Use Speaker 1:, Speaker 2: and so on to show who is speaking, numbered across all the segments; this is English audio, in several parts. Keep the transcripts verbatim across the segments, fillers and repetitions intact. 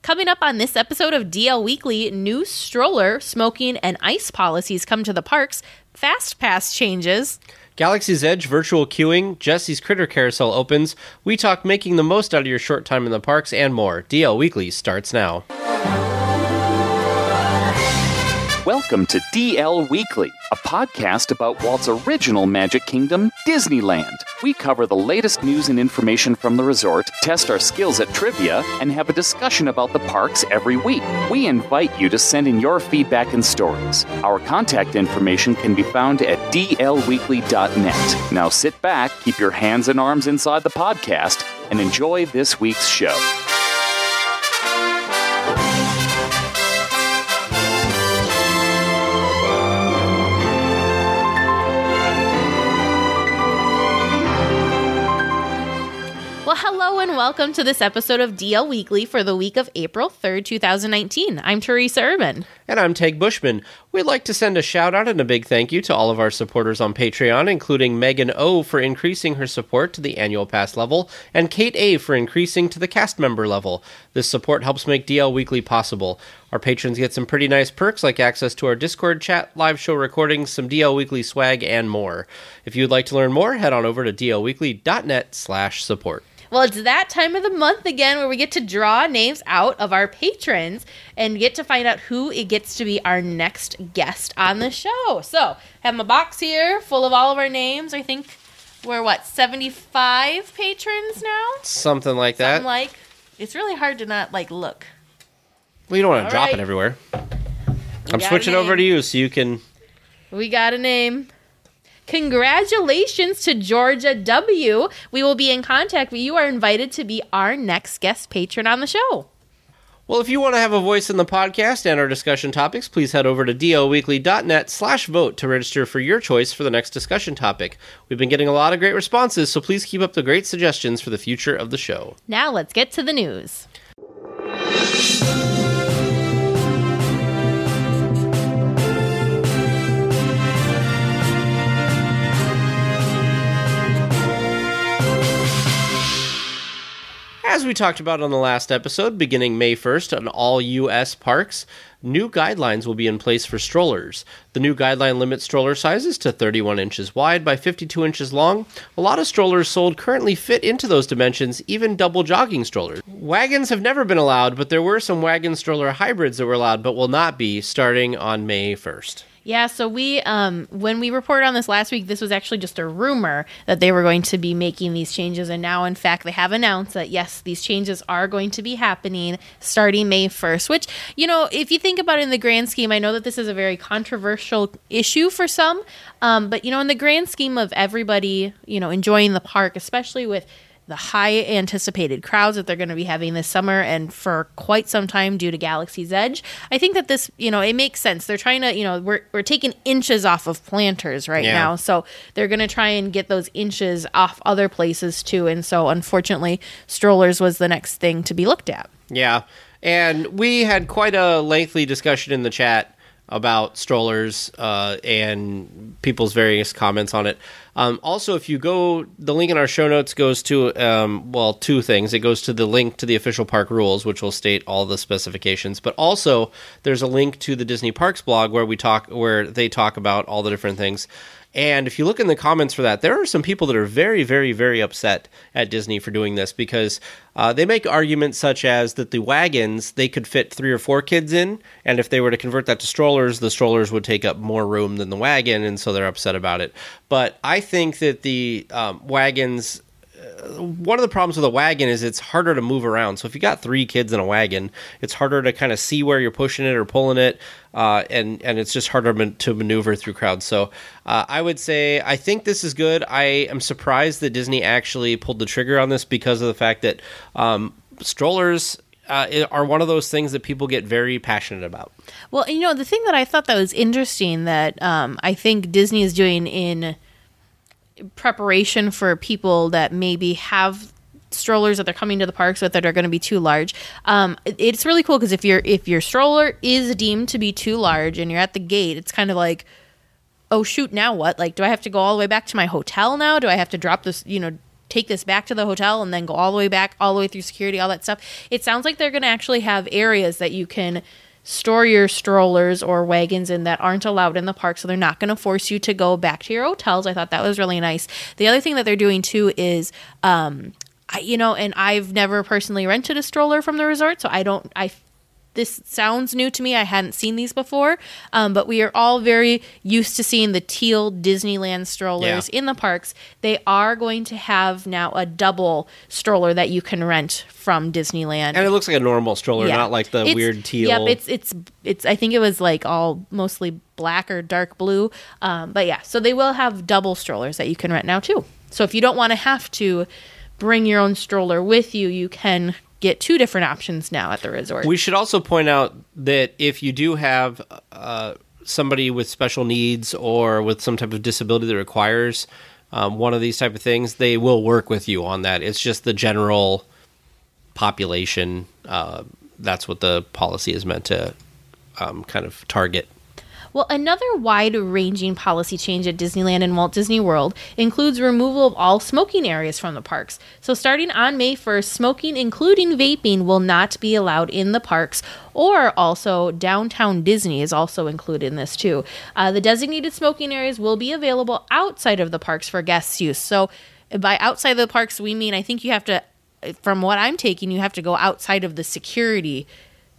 Speaker 1: Coming up on this episode of D L Weekly, new stroller, smoking, and ice policies come to the parks, Fast Pass changes.
Speaker 2: Galaxy's Edge virtual queuing, Jesse's Critter Carousel opens, we talk making the most out of your short time in the parks, and more. D L Weekly starts now.
Speaker 3: Welcome to D L Weekly, a podcast about Walt's original Magic Kingdom, Disneyland. We cover the latest news and information from the resort, test our skills at trivia, and have a discussion about the parks every week. We invite you to send in your feedback and stories. Our contact information can be found at d l weekly dot net. Now sit back, keep your hands and arms inside the podcast, and enjoy this week's show.
Speaker 1: Well, hello and welcome to this episode of D L Weekly for the week of April third, twenty nineteen. I'm Teresa Urban.
Speaker 2: And I'm Teg Bushman. We'd like to send a shout out and a big thank you to all of our supporters on Patreon, including Megan O for increasing her support to the annual pass level, and Kate A for increasing to the cast member level. This support helps make D L Weekly possible. Our patrons get some pretty nice perks like access to our Discord chat, live show recordings, some D L Weekly swag, and more. If you'd like to learn more, head on over to d l weekly dot net slash support.
Speaker 1: Well, it's that time of the month again where we get to draw names out of our patrons and get to find out who it gets to be our next guest on the show. So, I have my box here full of all of our names. I think we're, what, seventy-five patrons now?
Speaker 2: Something like that.
Speaker 1: Something like. It's really hard to not, like, look.
Speaker 2: Well, you don't want to
Speaker 1: All
Speaker 2: drop
Speaker 1: right.
Speaker 2: it everywhere.
Speaker 1: We
Speaker 2: I'm
Speaker 1: got
Speaker 2: switching
Speaker 1: a
Speaker 2: over
Speaker 1: name.
Speaker 2: to you so you can...
Speaker 1: We got a name. Congratulations to Georgia W. We will be in contact, but you are invited to be our next guest patron on the show.
Speaker 2: Well, if you want to have a voice in the podcast and our discussion topics, please head over to d l weekly dot net slash vote to register for your choice for the next discussion topic. We've been getting a lot of great responses, so please keep up the great suggestions for the future of the show.
Speaker 1: Now let's get to the news.
Speaker 2: As we talked about on the last episode, beginning May first on all U S parks, new guidelines will be in place for strollers. The new guideline limits stroller sizes to thirty-one inches wide by fifty-two inches long. A lot of strollers sold currently fit into those dimensions, even double jogging strollers. Wagons have never been allowed, but there were some wagon stroller hybrids that were allowed but will not be starting on May first.
Speaker 1: Yeah, so we, um, when we reported on this last week, this was actually just a rumor that they were going to be making these changes. And now, in fact, they have announced that, yes, these changes are going to be happening starting May first, which, you know, if you think about it in the grand scheme, I know that this is a very controversial issue for some. Um, but, you know, in the grand scheme of everybody, you know, enjoying the park, especially with the high anticipated crowds that they're going to be having this summer and for quite some time due to Galaxy's Edge, I think that this, you know, it makes sense. They're trying to, you know, we're we're taking inches off of planters right
Speaker 2: Yeah.
Speaker 1: now. So they're going to try and get those inches off other places too. And so unfortunately, strollers was the next thing to be looked at.
Speaker 2: Yeah, and we had quite a lengthy discussion in the chat about strollers uh, and people's various comments on it. Um, also, if you go, the link in our show notes goes to, um, well, two things. It goes to the link to the official park rules, which will state all the specifications. But also, there's a link to the Disney Parks blog where we talk, where they talk about all the different things. And if you look in the comments for that, there are some people that are very, very, very upset at Disney for doing this because uh, they make arguments such as that the wagons, they could fit three or four kids in, and if they were to convert that to strollers, the strollers would take up more room than the wagon, and so they're upset about it. But I think that the um, wagons... one of the problems with a wagon is it's harder to move around. So if you got three kids in a wagon, it's harder to kind of see where you're pushing it or pulling it, uh, and and it's just harder man- to maneuver through crowds. So uh, I would say I think this is good. I am surprised that Disney actually pulled the trigger on this because of the fact that um, strollers uh, are one of those things that people get very passionate about.
Speaker 1: Well, you know, the thing that I thought that was interesting that um, I think Disney is doing in preparation for people that maybe have strollers that they're coming to the parks with that are going to be too large. Um, it- it's really cool because if your if your stroller is deemed to be too large and you're at the gate, it's kind of like, oh shoot, now what? Like, do I have to go all the way back to my hotel now? Do I have to drop this, you know, take this back to the hotel and then go all the way back, all the way through security, all that stuff. It sounds like they're going to actually have areas that you can store your strollers or wagons in that aren't allowed in the park, so they're not going to force you to go back to your hotels. I thought that was really nice. The other thing that they're doing too is, um, I, you know, and I've never personally rented a stroller from the resort, so I don't, I this sounds new to me. I hadn't seen these before, um, but we are all very used to seeing the teal Disneyland strollers
Speaker 2: Yeah.
Speaker 1: in the parks. They are going to have now a double stroller that you can rent from Disneyland.
Speaker 2: And it looks like a normal stroller,
Speaker 1: Yeah.
Speaker 2: not like the
Speaker 1: It's-
Speaker 2: weird teal.
Speaker 1: Yep, it's it's it's. I think it was like all mostly black or dark blue. Um, but yeah, so they will have double strollers that you can rent now too. So if you don't want to have to bring your own stroller with you, you can get two different options now at the resort.
Speaker 2: We should also point out that if you do have uh, somebody with special needs or with some type of disability that requires um, one of these type of things, they will work with you on that. It's just the general population. Uh, that's what the policy is meant to um, kind of target.
Speaker 1: Well, another wide-ranging policy change at Disneyland and Walt Disney World includes removal of all smoking areas from the parks. So starting on May first, smoking, including vaping, will not be allowed in the parks, or also downtown Disney is also included in this too. Uh, the designated smoking areas will be available outside of the parks for guests' use. So by outside of the parks, we mean, I think you have to, from what I'm taking, you have to go outside of the security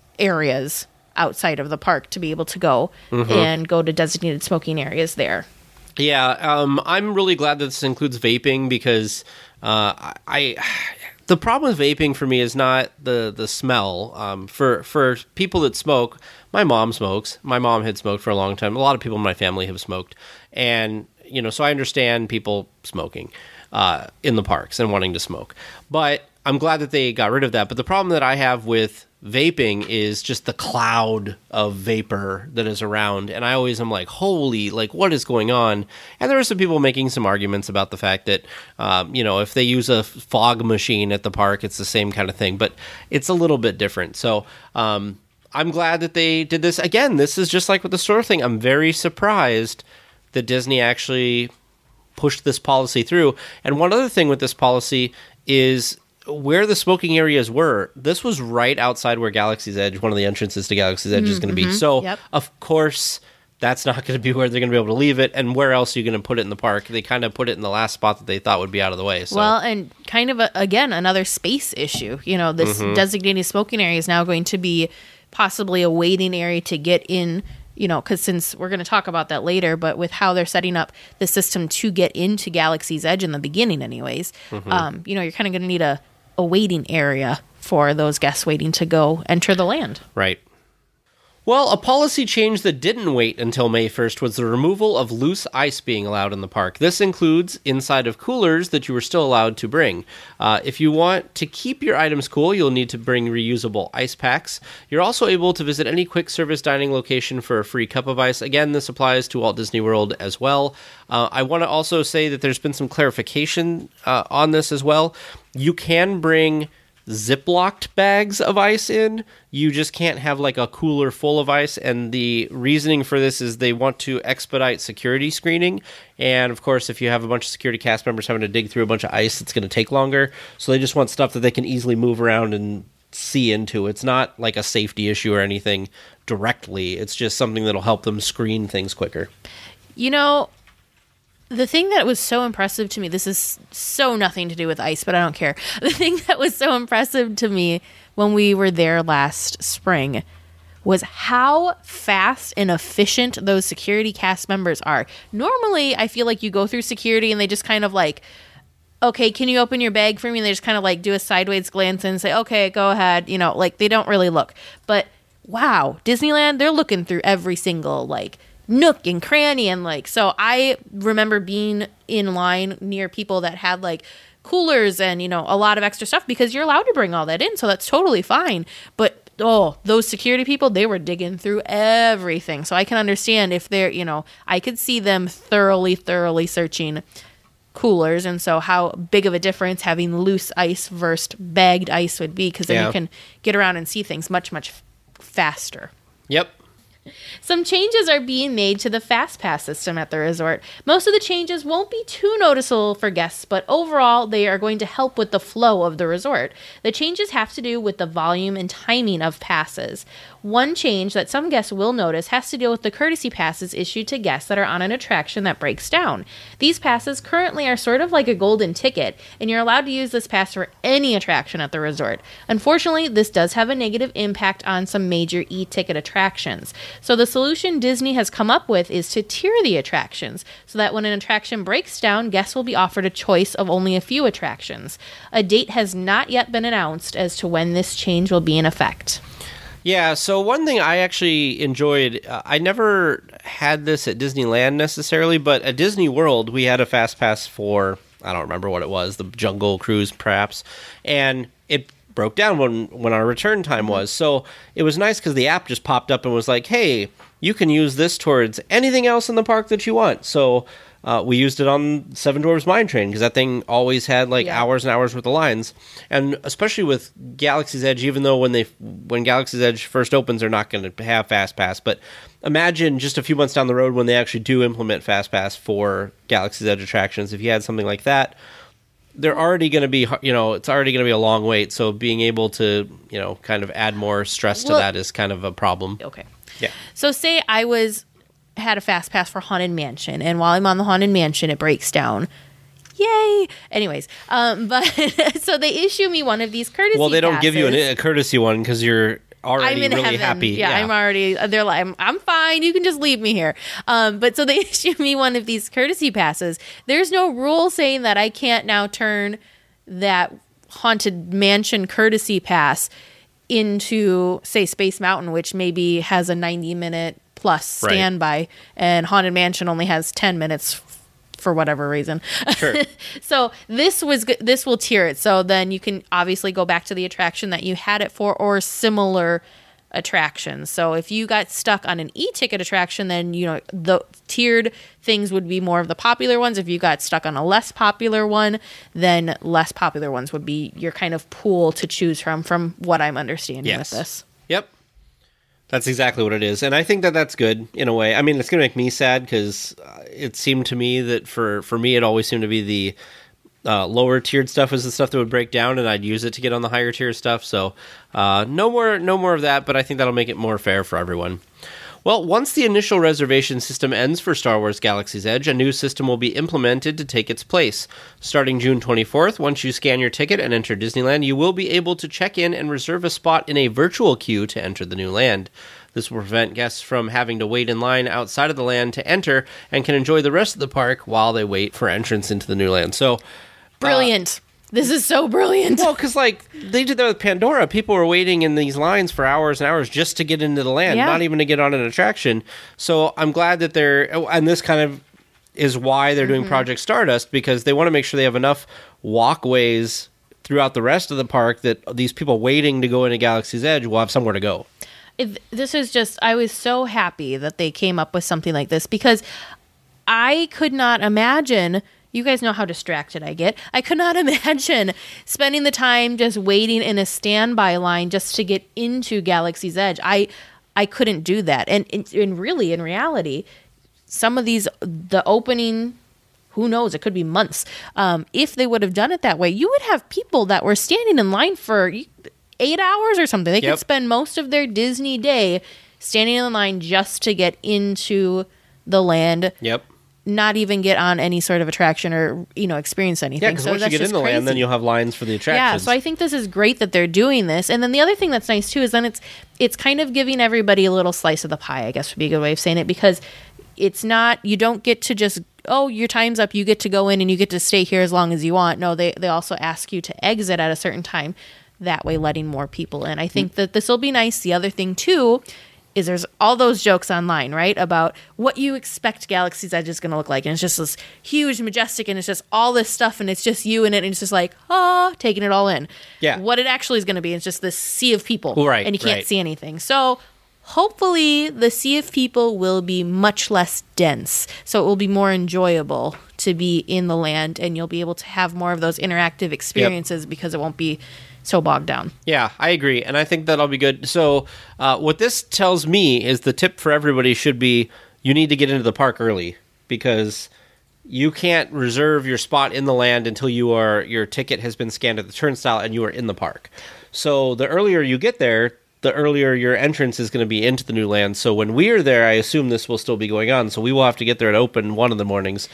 Speaker 1: areas outside of the park to be able to go
Speaker 2: Mm-hmm.
Speaker 1: and go to designated smoking areas there.
Speaker 2: Yeah, um, I'm really glad that this includes vaping because uh, I, the problem with vaping for me is not the the smell. Um, for for people that smoke, my mom smokes. My mom had smoked for a long time. A lot of people in my family have smoked, and you know, so I understand people smoking uh, in the parks and wanting to smoke. But I'm glad that they got rid of that. But the problem that I have with vaping is just the cloud of vapor that is around, and I always am like, holy, like, what is going on? And there are some people making some arguments about the fact that um, you know, if they use a fog machine at the park, it's the same kind of thing, but it's a little bit different. So um, I'm glad that they did this. Again, this is just like with the store thing. I'm very surprised that Disney actually pushed this policy through. And one other thing with this policy is where the smoking areas were, this was right outside where Galaxy's Edge, one of the entrances to Galaxy's Edge, is going to be. So,
Speaker 1: Yep.
Speaker 2: of course, that's not going to be where they're going to be able to leave it. And where else are you going to put it in the park? They kind of put it in the last spot that they thought would be out of the way. So.
Speaker 1: Well, and kind of, a, again, another space issue. You know, this
Speaker 2: Mm-hmm.
Speaker 1: designated smoking area is now going to be possibly a waiting area to get in, you know, because since we're going to talk about that later, but with how they're setting up the system to get into Galaxy's Edge in the beginning anyways,
Speaker 2: Mm-hmm.
Speaker 1: um, you know, you're kind of going to need a, a waiting area for those guests waiting to go enter the land.
Speaker 2: Right. Well, a policy change that didn't wait until May first was the removal of loose ice being allowed in the park. This includes inside of coolers that you were still allowed to bring. Uh, if you want to keep your items cool, you'll need to bring reusable ice packs. You're also able to visit any quick service dining location for a free cup of ice. Again, this applies to Walt Disney World as well. Uh, I want to also say that there's been some clarification uh, on this as well. You can bring Ziplocked bags of ice in. You just can't have like a cooler full of ice, and the reasoning for this is they want to expedite security screening, and of course if you have a bunch of security cast members having to dig through a bunch of ice, it's going to take longer, so they just want stuff that they can easily move around and see into. It's not like a safety issue or anything directly, it's just something that'll help them screen things quicker.
Speaker 1: You know, the thing that was so impressive to me, this is so nothing to do with ice, but I don't care. The thing that was so impressive to me when we were there last spring was how fast and efficient those security cast members are. Normally, I feel like you go through security and they just kind of like, okay, can you open your bag for me? And they just kind of like do a sideways glance and say, okay, go ahead. You know, like they don't really look. But wow, Disneyland, they're looking through every single like nook and cranny, and like, so I remember being in line near people that had like coolers and, you know, a lot of extra stuff because you're allowed to bring all that in, so that's totally fine. But oh, those security people, they were digging through everything. So I can understand if they're, you know, I could see them thoroughly thoroughly searching coolers, and so how big of a difference having loose ice versus bagged ice would be, because then
Speaker 2: Yeah.
Speaker 1: you can get around and see things much much faster.
Speaker 2: Yep.
Speaker 1: Some changes are being made to the Fast Pass system at the resort. Most of the changes won't be too noticeable for guests, but overall, they are going to help with the flow of the resort. The changes have to do with the volume and timing of passes. One change that some guests will notice has to deal with the courtesy passes issued to guests that are on an attraction that breaks down. These passes currently are sort of like a golden ticket, and you're allowed to use this pass for any attraction at the resort. Unfortunately, this does have a negative impact on some major e-ticket attractions. So the solution Disney has come up with is to tier the attractions, so that when an attraction breaks down, guests will be offered a choice of only a few attractions. A date has not yet been announced as to when this change will be in effect.
Speaker 2: Yeah, so one thing I actually enjoyed, uh, I never had this at Disneyland necessarily, but at Disney World, we had a Fast Pass for, I don't remember what it was, the Jungle Cruise perhaps, and it broke down when, when our return time was. So it was nice because the app just popped up and was like, hey, you can use this towards anything else in the park that you want. So uh, we used it on Seven Dwarfs Mine Train because that thing always had like yeah. hours and hours worth of lines. And especially with Galaxy's Edge, even though when they when Galaxy's Edge first opens, they're not going to have Fast Pass. But imagine just a few months down the road when they actually do implement Fast Pass for Galaxy's Edge attractions. If you had something like that, they're already going to be, you know, it's already going to be a long wait. So being able to, you know, kind of add more stress to well, that is kind of a problem.
Speaker 1: Okay.
Speaker 2: Yeah.
Speaker 1: So say I was had a Fast Pass for Haunted Mansion, and while I'm on the Haunted Mansion, it breaks down. Yay! Anyways, um, but so they issue me one of these courtesy.
Speaker 2: Well, they don't
Speaker 1: passes.
Speaker 2: give you an, a courtesy one because you're already
Speaker 1: I'm in
Speaker 2: really
Speaker 1: heaven.
Speaker 2: happy.
Speaker 1: Yeah,
Speaker 2: yeah,
Speaker 1: I'm already. They're like, I'm, I'm fine. You can just leave me here. Um, but so they issue me one of these courtesy passes. There's no rule saying that I can't now turn that Haunted Mansion courtesy pass into, say, Space Mountain, which maybe has a ninety minute plus standby, right. and Haunted Mansion only has ten minutes for whatever reason.
Speaker 2: Sure.
Speaker 1: So this was this will tier it. So then you can obviously go back to the attraction that you had it for or similar attractions. So if you got stuck on an e-ticket attraction, then you know the tiered things would be more of the popular ones. If you got stuck on a less popular one, then less popular ones would be your kind of pool to choose from, from what I'm understanding
Speaker 2: yes.
Speaker 1: with this.
Speaker 2: Yep. That's exactly what it is. And I think that that's good in a way. I mean, it's going to make me sad because it seemed to me that for, for me, it always seemed to be the uh, lower tiered stuff was the stuff that would break down, and I'd use it to get on the higher tier stuff. So uh, no more, no more of that, but I think that'll make it more fair for everyone. Well, once the initial reservation system ends for Star Wars Galaxy's Edge, a new system will be implemented to take its place. Starting June twenty-fourth, once you scan your ticket and enter Disneyland, you will be able to check in and reserve a spot in a virtual queue to enter the new land. This will prevent guests from having to wait in line outside of the land to enter and can enjoy the rest of the park while they wait for entrance into the new land. So,
Speaker 1: brilliant. Uh, This is so brilliant.
Speaker 2: Well, because, like, they did that with Pandora. People were waiting in these lines for hours and hours just to get into the land, yeah. not even to get on an attraction. So I'm glad that they're... And this kind of is why they're doing mm-hmm. Project Stardust, because they want to make sure they have enough walkways throughout the rest of the park that these people waiting to go into Galaxy's Edge will have somewhere to go.
Speaker 1: It, this is just... I was so happy that they came up with something like this, because I could not imagine... You guys know how distracted I get. I could not imagine spending the time just waiting in a standby line just to get into Galaxy's Edge. I I couldn't do that. And, and, and really, in reality, some of these, the opening, who knows, it could be months. Um, if they would have done it that way, you would have people that were standing in line for eight hours or something. They yep. could spend most of their Disney day standing in line just to get into the land.
Speaker 2: Yep.
Speaker 1: Not even get on any sort of attraction or, you know, experience anything.
Speaker 2: Yeah, because
Speaker 1: so
Speaker 2: once you get in the crazy. land, then you'll have lines for the attractions.
Speaker 1: Yeah, so I think this is great that they're doing this. And then the other thing that's nice, too, is then it's it's kind of giving everybody a little slice of the pie, I guess would be a good way of saying it, because it's not, you don't get to just, oh, your time's up, you get to go in and you get to stay here as long as you want. No, they, they also ask you to exit at a certain time, that way letting more people in. I think mm-hmm. that this will be nice. The other thing, too, is there's all those jokes online, right, about what you expect Galaxy's Edge is going to look like. And it's just this huge, majestic, and it's just all this stuff, and it's just you in it, and it's just like, ah, taking it all in.
Speaker 2: Yeah.
Speaker 1: What it actually is going to be is just this sea of people.
Speaker 2: Right,
Speaker 1: and you can't
Speaker 2: right.
Speaker 1: see anything. So hopefully the sea of people will be much less dense. So it will be more enjoyable to be in the land, and you'll be able to have more of those interactive experiences yep. because it won't be so bogged down.
Speaker 2: Yeah, I agree. And I think that'll be good. So uh, what this tells me is the tip for everybody should be you need to get into the park early, because you can't reserve your spot in the land until you are your ticket has been scanned at the turnstile and you are in the park. So the earlier you get there, the earlier your entrance is going to be into the new land. So when we are there, I assume this will still be going on. So we will have to get there at open one of the mornings.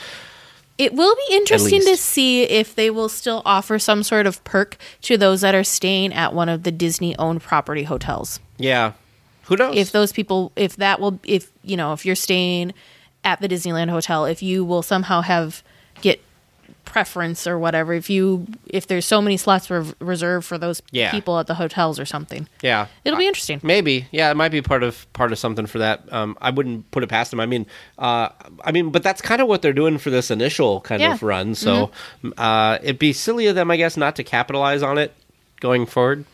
Speaker 1: It will be interesting to see if they will still offer some sort of perk to those that are staying at one of the Disney-owned property hotels.
Speaker 2: Yeah. Who knows?
Speaker 1: If those people, if that will, if, you know, if you're staying at the Disneyland Hotel, if you will somehow have, get preference or whatever, if you, if there's so many slots re- reserved for those
Speaker 2: yeah.
Speaker 1: people at the hotels or something.
Speaker 2: Yeah.
Speaker 1: It'll be interesting.
Speaker 2: Uh, maybe. Yeah, it might be part of part of something for that. Um, I wouldn't put it past them. I mean, uh, I mean, but that's kind of what they're doing for this initial kind
Speaker 1: yeah.
Speaker 2: of run. So mm-hmm. uh, it'd be silly of them, I guess, not to capitalize on it going forward.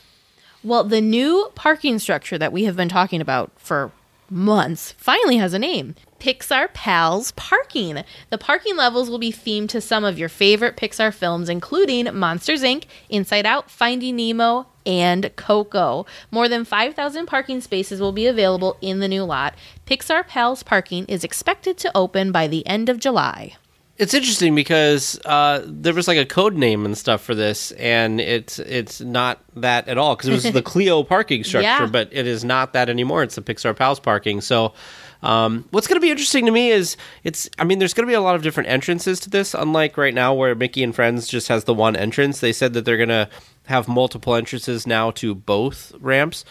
Speaker 1: Well, the new parking structure that we have been talking about for months finally has a name. Pixar Pals Parking. The parking levels will be themed to some of your favorite Pixar films, including Monsters, Incorporated, Inside Out, Finding Nemo, and Coco. More than five thousand parking spaces will be available in the new lot. Pixar Pals Parking is expected to open by the end of July.
Speaker 2: It's interesting because uh, there was like a code name and stuff for this, and it's it's not that at all, because it was the Clio parking structure,
Speaker 1: yeah.
Speaker 2: but it is not that anymore. It's the Pixar Pals parking. So um, what's going to be interesting to me is it's, I mean, there's going to be a lot of different entrances to this, unlike right now where Mickey and Friends just has the one entrance. They said that they're going to have multiple entrances now to both ramps.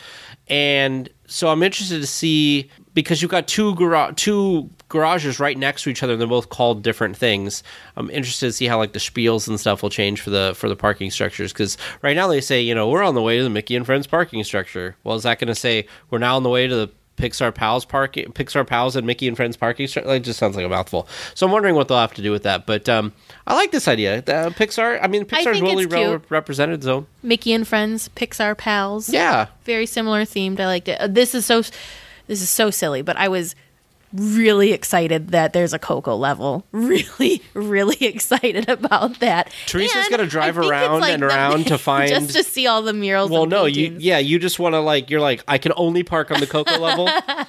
Speaker 2: And so I'm interested to see, because you've got two gar- two garages right next to each other, and they're both called different things. I'm interested to see how like the spiels and stuff will change for the for the parking structures, because right now they say, you know, we're on the way to the Mickey and Friends parking structure. Well, is that going to say we're now on the way to the Pixar Pals parking, Pixar Pals and Mickey and Friends parking structure? It just sounds like a mouthful. So I'm wondering what they'll have to do with that. But um, I like this idea. Uh, Pixar, I mean, Pixar is really well represented. So
Speaker 1: Mickey and Friends, Pixar Pals.
Speaker 2: Yeah,
Speaker 1: very similar themed. I liked it. Uh, this is so, this is so silly, but I was really excited that there's a Coco level. Really, really excited about that.
Speaker 2: Teresa's going to drive around like and around to find...
Speaker 1: just to see all the murals
Speaker 2: Well,
Speaker 1: and
Speaker 2: no,
Speaker 1: paintings.
Speaker 2: you, yeah, you just want to like, you're like, I can only park on the Coco level.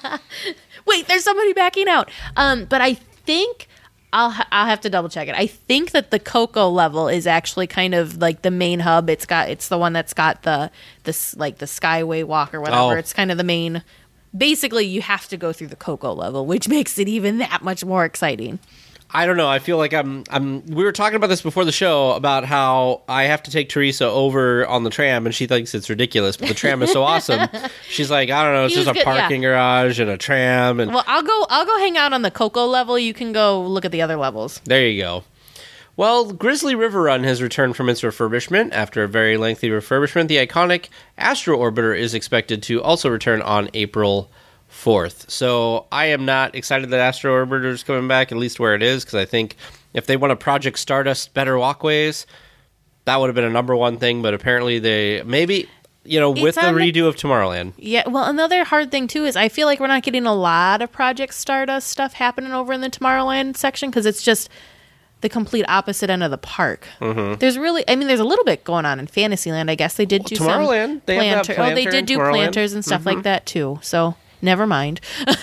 Speaker 1: Wait, there's somebody backing out. Um, but I think... I'll ha- I'll have to double check it. I think that the Coco level is actually kind of like the main hub. It's got it's the one that's got the this like the Skyway Walk or whatever.
Speaker 2: Oh.
Speaker 1: It's kind of the main. Basically, you have to go through the Coco level, which makes it even that much more exciting.
Speaker 2: I don't know. I feel like I'm. I'm. We were talking about this before the show about how I have to take Teresa over on the tram, and she thinks it's ridiculous, but the tram is so awesome. She's like, I don't know, it's
Speaker 1: He was
Speaker 2: just a
Speaker 1: good,
Speaker 2: parking
Speaker 1: yeah.
Speaker 2: garage and a tram, and
Speaker 1: Well, I'll go. I'll go hang out on the Coco level. You can go look at the other levels.
Speaker 2: there you go. Well, Grizzly River Run has returned from its refurbishment. After a very lengthy refurbishment, the iconic Astro Orbiter is expected to also return on April fourth. So I am not excited that Astro Orbiter is coming back, at least where it is, because I think if they want to Project Stardust better walkways, that would have been a number one thing, but apparently they, maybe, you know, with
Speaker 1: It's
Speaker 2: the
Speaker 1: on the-
Speaker 2: redo of Tomorrowland.
Speaker 1: Yeah. Well, another hard thing too is I feel like we're not getting a lot of Project Stardust stuff happening over in the Tomorrowland section, because it's just the complete opposite end of the park. Mm-hmm. There's really, I mean, there's a little bit going on in Fantasyland. I guess they did do
Speaker 2: Tomorrowland,
Speaker 1: some
Speaker 2: they have that
Speaker 1: planter. Oh, they
Speaker 2: planter
Speaker 1: did
Speaker 2: in
Speaker 1: do
Speaker 2: Tomorrowland.
Speaker 1: planters and stuff
Speaker 2: Mm-hmm.
Speaker 1: like that too. So never mind.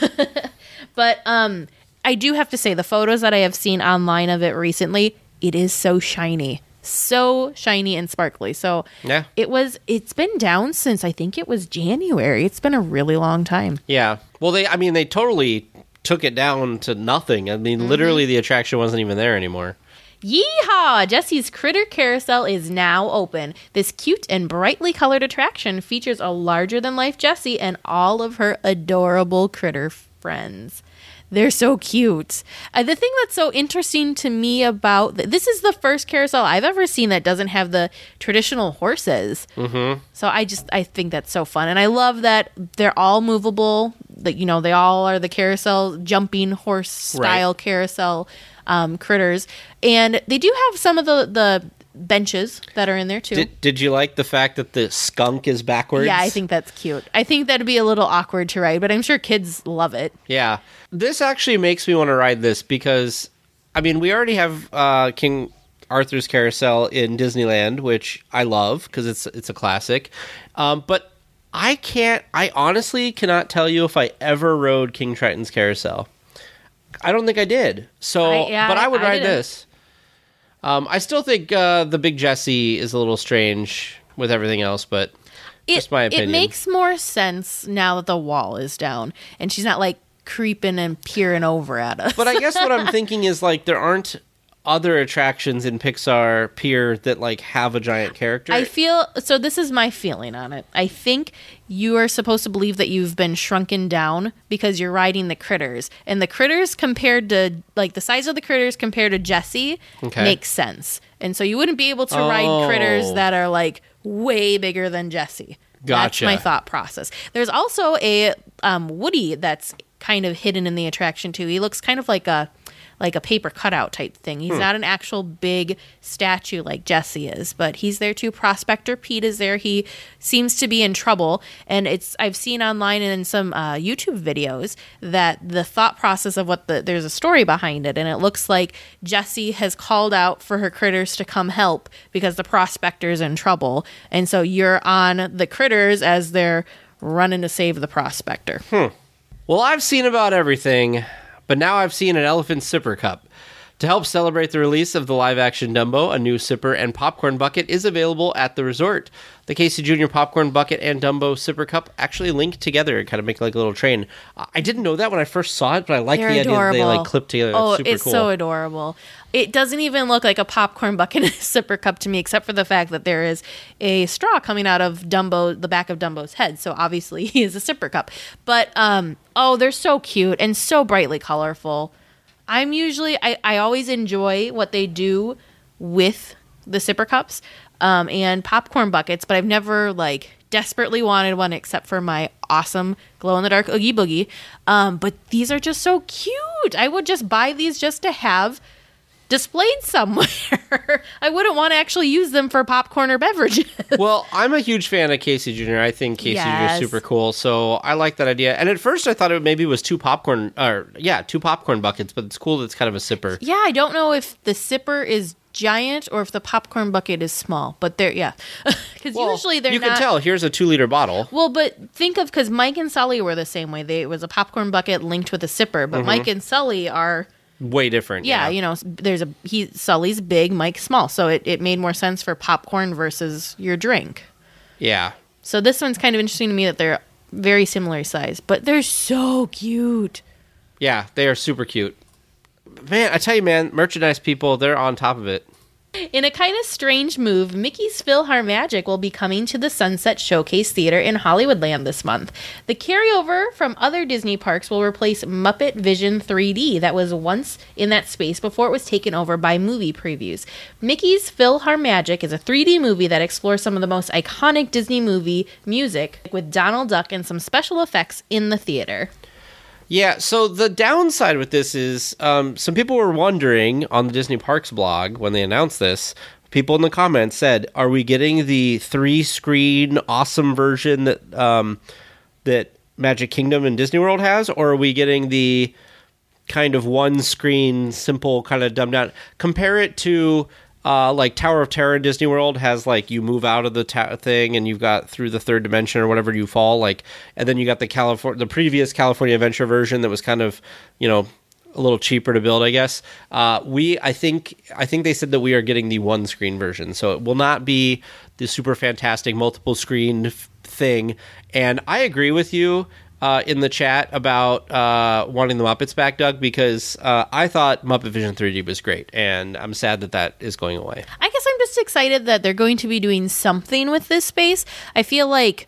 Speaker 1: But um, I do have to say, the photos that I have seen online of it recently, it is so shiny. So shiny and sparkly. So
Speaker 2: Yeah.
Speaker 1: it was, it's been down since I think it was January. It's been a really long time.
Speaker 2: Yeah. Well, they, I mean, they totally took it down to nothing. I mean,
Speaker 1: Mm-hmm.
Speaker 2: literally the attraction wasn't even there anymore.
Speaker 1: Yeehaw! Jesse's Critter Carousel is now open. This cute and brightly colored attraction features a larger-than-life Jessie and all of her adorable critter friends. They're so cute. Uh, the thing that's so interesting to me about... Th- this is the first carousel I've ever seen that doesn't have the traditional horses. Mm-hmm. So I just... I think that's so fun. And I love that they're all movable. That, you know, they all are the carousel, jumping horse-style
Speaker 2: Right.
Speaker 1: carousel um, critters. And they do have some of the, the benches that are in there, too.
Speaker 2: Did, did you like the fact that the skunk is backwards?
Speaker 1: Yeah, I think that's cute. I think that'd be a little awkward to ride, but I'm sure kids love it.
Speaker 2: Yeah. This actually makes me want to ride this because, I mean, we already have uh, King Arthur's Carousel in Disneyland, which I love because it's it's a classic. Um, but I can't. I honestly cannot tell you if I ever rode King Triton's Carousel. I don't think I did. So,
Speaker 1: I, yeah,
Speaker 2: but I would
Speaker 1: I
Speaker 2: ride
Speaker 1: didn't.
Speaker 2: this. Um, I still think uh, the Big Jessie is a little strange with everything else, but
Speaker 1: It,
Speaker 2: just my opinion.
Speaker 1: It makes more sense now that the wall is down and she's not like creeping and peering over at us.
Speaker 2: But I guess what I'm thinking is like there aren't other attractions in Pixar Pier that like have a giant character.
Speaker 1: I feel so. This is my feeling on it. I think you are supposed to believe that you've been shrunken down because you're riding the critters, and the critters compared to like the size of the critters compared to Jessie
Speaker 2: Okay.
Speaker 1: makes sense. And so you wouldn't be able to
Speaker 2: Oh.
Speaker 1: ride critters that are like way bigger than Jessie.
Speaker 2: Gotcha.
Speaker 1: That's my thought process. There's also a um, Woody that's kind of hidden in the attraction too. He looks kind of like a like a paper cutout type thing. He's
Speaker 2: Hmm.
Speaker 1: not an actual big statue like Jessie is, but he's there too. Prospector Pete is there. He seems to be in trouble, and it's I've seen online and in some uh, YouTube videos that the thought process of what the there's a story behind it, and it looks like Jessie has called out for her critters to come help because the prospector's in trouble, and so you're on the critters as they're running to save the prospector.
Speaker 2: Well, I've seen about everything, but now I've seen an elephant sipper cup. To help celebrate the release of the live-action Dumbo, a new sipper and popcorn bucket is available at the resort. The Casey Junior popcorn bucket and Dumbo sipper cup actually link together and kind of make like a little train. I didn't know that when I first saw it, but I like
Speaker 1: They're
Speaker 2: the idea that they
Speaker 1: adorable.
Speaker 2: like clip together.
Speaker 1: Oh,
Speaker 2: It's super
Speaker 1: it's
Speaker 2: cool.
Speaker 1: so adorable. It doesn't even look like a popcorn bucket and a sipper cup to me, except for the fact that there is a straw coming out of Dumbo, the back of Dumbo's head. So obviously he is a sipper cup. But um, oh, they're so cute and so brightly colorful. I'm usually I, I always enjoy what they do with the sipper cups um, and popcorn buckets, but I've never like desperately wanted one except for my awesome glow in the dark Oogie Boogie. Um, but these are just so cute. I would just buy these just to have displayed somewhere. I wouldn't want to actually use them for popcorn or beverages.
Speaker 2: Well, I'm a huge fan of Casey Junior I think Casey Junior
Speaker 1: Yes.
Speaker 2: is super cool, so I like that idea. And at first I thought it maybe was two popcorn, or yeah, two popcorn buckets, but it's cool that it's kind of a sipper.
Speaker 1: Yeah, I don't know if the sipper is giant or if the popcorn bucket is small, but they're, yeah. Because
Speaker 2: Well,
Speaker 1: usually they're
Speaker 2: you
Speaker 1: not.
Speaker 2: can tell, here's a two-liter bottle.
Speaker 1: Well, but think of, because Mike and Sully were the same way. They, it was a popcorn bucket linked with a sipper, but Mike and Sully are,
Speaker 2: Way different.
Speaker 1: yeah,
Speaker 2: Yeah,
Speaker 1: you know, there's a, he, Sully's big, Mike's small. So it, it made more sense for popcorn versus your drink.
Speaker 2: Yeah.
Speaker 1: So this one's kind of interesting to me that they're very similar size, but they're so cute.
Speaker 2: Yeah, they are super cute. Man, I tell you, man, merchandise people, they're on top of it.
Speaker 1: In a kind of strange move, Mickey's PhilharMagic will be coming to the Sunset Showcase Theater in Hollywoodland this month. The carryover from other Disney parks will replace Muppet Vision three D that was once in that space before it was taken over by movie previews. Mickey's PhilharMagic is a three D movie that explores some of the most iconic Disney movie music with Donald Duck and some special effects in the theater.
Speaker 2: Yeah, so the downside with this is um, some people were wondering on the Disney Parks blog when they announced this. People in the comments said, "Are we getting the three-screen awesome version that um, that Magic Kingdom and Disney World has, or are we getting the kind of one-screen, simple, kind of dumbed down?" Compare it to uh, like Tower of Terror in Disney World has like you move out of the ta- thing and you've got through the third dimension or whatever you fall, like, and then you got the California, the previous California Adventure version that was kind of, you know, a little cheaper to build, I guess. Uh, we, I think, I think they said that we are getting the one screen version, so it will not be the super fantastic multiple screen f- thing. And I agree with you uh, in the chat about uh, wanting the Muppets back, Doug, because uh, I thought Muppet Vision three D was great, and I'm sad that that is going away.
Speaker 1: I guess I'm just excited that they're going to be doing something with this space. I feel like,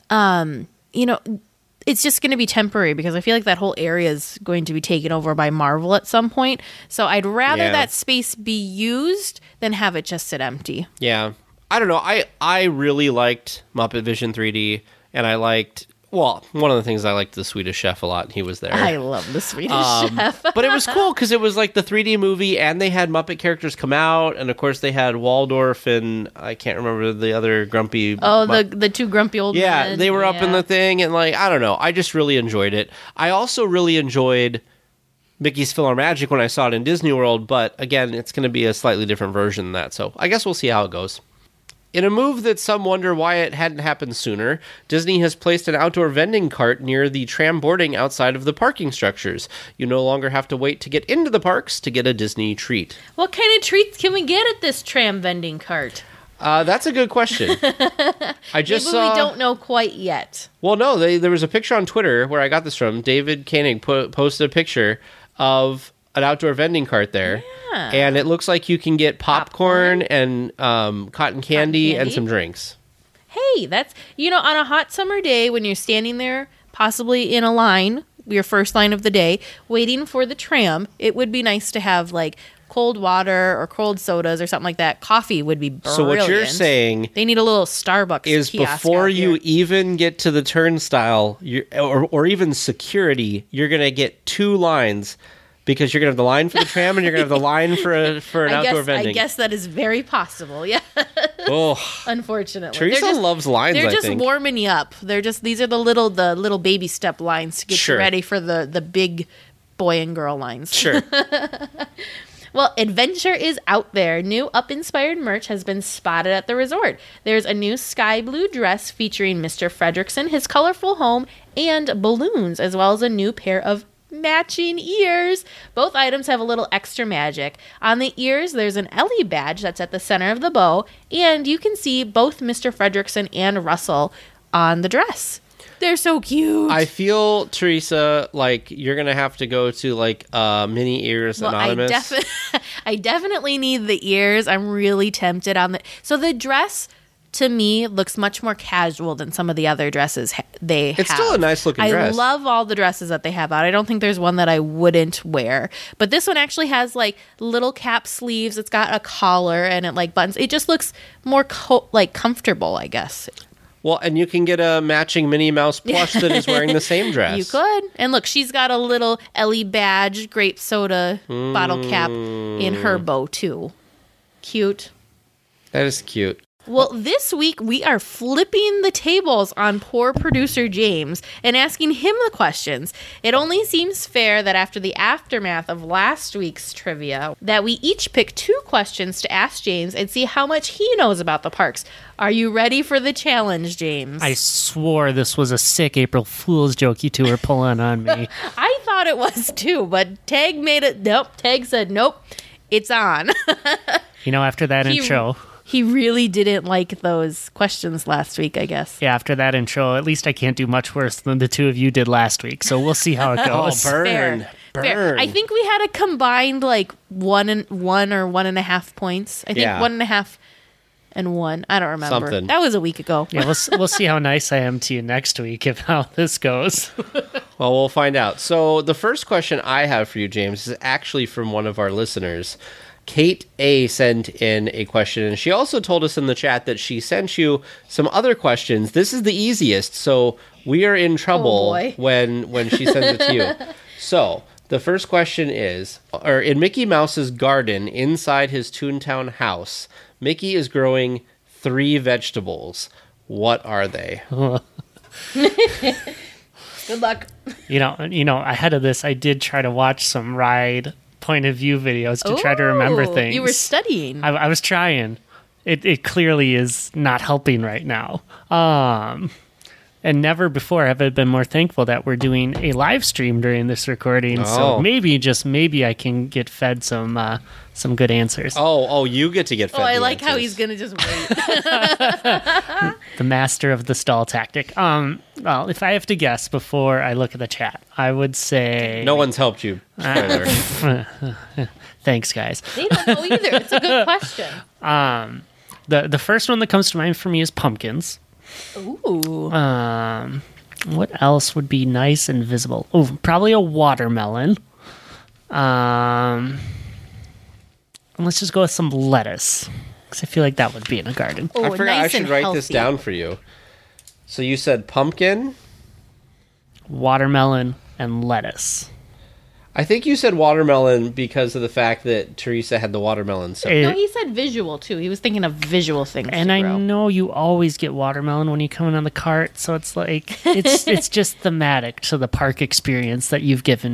Speaker 1: um, you know, it's just going to be temporary because I feel like that whole area is going to be taken over by Marvel at some point. So I'd rather
Speaker 2: Yeah.
Speaker 1: that space be used than have it just sit empty.
Speaker 2: Yeah. I don't know. I, I really liked Muppet Vision three D, and I liked, well, one of the things I liked the Swedish Chef a lot. He was there.
Speaker 1: I love the Swedish
Speaker 2: Um,
Speaker 1: Chef.
Speaker 2: but it was cool because it was like the three D movie, and they had Muppet characters come out, and of course they had Waldorf and I can't remember the other grumpy.
Speaker 1: Oh,
Speaker 2: Mu-
Speaker 1: the the two grumpy old
Speaker 2: yeah,
Speaker 1: men.
Speaker 2: they were up in
Speaker 1: Yeah.
Speaker 2: the thing, and like I don't know, I just really enjoyed it. I also really enjoyed Mickey's PhilharMagic when I saw it in Disney World, but again, it's going to be a slightly different version than that. So I guess we'll see how it goes. In a move that some wonder why it hadn't happened sooner, Disney has placed an outdoor vending cart near the tram boarding outside of the parking structures. You no longer have to wait to get into the parks to get a Disney treat.
Speaker 1: What kind of treats can we get at this tram vending cart?
Speaker 2: Uh, that's a good question. I just
Speaker 1: Maybe
Speaker 2: saw...
Speaker 1: we don't know quite yet.
Speaker 2: Well, no, they, there was a picture on Twitter where I got this from. David Koenig put, posted a picture of an outdoor vending cart there.
Speaker 1: Yeah.
Speaker 2: And it looks like you can get popcorn, popcorn. and um, cotton, candy
Speaker 1: cotton candy
Speaker 2: and some drinks.
Speaker 1: Hey, that's, you know, on a hot summer day when you're standing there, possibly in a line, your first line of the day, waiting for the tram, it would be nice to have, like, cold water or cold sodas or something like that. Coffee would be brilliant.
Speaker 2: So what you're saying...
Speaker 1: They need a little Starbucks
Speaker 2: is
Speaker 1: kiosk
Speaker 2: before
Speaker 1: out
Speaker 2: you
Speaker 1: here.
Speaker 2: even get to the turnstile, you're, or, or even security, you're going to get two lines... Because you're going to have the line for the tram and you're going to have the line for a, for an
Speaker 1: I
Speaker 2: outdoor
Speaker 1: guess,
Speaker 2: vending.
Speaker 1: I guess that is very possible, yeah.
Speaker 2: Oh,
Speaker 1: Unfortunately.
Speaker 2: Teresa
Speaker 1: They're just,
Speaker 2: loves lines,
Speaker 1: They're
Speaker 2: I
Speaker 1: just
Speaker 2: think.
Speaker 1: warming you up. They're just, these are the little the little baby step lines to get
Speaker 2: Sure.
Speaker 1: you ready for the, the big boy and girl lines.
Speaker 2: Sure.
Speaker 1: Well, adventure is out there. New Up-inspired merch has been spotted at the resort. There's a new sky blue dress featuring Mister Fredricksen, his colorful home, and balloons, as well as a new pair of matching ears. Both items have a little extra magic. On the ears, there's an Ellie badge that's at the center of the bow, and you can see both Mister Fredricksen and Russell on the dress. They're so cute.
Speaker 2: I feel, Teresa, like you're going to have to go to like uh, Mini Ears
Speaker 1: well,
Speaker 2: Anonymous.
Speaker 1: I, defi- I definitely need the ears. I'm really tempted on the... So the dress... to me, looks much more casual than some of the other dresses ha- they
Speaker 2: It's
Speaker 1: have.
Speaker 2: still a nice looking
Speaker 1: I
Speaker 2: dress.
Speaker 1: I love all the dresses that they have out. I don't think there's one that I wouldn't wear. But this one actually has like little cap sleeves. It's got a collar and it like buttons. It just looks more co- like comfortable, I guess.
Speaker 2: Well, and you can get a matching Minnie Mouse plush that is wearing the same dress.
Speaker 1: You could. And look, she's got a little Ellie badge, grape soda mm. bottle cap in her bow too. Cute.
Speaker 2: That is cute.
Speaker 1: Well, this week we are flipping the tables on poor producer James and asking him the questions. It only seems fair that after the aftermath of last week's trivia, that we each pick two questions to ask James and see how much he knows about the parks. Are you ready for the challenge, James?
Speaker 4: I swore this was a sick April Fool's joke you two were pulling on me.
Speaker 1: I thought it was too, but Tag made it. Nope. Tag said, nope, it's on.
Speaker 4: You know, after that
Speaker 1: He-
Speaker 4: intro...
Speaker 1: He really didn't like those questions last week, I guess.
Speaker 4: Yeah, after that intro, at least I can't do much worse than the two of you did last week. So we'll see how it goes.
Speaker 2: Oh, burn.
Speaker 1: Fair.
Speaker 2: Burn.
Speaker 1: Fair. I think we had a combined like one and one or one and a half points. I think
Speaker 2: Yeah.
Speaker 1: one and a half and one. I don't remember.
Speaker 2: Something.
Speaker 1: That was a week ago.
Speaker 4: Yeah, we'll, s- we'll see how nice I am to you next week if how this goes.
Speaker 2: Well, we'll find out. So the first question I have for you, James, is actually from one of our listeners. Kate A. sent in a question, and she also told us in the chat that she sent you some other questions. This is the easiest, so we are in trouble
Speaker 1: Oh, boy.
Speaker 2: when when she sends it to you. So the first question is, or in Mickey Mouse's garden inside his Toontown house, Mickey is growing three vegetables. What are they?
Speaker 1: Good luck.
Speaker 4: You know, you know, ahead of this, I did try to watch some ride point of view videos to try to remember
Speaker 1: Ooh,
Speaker 4: things.
Speaker 1: You were studying.
Speaker 4: I, I was trying. It it clearly is not helping right now. Um, and never before have I been more thankful that we're doing a live stream during this recording.
Speaker 2: Oh.
Speaker 4: So maybe, just maybe, I can get fed some uh, some good answers.
Speaker 2: Oh, oh, you get to get fed
Speaker 1: oh, I
Speaker 2: the
Speaker 1: like how
Speaker 2: answers.
Speaker 1: he's going to just wait.
Speaker 4: The master of the stall tactic. Um, well, if I have to guess before I look at the chat, I would say
Speaker 2: No one's helped you. Spoiler.
Speaker 4: thanks, guys.
Speaker 1: They don't know either. It's a good question.
Speaker 4: The the first one that comes to mind for me is pumpkins.
Speaker 1: Ooh.
Speaker 4: Um, what else would be nice and visible? Oh, probably a watermelon. Um, and let's just go with some lettuce, because I feel like that would be in a garden.
Speaker 1: Oh,
Speaker 2: I forgot
Speaker 1: nice
Speaker 2: I should
Speaker 1: and
Speaker 2: write this
Speaker 1: healthy.
Speaker 2: down for you. So you said pumpkin?
Speaker 4: Watermelon and lettuce.
Speaker 2: I think you said watermelon because of the fact that Teresa had the watermelon. So
Speaker 4: Eh,
Speaker 1: No, he said visual too. He was thinking of visual things.
Speaker 4: and
Speaker 1: to
Speaker 4: I
Speaker 1: grow.
Speaker 4: know you always get watermelon when you come in on the cart, so it's like it's it's just thematic to the park experience that you've given me.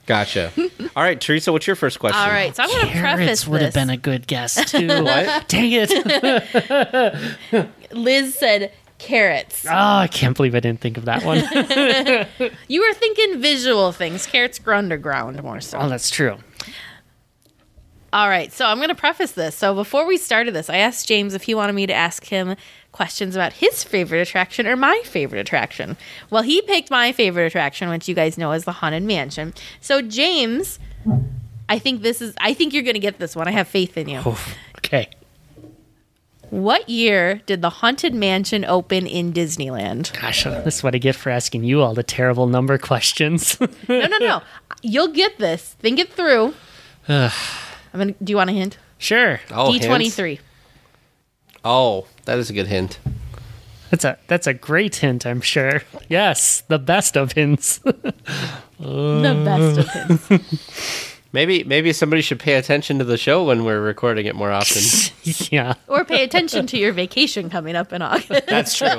Speaker 2: Gotcha. All right, Teresa, what's your first question?
Speaker 1: All right, so I'm going to preface
Speaker 4: Carrots would have
Speaker 1: this.
Speaker 4: been a good guess too.
Speaker 2: What?
Speaker 4: Dang it! Oh,
Speaker 1: Liz said carrots.
Speaker 4: I can't believe I didn't think of that one.
Speaker 1: You were thinking visual things. Carrots grow underground more so.
Speaker 4: Oh, that's true.
Speaker 1: All right, so I'm going to preface this. So before we started this, I asked James if he wanted me to ask him questions about his favorite attraction or my favorite attraction. Well, he picked my favorite attraction, which you guys know is the Haunted Mansion. So James, I think this is I think you're going to get this one. I have faith in you.
Speaker 4: Oof. Okay.
Speaker 1: What year did the Haunted Mansion open in Disneyland?
Speaker 4: Gosh, this is what I get for asking you all the terrible number questions.
Speaker 1: No, no, no. You'll get this. Think it through. I'm gonna, do you want a hint?
Speaker 4: Sure.
Speaker 2: Oh,
Speaker 1: D twenty-three.
Speaker 2: hints? Oh, that is a good hint.
Speaker 4: That's a that's a great hint, I'm sure. Yes, the best of hints.
Speaker 1: The best of hints.
Speaker 2: Maybe maybe somebody should pay attention to the show when we're recording it more often.
Speaker 4: Yeah.
Speaker 1: Or pay attention to your vacation coming up in August.
Speaker 2: That's true.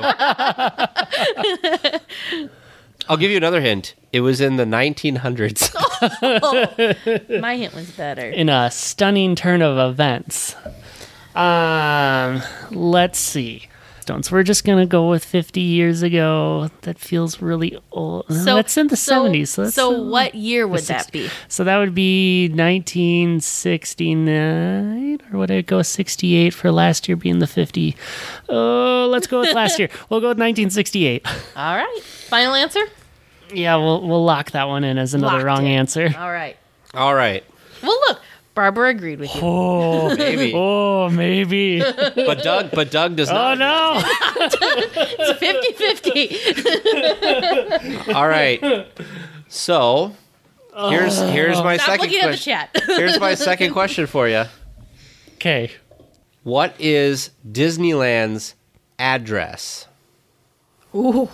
Speaker 2: I'll give you another hint. It was in the nineteen hundreds.
Speaker 1: My hint was better.
Speaker 4: In a stunning turn of events. Um, let's see. So we're just gonna go with fifty years ago. That feels really old. No, that's in the
Speaker 1: so,
Speaker 4: seventies. So, that's,
Speaker 1: so
Speaker 4: uh,
Speaker 1: what year would
Speaker 4: the
Speaker 1: that
Speaker 4: sixties.
Speaker 1: be?
Speaker 4: So that would be nineteen sixty-nine, or would it go sixty-eight for last year being the fifty? Oh, let's go with last year. We'll go with nineteen sixty-eight.
Speaker 1: All right. Final answer?
Speaker 4: Yeah, we'll we'll lock that one in as another
Speaker 1: Locked
Speaker 4: wrong
Speaker 1: in.
Speaker 4: answer.
Speaker 1: All right.
Speaker 2: All right.
Speaker 1: Well, look. Barbara agreed with you.
Speaker 4: Oh,
Speaker 2: Maybe.
Speaker 4: oh, maybe.
Speaker 2: But Doug but Doug does
Speaker 4: Oh
Speaker 2: not.
Speaker 4: no!
Speaker 1: It's fifty-fifty.
Speaker 2: All right. So, here's here's my
Speaker 1: Stop
Speaker 2: second
Speaker 1: looking at the
Speaker 2: question.
Speaker 1: chat.
Speaker 2: Here's my second question for you.
Speaker 4: Okay.
Speaker 2: What is Disneyland's address?
Speaker 1: Ooh.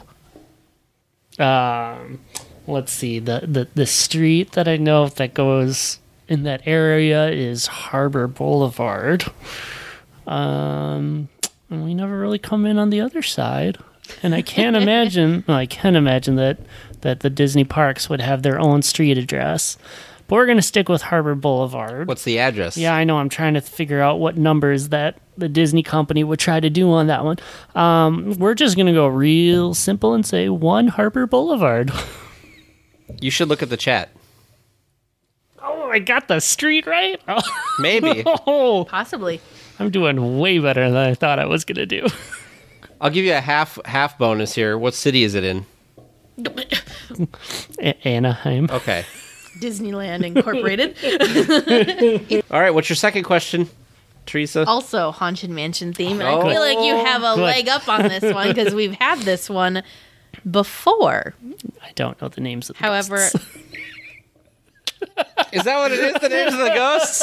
Speaker 4: Um, let's see. The, the the street that I know of that goes in that area is Harbor Boulevard. Um, and we never really come in on the other side. And I can't imagine. Well, I can imagine that that the Disney parks would have their own street address. But we're gonna stick with Harbor Boulevard.
Speaker 2: What's the address?
Speaker 4: Yeah, I know. I'm trying to figure out what numbers that the Disney company would try to do on that one. Um, we're just going to go real simple and say one Harbor Boulevard.
Speaker 2: You should look at the chat.
Speaker 4: Oh, I got the street right? Oh,
Speaker 2: Maybe.
Speaker 1: Possibly.
Speaker 4: I'm doing way better than I thought I was going to do.
Speaker 2: I'll give you a half half bonus here. What city is it in?
Speaker 4: A- Anaheim.
Speaker 2: Okay.
Speaker 1: Disneyland Incorporated.
Speaker 2: All right, what's your second question, Teresa?
Speaker 1: Also Haunted Mansion theme. And
Speaker 2: Oh.
Speaker 1: I feel like you have a
Speaker 4: Good.
Speaker 1: leg up on this one because we've had this one before.
Speaker 4: I don't know the names of the
Speaker 1: However,
Speaker 4: ghosts.
Speaker 2: Is that what it is? The names of the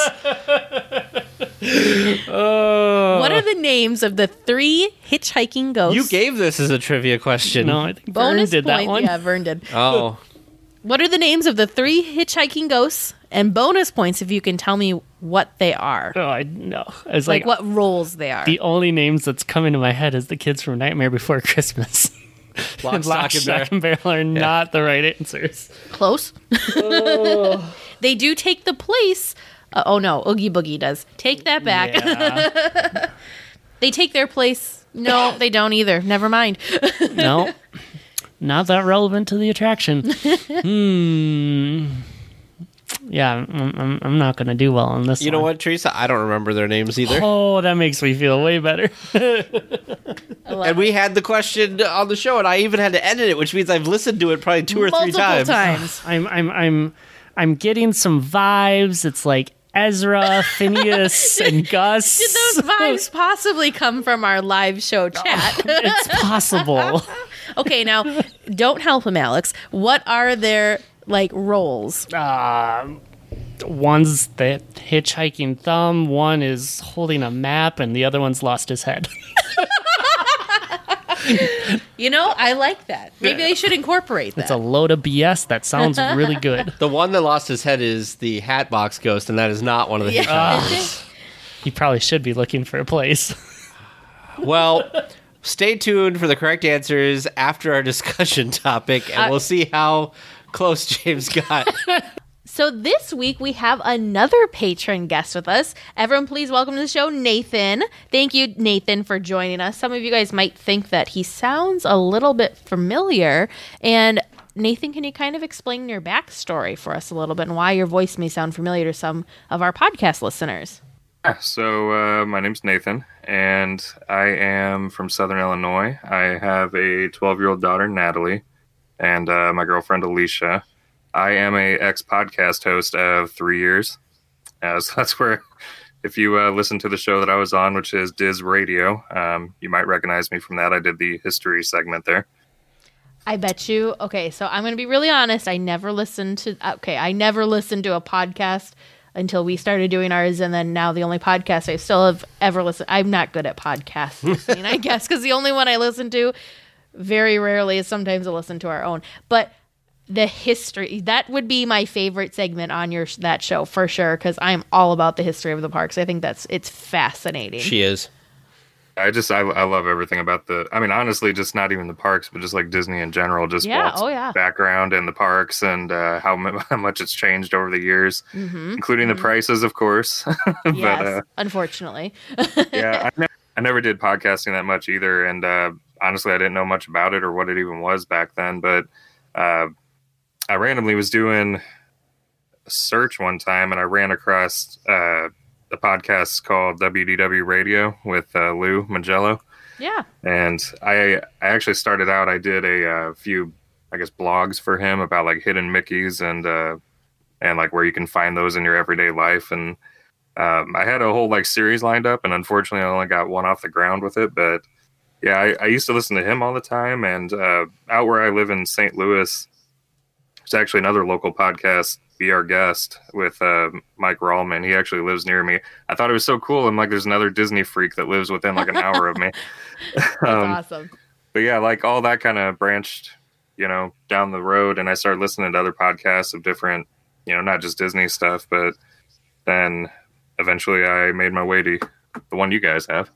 Speaker 2: ghosts?
Speaker 1: what are the names of the three hitchhiking ghosts?
Speaker 2: You gave this as a trivia question.
Speaker 4: No, I think Vern
Speaker 1: bonus
Speaker 4: did
Speaker 1: point.
Speaker 4: that one.
Speaker 1: Yeah, Vern did.
Speaker 2: Oh.
Speaker 1: What are the names of the three hitchhiking ghosts? And bonus points if you can tell me what they are.
Speaker 4: Oh, I know. I was
Speaker 1: Like,
Speaker 4: like,
Speaker 1: what roles they are.
Speaker 4: the only names that's coming to my head is the kids from Nightmare Before Christmas.
Speaker 2: Lock,
Speaker 4: And
Speaker 2: stock,
Speaker 4: Lock,
Speaker 2: and
Speaker 4: Stock,
Speaker 2: barrel.
Speaker 4: and Barrel are not the right answers.
Speaker 1: Close. They do take the place. Uh, oh no, Oogie Boogie does. Take that back.
Speaker 4: Yeah.
Speaker 1: They take their place. No, they don't either. Never mind.
Speaker 4: No, not that relevant to the attraction. hmm. Yeah, I'm, I'm, I'm not going to do well on this
Speaker 2: You know
Speaker 4: one.
Speaker 2: what, Teresa? I don't remember their names either.
Speaker 4: Oh, that makes me feel way better.
Speaker 2: And we had the question on the show, and I even had to edit it, which means I've listened to it probably two or
Speaker 1: Multiple
Speaker 2: three times.
Speaker 1: times.
Speaker 4: I'm, I'm, I'm, I'm getting some vibes. It's like Ezra, Phineas, and Gus.
Speaker 1: Did those vibes possibly come from our live show chat?
Speaker 4: It's possible.
Speaker 1: Okay, now don't help him, Alex. What are their like roles?
Speaker 4: Um, one's the hitchhiking thumb, one is holding a map, and the other one's lost his head.
Speaker 1: You know, I like that. Maybe they should incorporate that.
Speaker 4: It's a load of B S. That sounds really good.
Speaker 2: The one that lost his head is the Hatbox Ghost, and that is not one of the
Speaker 1: Yeah.
Speaker 2: hitchhikers.
Speaker 4: He probably should be looking for a place.
Speaker 2: Well, stay tuned for the correct answers after our discussion topic, and
Speaker 1: Uh,
Speaker 2: we'll see how close James got.
Speaker 1: So this week we have another patron guest with us. Everyone, please welcome to the show, Nathan. Thank you, Nathan, for joining us. Some of you guys might think that he sounds a little bit familiar. And Nathan, can you kind of explain your backstory for us a little bit and why your voice may sound familiar to some of our podcast listeners?
Speaker 5: So uh, my name's Nathan, and I am from Southern Illinois. I have a twelve-year-old daughter, Natalie, and uh, my girlfriend, Alicia. I am a ex-podcast host of three years. Uh, so that's where, if you uh, listen to the show that I was on, which is Diz Radio, um, you might recognize me from that. I did the history segment there.
Speaker 1: I bet you. Okay, so I'm going to be really honest. I never listened to, okay, I never listened to a podcast until we started doing ours, and then now the only podcast I still have ever listened. I'm not good at podcasts listening, I guess, because the only one I listen to very rarely is sometimes I listen to our own. But the history, that would be my favorite segment on your that show for sure, because I'm all about the history of the parks. I think that's it's fascinating.
Speaker 2: She is.
Speaker 5: I just, I, I love everything about the, I mean, honestly, just not even the parks, but just like Disney in general, just
Speaker 1: yeah,
Speaker 5: Walt's
Speaker 1: oh, yeah.
Speaker 5: background in the parks and uh, how, m- how much it's changed over the years, mm-hmm. including mm-hmm. the prices, of course. but,
Speaker 1: yes,
Speaker 5: uh,
Speaker 1: unfortunately.
Speaker 5: yeah, I, ne- I never did podcasting that much either. And uh, honestly, I didn't know much about it or what it even was back then. But uh, I randomly was doing a search one time and I ran across uh, the podcast called W D W Radio with uh, Lou Magello.
Speaker 1: Yeah.
Speaker 5: And I I actually started out, I did a uh, few, I guess, blogs for him about like hidden Mickeys and, uh, and like where you can find those in your everyday life. And um, I had a whole like series lined up, and unfortunately I only got one off the ground with it. But yeah, I, I used to listen to him all the time. And uh, out where I live in Saint Louis, there's actually another local podcast, Be Our Guest, with uh, Mike Rallman. He actually lives near me. I thought it was so cool. I'm like, there's another Disney freak that lives within like an hour of me.
Speaker 1: That's
Speaker 5: um,
Speaker 1: awesome.
Speaker 5: But yeah, like all that kind of branched, you know, down the road. And I started listening to other podcasts of different, you know, not just Disney stuff, but then eventually I made my way to the one you guys have.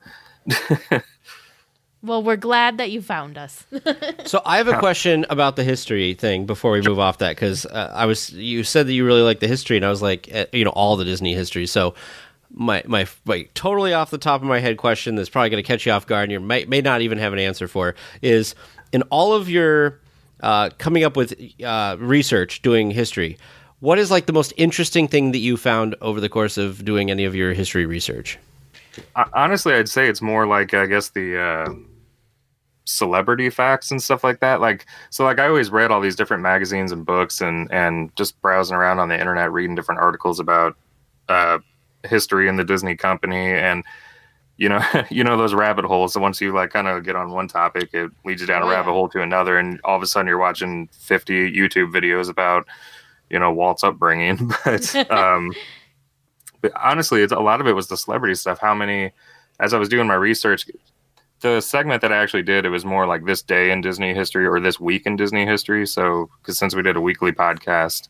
Speaker 1: Well, we're glad that you found us.
Speaker 2: So I have a question about the history thing before we move off that, because uh, I was you said that you really like the history, and I was like, uh, you know, all the Disney history. So my my like totally off the top of my head question that's probably going to catch you off guard, and you may may not even have an answer for, is in all of your uh, coming up with uh, research doing history, what is like the most interesting thing that you found over the course of doing any of your history research?
Speaker 5: Honestly, I'd say it's more like, I guess, the uh, celebrity facts and stuff like that. Like, so like I always read all these different magazines and books and, and just browsing around on the internet, reading different articles about uh, history in the Disney company. And, you know, you know, those rabbit holes. So once you like kind of get on one topic, it leads you down
Speaker 1: oh,
Speaker 5: a rabbit
Speaker 1: yeah.
Speaker 5: hole to another. And all of a sudden you're watching fifty YouTube videos about, you know, Walt's upbringing. But, um, But honestly, it's, a lot of it was the celebrity stuff. How many, as I was doing my research, the segment that I actually did, it was more like this day in Disney history or this week in Disney history. So, because since we did a weekly podcast,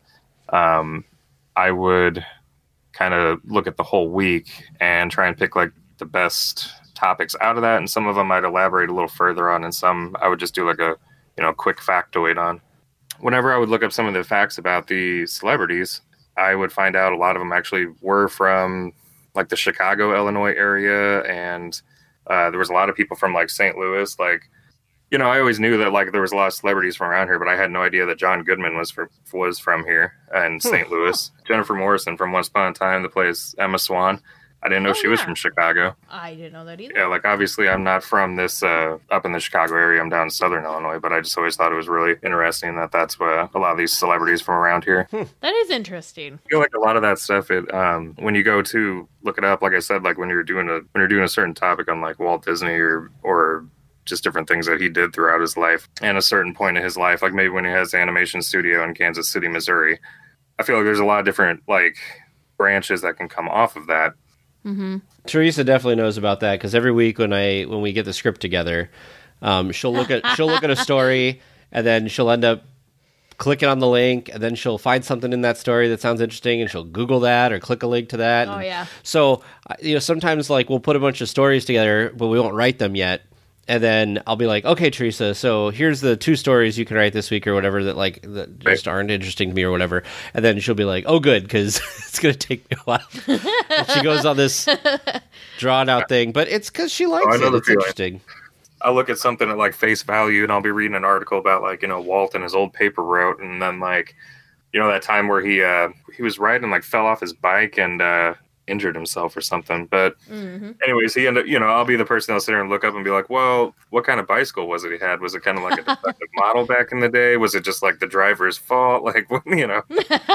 Speaker 5: um, I would kind of look at the whole week and try and pick like the best topics out of that. And some of them I'd elaborate a little further on, and some I would just do like a, you know, quick factoid on. Whenever I would look up some of the facts about the celebrities, I would find out a lot of them actually were from like the Chicago, Illinois area. And uh, there was a lot of people from like Saint Louis. Like, you know, I always knew that like there was a lot of celebrities from around here, but I had no idea that John Goodman was from, was from here in Saint Louis. Jennifer Morrison from Once Upon a Time that plays Emma Swan. I didn't know oh, she yeah. was from Chicago.
Speaker 1: I didn't know that either.
Speaker 5: Yeah, like obviously I'm not from this uh, up in the Chicago area. I'm down in Southern Illinois, but I just always thought it was really interesting that that's uh, a lot of these celebrities from around here.
Speaker 1: Hmm. That is interesting.
Speaker 5: I feel like a lot of that stuff, it um, when you go to look it up, like I said, like when you're doing a when you're doing a certain topic on like Walt Disney or or just different things that he did throughout his life and a certain point in his life, like maybe when he has the animation studio in Kansas City, Missouri, I feel like there's a lot of different like branches that can come off of that.
Speaker 1: Mm-hmm.
Speaker 2: Teresa definitely knows about that, because every week when I when we get the script together, um, she'll look at she'll look at a story, and then she'll end up clicking on the link, and then she'll find something in that story that sounds interesting, and she'll Google that or click a link to that.
Speaker 1: Oh
Speaker 2: and
Speaker 1: yeah.
Speaker 2: So you know, sometimes like we'll put a bunch of stories together, but we won't write them yet. and then I'll be like, okay, Teresa, so here's the two stories you can write this week or whatever that like that just aren't interesting to me or whatever. And then she'll be like, oh, good, because it's going to take me a while. And she goes on this drawn out thing, but it's because she likes
Speaker 5: Oh, I know
Speaker 2: it.
Speaker 5: the
Speaker 2: It's
Speaker 5: feeling.
Speaker 2: interesting.
Speaker 5: I'll look at something at like face value and I'll be reading an article about like, you know, Walt and his old paper route. And then like, you know, that time where he, uh, he was riding, like fell off his bike and, uh, injured himself or something. But
Speaker 1: Mm-hmm.
Speaker 5: anyways, he ended up, you know, I'll be the person that'll sit there and look up and be like, well, what kind of bicycle was it he had? Was it kind of like a defective model back in the day? Was it just like the driver's fault? Like, what, you know,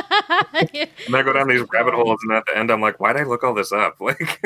Speaker 5: and I go down these rabbit holes and at the end I'm like, why'd I look all this up? Like,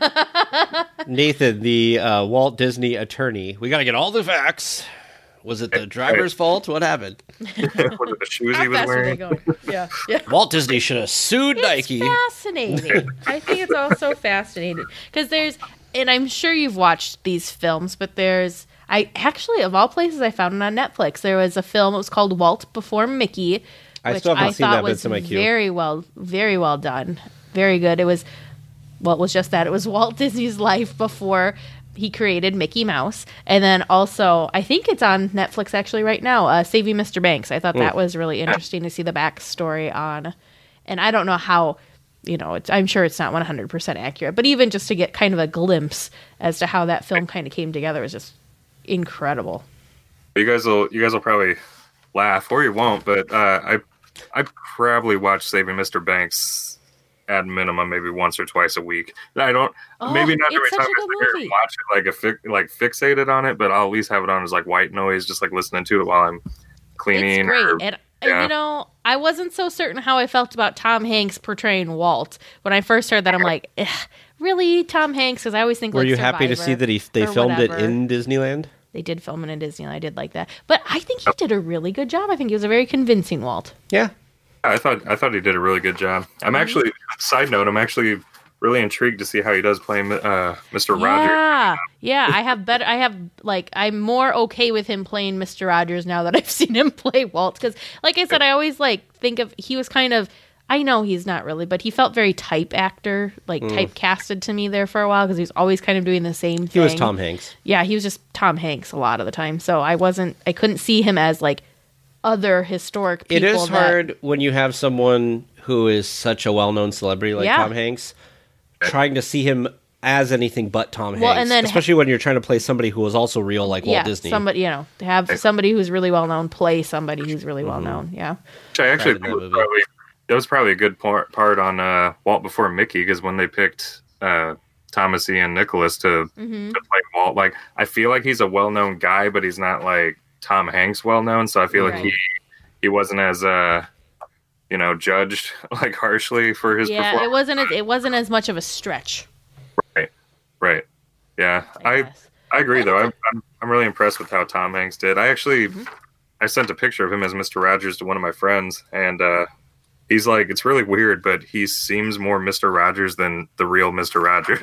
Speaker 2: Nathan, the uh, Walt Disney attorney, we got to get all the facts. Was it the driver's fault? What happened?
Speaker 5: was it the shoes
Speaker 1: How
Speaker 5: he was
Speaker 1: fast are they
Speaker 5: wearing?
Speaker 1: going? Yeah, yeah.
Speaker 2: Walt Disney should have sued
Speaker 1: It's
Speaker 2: Nike.
Speaker 1: fascinating. I think it's also fascinating because there's, and I'm sure you've watched these films, but there's, I actually, of all places, I found it on Netflix. There was a film. It was called Walt Before Mickey,
Speaker 2: I
Speaker 1: which
Speaker 2: still haven't
Speaker 1: I
Speaker 2: seen
Speaker 1: thought
Speaker 2: that, but
Speaker 1: was
Speaker 2: it's in my queue.
Speaker 1: very well, very well done, very good. It was, well, it was just that it was Walt Disney's life before he created Mickey Mouse, and then also I think it's on Netflix actually right now. Uh, Saving Mister Banks. I thought that was really interesting to see the backstory on, and I don't know how, you know, it's, I'm sure it's not one hundred percent accurate, but even just to get kind of a glimpse as to how that film kind of came together was just incredible.
Speaker 5: You guys will you guys will probably laugh or you won't, but uh, I I probably watch Saving Mister Banks at minimum maybe once or twice a week. I don't
Speaker 1: Oh,
Speaker 5: maybe not every
Speaker 1: it's
Speaker 5: time
Speaker 1: such a
Speaker 5: I
Speaker 1: good
Speaker 5: sit here
Speaker 1: movie.
Speaker 5: and watch it like a fi- like fixated on it, but I'll at least have it on as like white noise, just like listening to it while I'm cleaning.
Speaker 1: It's great.
Speaker 5: or-
Speaker 1: And, and,
Speaker 5: yeah.
Speaker 1: you know, I wasn't so certain how I felt about Tom Hanks portraying Walt. When I first heard that, I'm like, "Ugh, really, Tom Hanks? Because I always think
Speaker 2: Were
Speaker 1: like
Speaker 2: you happy to
Speaker 1: Survivor
Speaker 2: see that he they
Speaker 1: or
Speaker 2: filmed
Speaker 1: whatever.
Speaker 2: it in Disneyland?
Speaker 1: They did film it in Disneyland. I did like that. But I think he did a really good job. I think he was a very convincing Walt.
Speaker 2: Yeah.
Speaker 5: I thought I thought he did a really good job. I'm actually side note. I'm actually really intrigued to see how he does play uh, Mister Rogers.
Speaker 1: Yeah. Yeah. I have better, I have, like, I'm more okay with him playing Mister Rogers now that I've seen him play Walt. Because, like I said, I always, like, think of, he was kind of, I know he's not really, but he felt very type actor, like typecasted to me there for a while because he was always kind of doing the same thing.
Speaker 2: He was Tom Hanks.
Speaker 1: Yeah, he was just Tom Hanks a lot of the time. So I wasn't, I couldn't see him as like other historic
Speaker 2: It
Speaker 1: people.
Speaker 2: is
Speaker 1: that-
Speaker 2: hard when you have someone who is such a well-known celebrity like
Speaker 1: Yeah.
Speaker 2: Tom Hanks, trying to see him as anything but Tom
Speaker 1: Well,
Speaker 2: Hanks.
Speaker 1: and then-
Speaker 2: especially when you're trying to play somebody who was also real like
Speaker 1: yeah,
Speaker 2: Walt Disney.
Speaker 1: somebody, you know, to have somebody who's really well known play somebody who's really well known. Yeah.
Speaker 5: Which I actually
Speaker 2: Right in
Speaker 5: think
Speaker 2: that
Speaker 5: was
Speaker 2: movie.
Speaker 5: probably, that was probably a good part, part on uh, Walt Before Mickey, because when they picked uh, Thomas Ian Nicholas to,
Speaker 1: Mm-hmm.
Speaker 5: to play Walt, like I feel like he's a well-known guy, but he's not like Tom Hanks well-known. So I feel like
Speaker 1: Right.
Speaker 5: he he wasn't as uh, you know judged like harshly for his
Speaker 1: Yeah,
Speaker 5: performance.
Speaker 1: it wasn't as, it wasn't as much of a stretch.
Speaker 5: Right, right, yeah.
Speaker 1: I
Speaker 5: I
Speaker 1: guess.
Speaker 5: I agree though. I'm, I'm I'm really impressed with how Tom Hanks did. I actually
Speaker 1: Mm-hmm.
Speaker 5: I sent a picture of him as Mister Rogers to one of my friends, and uh, he's like, it's really weird, but he seems more Mister Rogers than the real Mister Rogers.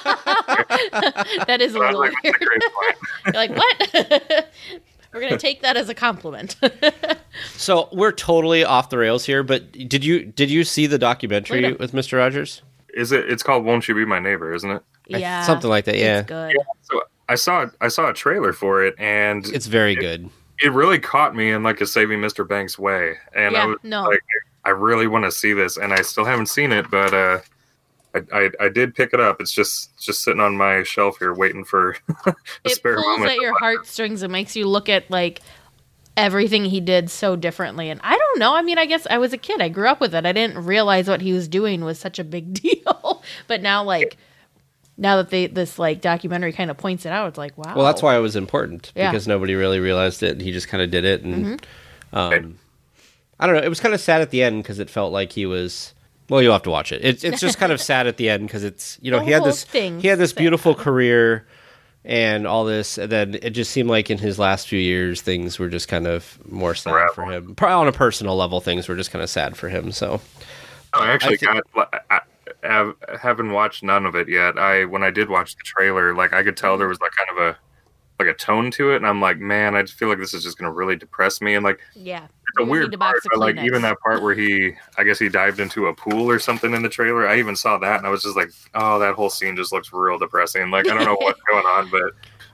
Speaker 1: That is a
Speaker 5: I was
Speaker 1: little
Speaker 5: like,
Speaker 1: weird.
Speaker 5: that's a great point.
Speaker 1: You're like, what? We're gonna take that as a compliment.
Speaker 2: So we're totally off the rails here, but did you did you see the documentary
Speaker 1: Later.
Speaker 2: with Mister Rogers?
Speaker 5: Is it? It's called "Won't You Be My Neighbor," isn't it?
Speaker 2: I-
Speaker 1: Yeah,
Speaker 2: something like that, yeah.
Speaker 1: It's good.
Speaker 5: So I saw I saw a trailer for it, and
Speaker 2: It's very good.
Speaker 5: it really caught me in like a Saving Mister Banks way, and I
Speaker 1: Yeah,
Speaker 5: was
Speaker 1: no.
Speaker 5: like, I really want to see this, and I still haven't seen it, but uh, I, I I did pick it up. It's just just sitting on my shelf here, waiting for a
Speaker 1: It
Speaker 5: spare
Speaker 1: pulls
Speaker 5: moment.
Speaker 1: at your heartstrings. It makes you look at like everything he did so differently. And I don't know. I mean, I guess I was a kid. I grew up with it. I didn't realize what he was doing was such a big deal. But now, like, now that they this like documentary kind of points it out, it's like, wow.
Speaker 2: Well, that's why it was important,
Speaker 1: Yeah.
Speaker 2: because nobody really realized it, and he just kind of did it. And
Speaker 1: Mm-hmm.
Speaker 2: um, I don't know. It was kind of sad at the end because it felt like he was. Well, you'll have to watch it. It's it's just kind of sad at the end because it's you know
Speaker 1: The
Speaker 2: he had
Speaker 1: whole
Speaker 2: this
Speaker 1: thing's
Speaker 2: he had this
Speaker 1: sad.
Speaker 2: beautiful career and all this, and then it just seemed like in his last few years things were just kind of more sad
Speaker 5: Unravel.
Speaker 2: for him. Probably on a personal level, things were just kind of sad for him. So
Speaker 5: I actually
Speaker 2: I think-
Speaker 5: got. I, I have, haven't watched none of it yet. I when I did watch the trailer, like I could tell there was like kind of a like a tone to it, and I'm like, man, I just feel like this is just going to really depress me. And like
Speaker 1: yeah.
Speaker 5: it's a
Speaker 1: You need
Speaker 5: weird
Speaker 1: a box
Speaker 5: part,
Speaker 1: of
Speaker 5: but like
Speaker 1: Kleenex.
Speaker 5: even that part where he, I guess he dived into a pool or something in the trailer. I even saw that, and I was just like, oh, that whole scene just looks real depressing. Like I don't know what's going on, but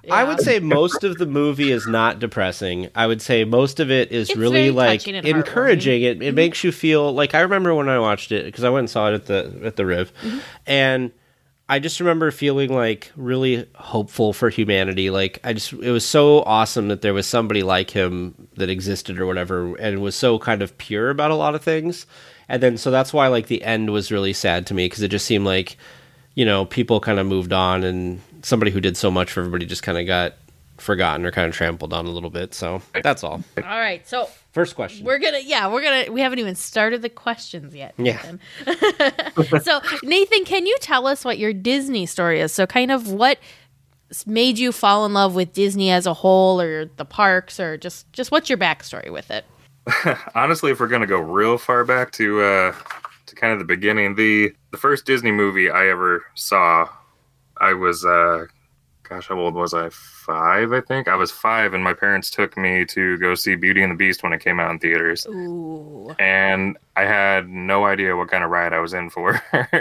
Speaker 2: I would say most of the movie is not depressing. I would say most of it is
Speaker 1: It's
Speaker 2: really
Speaker 1: very
Speaker 2: like
Speaker 1: touching and
Speaker 2: encouraging. It it
Speaker 1: Mm-hmm.
Speaker 2: makes you feel like I remember when I watched it because I went and saw it at the at the Riv,
Speaker 1: Mm-hmm.
Speaker 2: and I just remember feeling like really hopeful for humanity. Like I just it was so awesome that there was somebody like him that existed or whatever, and was so kind of pure about a lot of things. And then so that's why like the end was really sad to me because it just seemed like, you know, people kind of moved on and somebody who did so much for everybody just kind of got forgotten or kind of trampled on a little bit. So that's all.
Speaker 1: All right, so
Speaker 2: First question.
Speaker 1: we're gonna yeah we're gonna we haven't even started the questions yet.
Speaker 2: Yeah.
Speaker 1: Nathan. So Nathan, can you tell us what your Disney story is? So kind of what s- made you fall in love with Disney as a whole, or the parks, or just just what's your backstory with it?
Speaker 5: Honestly, if we're gonna go real far back to uh, to kind of the beginning, the the first Disney movie I ever saw, I was uh, gosh, how old was I? Five, I think. I was five, and my parents took me to go see Beauty and the Beast when it came out in theaters.
Speaker 1: Ooh.
Speaker 5: And I had no idea what kind of ride I was in for.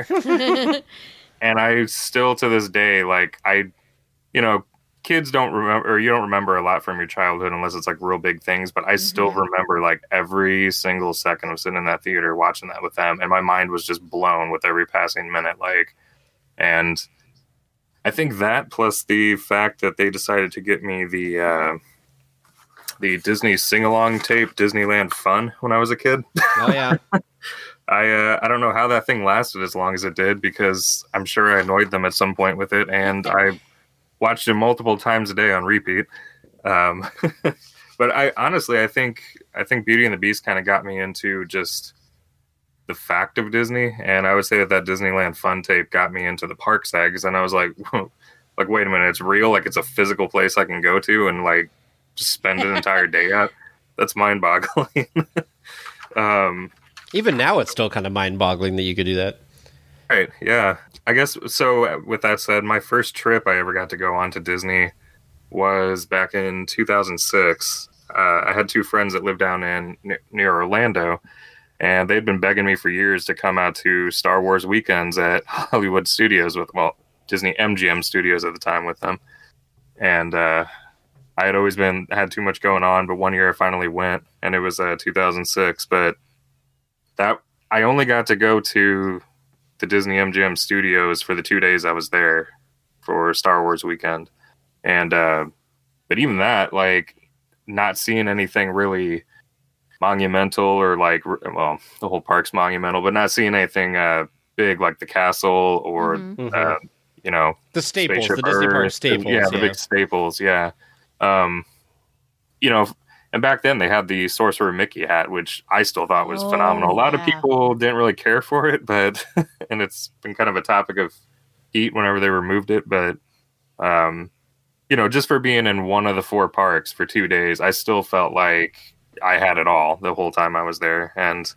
Speaker 5: And I still, to this day, like I, you know, kids don't remember, or you don't remember a lot from your childhood unless it's like real big things. But I still
Speaker 1: Mm-hmm.
Speaker 5: remember like every single second of sitting in that theater watching that with them, and my mind was just blown with every passing minute. Like, and I think that plus the fact that they decided to get me the uh, the Disney sing-along tape, Disneyland Fun, when I was a kid.
Speaker 2: Oh yeah.
Speaker 5: I uh, I don't know how that thing lasted as long as it did, because I'm sure I annoyed them at some point with it, and I watched it multiple times a day on repeat. Um, but I honestly, I think I think Beauty and the Beast kind of got me into just the fact of Disney, and I would say that that Disneyland Fun tape got me into the park sags, and I was like, like wait a minute, it's real, like it's a physical place I can go to and like just spend an entire day at. That's mind-boggling. um,
Speaker 2: Even now, it's still kind of mind-boggling that you could do that.
Speaker 5: Right, yeah. I guess, so with that said, my first trip I ever got to go on to Disney was back in two thousand six. Uh, I had two friends that lived down in near Orlando, and they'd been begging me for years to come out to Star Wars weekends at Hollywood Studios with, well, Disney M G M Studios at the time with them. And uh, I had always been, had too much going on, but one year I finally went, and it was uh, two thousand six. But that, I only got to go to the Disney M G M Studios for the two days I was there for Star Wars weekend. And, uh, but even that, like, not seeing anything really monumental or like, well, the whole park's monumental, but not seeing anything uh, big like the castle or,
Speaker 1: Mhm.
Speaker 5: uh, you know,
Speaker 2: The staples,
Speaker 5: Spaceship
Speaker 2: the Disney Park
Speaker 5: Earth,
Speaker 2: staples.
Speaker 5: Yeah, the
Speaker 2: yeah.
Speaker 5: big staples, yeah. Um, you know, and back then they had the Sorcerer Mickey hat, which I still thought was
Speaker 1: Oh,
Speaker 5: phenomenal. A lot of
Speaker 1: yeah.
Speaker 5: people didn't really care for it, but, and it's been kind of a topic of heat whenever they removed it, but, um, you know, just for being in one of the four parks for two days, I still felt like I had it all the whole time I was there. And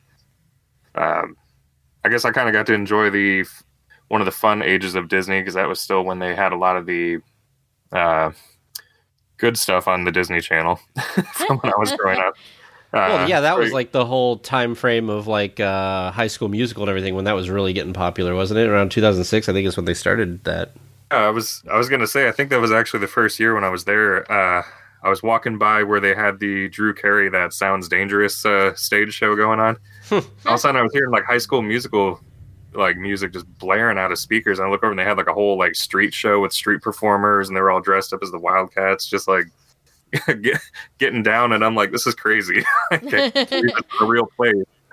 Speaker 5: um, I guess I kind of got to enjoy the one of the fun ages of Disney, because that was still when they had a lot of the uh, good stuff on the Disney Channel from when I was growing up. Uh,
Speaker 2: Well, yeah, that was
Speaker 5: so-
Speaker 2: like the whole time frame of like uh, High School Musical and everything when that was really getting popular, wasn't it? Around two thousand six, I think is when they started that.
Speaker 5: Yeah, I was I was gonna say I think that was actually the first year when I was there. Uh, I was walking by where they had the Drew Carey That Sounds Dangerous uh, stage show going on. All of a sudden, I was hearing like High School Musical like music just blaring out of speakers, and I look over and they had like a whole like street show with street performers, and they were all dressed up as the Wildcats, just like get, getting down. And I'm like, this is crazy. Okay, this is a real place.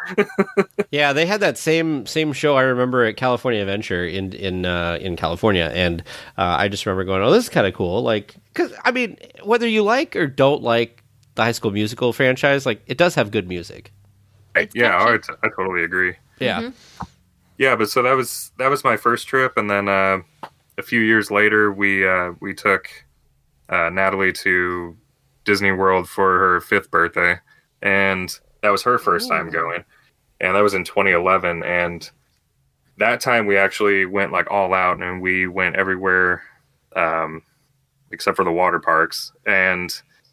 Speaker 2: Yeah, they had that same same show I remember at California Adventure in in uh, in California, and uh, I just remember going, "Oh, this is kind of cool." Like, because I mean, whether you like or don't like the High School Musical franchise, like it does have good music.
Speaker 1: It's
Speaker 5: Yeah, I,
Speaker 1: catchy.
Speaker 5: I totally agree.
Speaker 2: Yeah,
Speaker 5: Yeah, but so that was that was my first trip, and then uh, a few years later, we uh, we took uh, Natalie to Disney World for her fifth birthday, and that was her first time going, and that was in twenty eleven. And that time we actually went like all out, and we went everywhere um, except for the water parks. And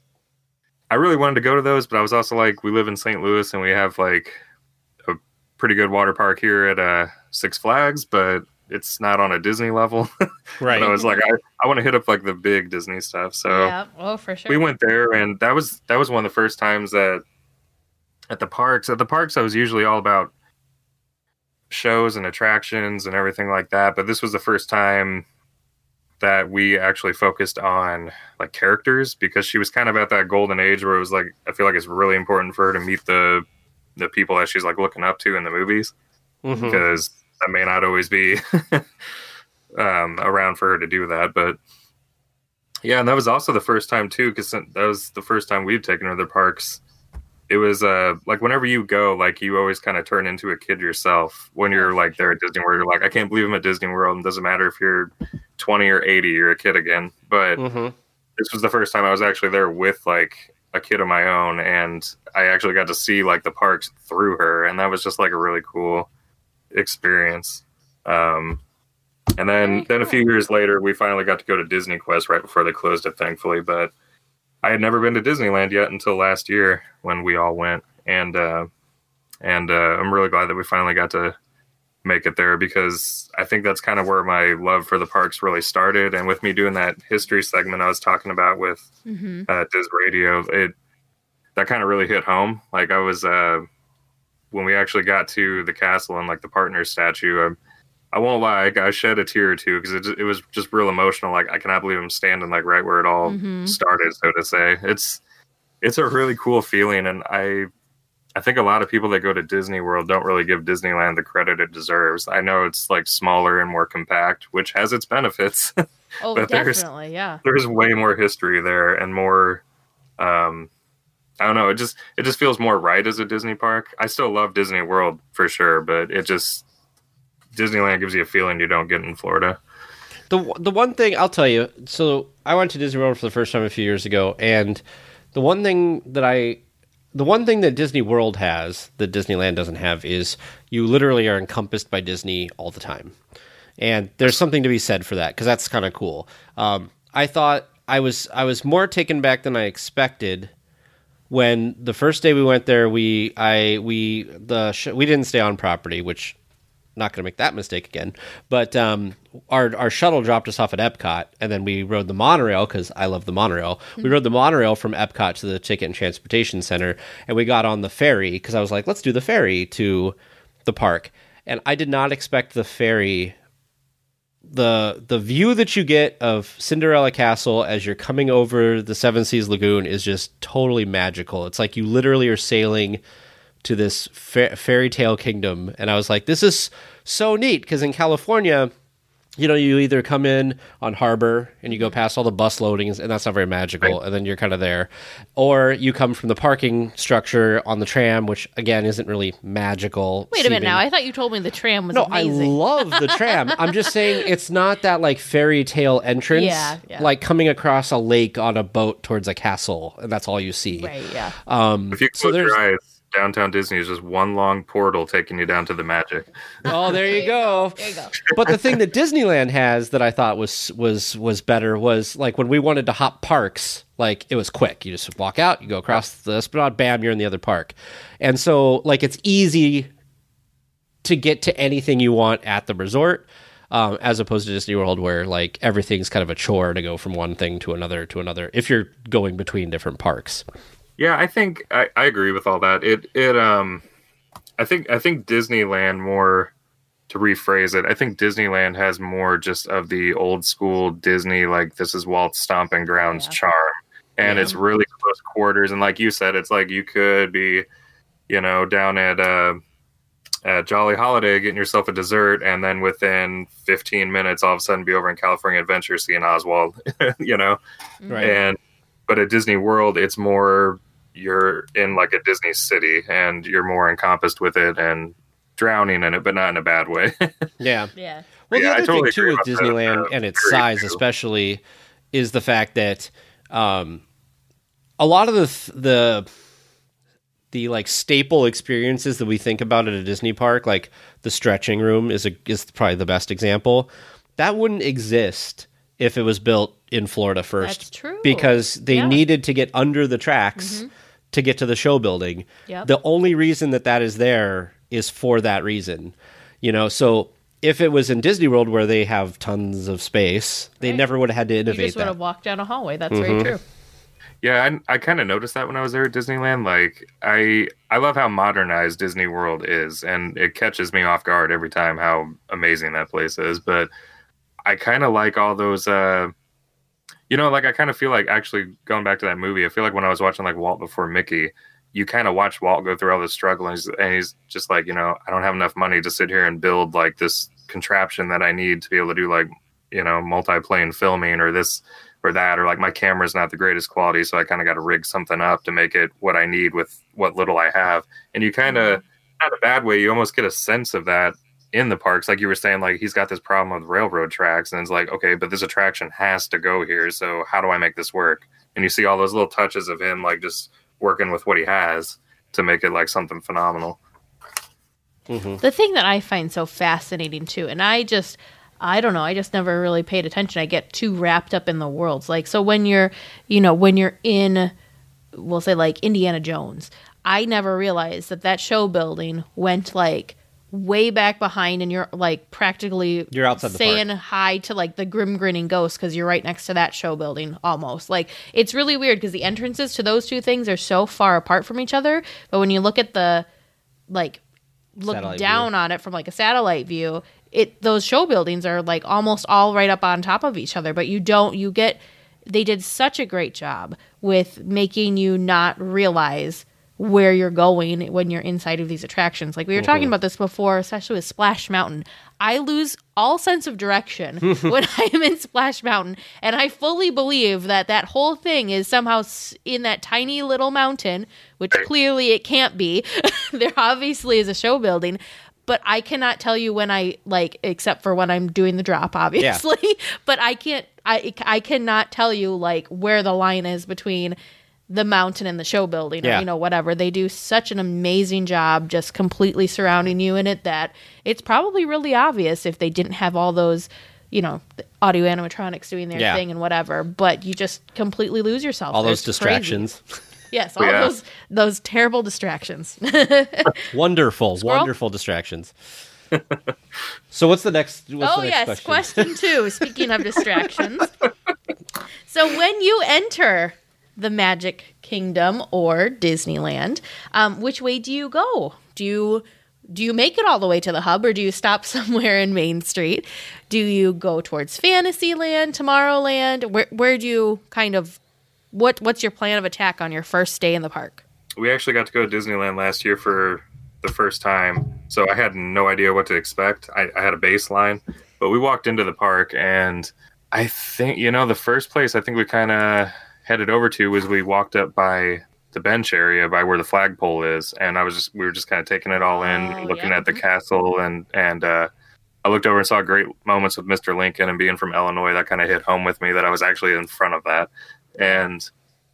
Speaker 5: I really wanted to go to those, but I was also like, we live in Saint Louis, and we have like a pretty good water park here at uh, Six Flags, but it's not on a Disney level.
Speaker 2: Right.
Speaker 5: And I was like, I, I want to hit up like the big Disney stuff. So
Speaker 1: Yeah. Oh, for sure.
Speaker 5: we went there, and that was that was one of the first times that at the parks. At the parks, I was usually all about shows and attractions and everything like that. But this was the first time that we actually focused on like characters, because she was kind of at that golden age where it was like, I feel like it's really important for her to meet the the people that she's like looking up to in the movies,
Speaker 2: Mm-hmm.
Speaker 5: because that may not always be um, around for her to do that. But yeah, and that was also the first time too, because that was the first time we've taken her to the parks. It was uh, like whenever you go, like you always kind of turn into a kid yourself when you're like there at Disney World. You're like, I can't believe I'm at Disney World. It doesn't matter if you're twenty or eighty, you're a kid again. But
Speaker 2: Mm-hmm.
Speaker 5: this was the first time I was actually there with like a kid of my own, and I actually got to see like the parks through her, and that was just like a really cool experience. Um, and then then a few years later, we finally got to go to Disney Quest right before they closed it, thankfully. But I had never been to Disneyland yet until last year when we all went, and uh, and uh, I'm really glad that we finally got to make it there, because I think that's kind of where my love for the parks really started. And with me doing that history segment I was talking about with
Speaker 1: Mm-hmm.
Speaker 5: uh, Diz Radio, it that kind of really hit home. Like I was uh, when we actually got to the castle and like the partner statue, I, I won't lie, I shed a tear or two, because it, it was just real emotional. Like I cannot believe I'm standing like right where it all
Speaker 1: Mhm.
Speaker 5: started, so to say. It's it's a really cool feeling, and I I think a lot of people that go to Disney World don't really give Disneyland the credit it deserves. I know it's like smaller and more compact, which has its benefits.
Speaker 1: Oh,
Speaker 5: But there's-
Speaker 1: definitely. Yeah.
Speaker 5: There's way more history there and more um I don't know, it just it just feels more right as a Disney park. I still love Disney World for sure, but it just Disneyland gives you a feeling you don't get in Florida.
Speaker 2: The the one thing I'll tell you, so I went to Disney World for the first time a few years ago, and the one thing that I, the one thing that Disney World has that Disneyland doesn't have is you literally are encompassed by Disney all the time, and there's something to be said for that, because that's kind of cool. Um, I thought I was I was more taken back than I expected when the first day we went there. We I we the sh- we didn't stay on property, which. Not going to make that mistake again, but um, our our shuttle dropped us off at Epcot, and then we rode the monorail, because I love the monorail. We rode the monorail from Epcot to the Ticket and Transportation Center, and we got on the ferry, because I was like, let's do the ferry to the park. And I did not expect the ferry, the the view that you get of Cinderella Castle as you're coming over the Seven Seas Lagoon is just totally magical. It's like you literally are sailing to this fa- fairy tale kingdom, and I was like, this is so neat, because in California, you know, you either come in on Harbor and you go past all the bus loadings, and that's not very magical,
Speaker 5: Right.
Speaker 2: and then you're kind of there, or you come from the parking structure on the tram, which again isn't really magical.
Speaker 1: Wait a minute
Speaker 2: seeming.
Speaker 1: now. I thought you told me the tram was
Speaker 2: No,
Speaker 1: amazing.
Speaker 2: I love the tram. I'm just saying it's not that like fairy tale entrance,
Speaker 1: Yeah, yeah.
Speaker 2: like coming across a lake on a boat towards a castle, and that's all you see.
Speaker 1: Right. Yeah.
Speaker 2: Um,
Speaker 5: If you
Speaker 2: so
Speaker 5: close
Speaker 2: there's
Speaker 5: your eyes, downtown Disney is just one long portal taking you down to the magic.
Speaker 2: oh, there you go.
Speaker 1: There you go.
Speaker 2: But the thing that Disneyland has that I thought was was was better was like when we wanted to hop parks, like it was quick. You just walk out, you go across the Esplanade, bam, you're in the other park. And so like it's easy to get to anything you want at the resort, um, as opposed to Disney World where like everything's kind of a chore to go from one thing to another to another if you're going between different parks.
Speaker 5: Yeah, I think I, I agree with all that. It it um I think I think Disneyland, more to rephrase it, I think Disneyland has more just of the old school Disney, like this is Walt's stomping grounds
Speaker 1: Yeah.
Speaker 5: charm. And
Speaker 2: Yeah.
Speaker 5: it's really close quarters, and like you said, it's like you could be, you know, down at uh at Jolly Holiday getting yourself a dessert, and then within fifteen minutes all of a sudden be over in California Adventure seeing Oswald, you know.
Speaker 2: Right.
Speaker 5: And but at Disney World, it's more you're in like a Disney city, and you're more encompassed with it and drowning in it, but not in a bad way.
Speaker 2: Yeah.
Speaker 1: Yeah.
Speaker 2: Well,
Speaker 5: Yeah,
Speaker 2: the
Speaker 5: I
Speaker 2: other
Speaker 5: totally
Speaker 2: thing too
Speaker 5: agree
Speaker 2: with
Speaker 5: about that.
Speaker 2: Disneyland
Speaker 5: Uh,
Speaker 2: and its
Speaker 5: agree
Speaker 2: size,
Speaker 5: too.
Speaker 2: especially, is the fact that um, a lot of the th- the the like staple experiences that we think about at a Disney park, like the stretching room, is a is probably the best example. That wouldn't exist if it was built in Florida first.
Speaker 1: That's true.
Speaker 2: Because they
Speaker 1: Yeah.
Speaker 2: needed to get under the tracks to get to the show building.
Speaker 1: Yep.
Speaker 2: The only reason that that is there is for that reason. You know, so if it was in Disney World where they have tons of space, they
Speaker 1: Right.
Speaker 2: never would have had to
Speaker 1: You
Speaker 2: innovate
Speaker 1: just would
Speaker 2: that.
Speaker 1: have walked down a hallway. That's
Speaker 2: Mhm.
Speaker 1: very true.
Speaker 5: Yeah, I, I kind of noticed that when I was there at Disneyland. Like, I I love how modernized Disney World is, and it catches me off guard every time how amazing that place is. But I kind of like all those, uh, you know, like I kind of feel like actually going back to that movie. I feel like when I was watching like Walt Before Mickey, you kind of watch Walt go through all this struggle, and he's, and he's just like, you know, I don't have enough money to sit here and build like this contraption that I need to be able to do like, you know, multi-plane filming or this or that, or like my camera's not the greatest quality, so I kind of got to rig something up to make it what I need with what little I have. And you kind of, not a bad way, you almost get a sense of that in the parks. Like you were saying, like he's got this problem with railroad tracks, and it's like, okay, but this attraction has to go here, so how do I make this work? And you see all those little touches of him like just working with what he has to make it like something phenomenal.
Speaker 1: The thing that I find so fascinating too, and I just, I don't know, I just never really paid attention. I get too wrapped up in the worlds. Like, so when you're, you know, when you're in, we'll say like Indiana Jones, I never realized that that show building went like way back behind, and you're like practically
Speaker 2: You're outside the
Speaker 1: saying
Speaker 2: park.
Speaker 1: hi to like the grim grinning ghost because you're right next to that show building almost. Like, it's really weird because the entrances to those two things are so far apart from each other. But when you look at the, like, look
Speaker 2: Satellite
Speaker 1: down
Speaker 2: view.
Speaker 1: on it from like a satellite view, it those show buildings are like almost all right up on top of each other, but you don't you get they did such a great job with making you not realize where you're going when you're inside of these attractions. Like we were talking about this before, especially with Splash Mountain. I lose all sense of direction when I'm in Splash Mountain, and I fully believe that that whole thing is somehow s- in that tiny little mountain, which clearly it can't be. There obviously is a show building, but I cannot tell you when I, like, except for when I'm doing the drop, obviously. But I can't, I, I cannot tell you, like, where the line is between the mountain and the show building, or,
Speaker 2: Yeah.
Speaker 1: you know, whatever. They do such an amazing job just completely surrounding you in it that it's probably really obvious if they didn't have all those, you know, audio animatronics doing their
Speaker 2: Yeah.
Speaker 1: thing and whatever, but you just completely lose yourself.
Speaker 2: All those
Speaker 1: It's crazy.
Speaker 2: distractions.
Speaker 1: Yes, all
Speaker 5: Yeah.
Speaker 1: those those terrible distractions.
Speaker 2: Wonderful,
Speaker 1: Squirrel?
Speaker 2: wonderful distractions. So what's the next? What's
Speaker 1: Oh,
Speaker 2: the
Speaker 1: yes.
Speaker 2: next
Speaker 1: Question?
Speaker 2: question?
Speaker 1: two. Speaking of distractions. So, when you enter the Magic Kingdom or Disneyland, um, which way do you go? Do you. Do you make it all the way to the hub, or do you stop somewhere in Main Street? Do you go towards Fantasyland, Tomorrowland? Where where do you kind of what what's your plan of attack on your first day in the park?
Speaker 5: We actually got to go to Disneyland last year for the first time, so I had no idea what to expect. I, I had a baseline, but we walked into the park, and I think, you know, the first place I think we kind of headed over to was we walked up by the bench area by where the flagpole is, and I was just we were just kind of taking it all in,
Speaker 1: Oh,
Speaker 5: looking
Speaker 1: yeah.
Speaker 5: at the castle, and and uh, I looked over and saw great moments with Mister Lincoln, and being from Illinois, that kind of hit home with me that I was actually in front of that, and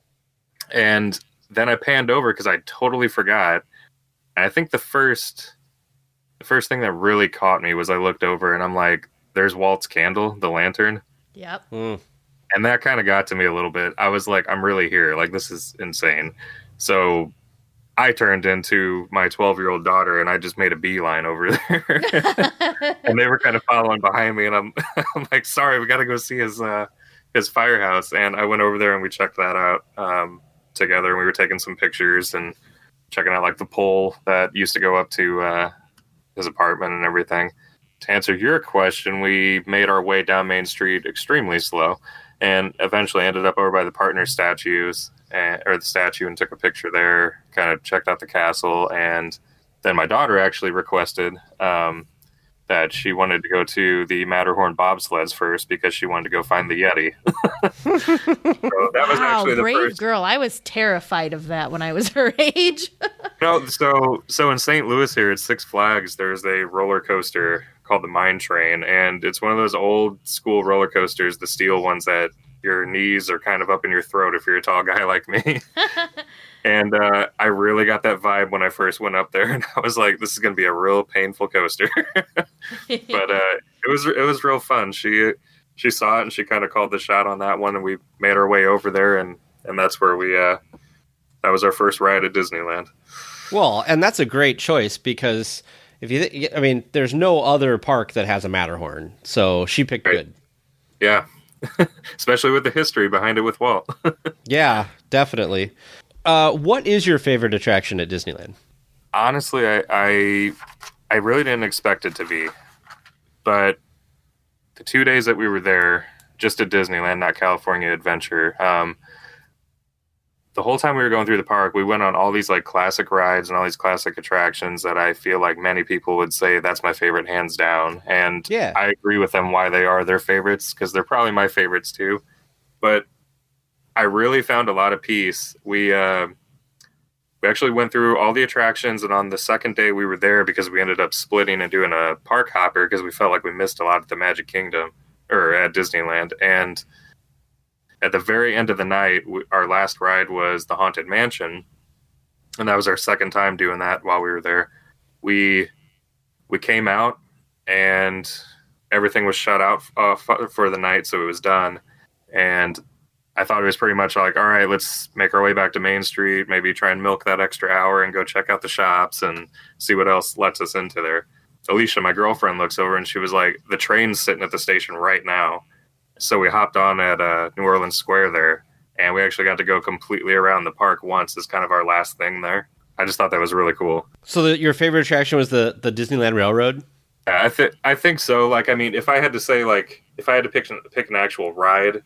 Speaker 5: and then I panned over because I totally forgot. And I think the first the first thing that really caught me was I looked over and I'm like, "There's Walt's candle, the lantern."
Speaker 1: Yep.
Speaker 2: Mm.
Speaker 5: And that kind of got to me a little bit. I was like, I'm really here. Like, this is insane. So I turned into my twelve-year-old daughter, and I just made a beeline over there. And they were kind of following behind me, and I'm, I'm like, sorry, we got to go see his uh, his firehouse. And I went over there, and we checked that out um, together. And we were taking some pictures and checking out, like, the pole that used to go up to uh, his apartment and everything. To answer your question, we made our way down Main Street extremely slow, and eventually ended up over by the partner statues, and, or the statue, and took a picture there, kind of checked out the castle. And then my daughter actually requested um, that she wanted to go to the Matterhorn bobsleds first because she wanted to go find the Yeti. So that was
Speaker 1: Wow,
Speaker 5: actually the
Speaker 1: brave
Speaker 5: first.
Speaker 1: girl. I was terrified of that when I was her age.
Speaker 5: No, so so in Saint Louis here at Six Flags, there's a roller coaster called the Mine Train, and it's one of those old school roller coasters, the steel ones that your knees are kind of up in your throat if you're a tall guy like me. And uh, I really got that vibe when I first went up there, and I was like, "This is going to be a real painful coaster." But uh, it was it was real fun. She she saw it and she kind of called the shot on that one, and we made our way over there, and and that's where we uh, that was our first ride at Disneyland.
Speaker 2: Well, and that's a great choice because if you, th- I mean, there's no other park that has a Matterhorn, so she picked
Speaker 5: Right.
Speaker 2: good.
Speaker 5: Yeah. Especially with the history behind it with Walt.
Speaker 2: Yeah, definitely. Uh, what is your favorite attraction at Disneyland?
Speaker 5: Honestly, I, I I really didn't expect it to be. But the two days that we were there, just at Disneyland, not California Adventure, um, the whole time we were going through the park, we went on all these like classic rides and all these classic attractions that I feel like many people would say that's my favorite hands down. And
Speaker 2: Yeah.
Speaker 5: I agree with them why they are their favorites, because they're probably my favorites too. But I really found a lot of peace. We uh, we actually went through all the attractions, and on the second day we were there because we ended up splitting and doing a park hopper because we felt like we missed a lot at the Magic Kingdom or at Disneyland. And at the very end of the night, we, our last ride was the Haunted Mansion, and that was our second time doing that while we were there. We we came out, and everything was shut out uh, for the night, so it was done. And I thought it was pretty much like, all right, let's make our way back to Main Street, maybe try and milk that extra hour and go check out the shops and see what else lets us into there. Alicia, my girlfriend, looks over and she was like, the train's sitting at the station right now. So we hopped on at uh, New Orleans Square there, and we actually got to go completely around the park once as kind of our last thing there. I just thought that was really cool.
Speaker 2: So the, your favorite attraction was the, the Disneyland Railroad?
Speaker 5: Yeah, I, th- I think so. Like, I mean, if I had to say, like, if I had to pick, pick an actual ride,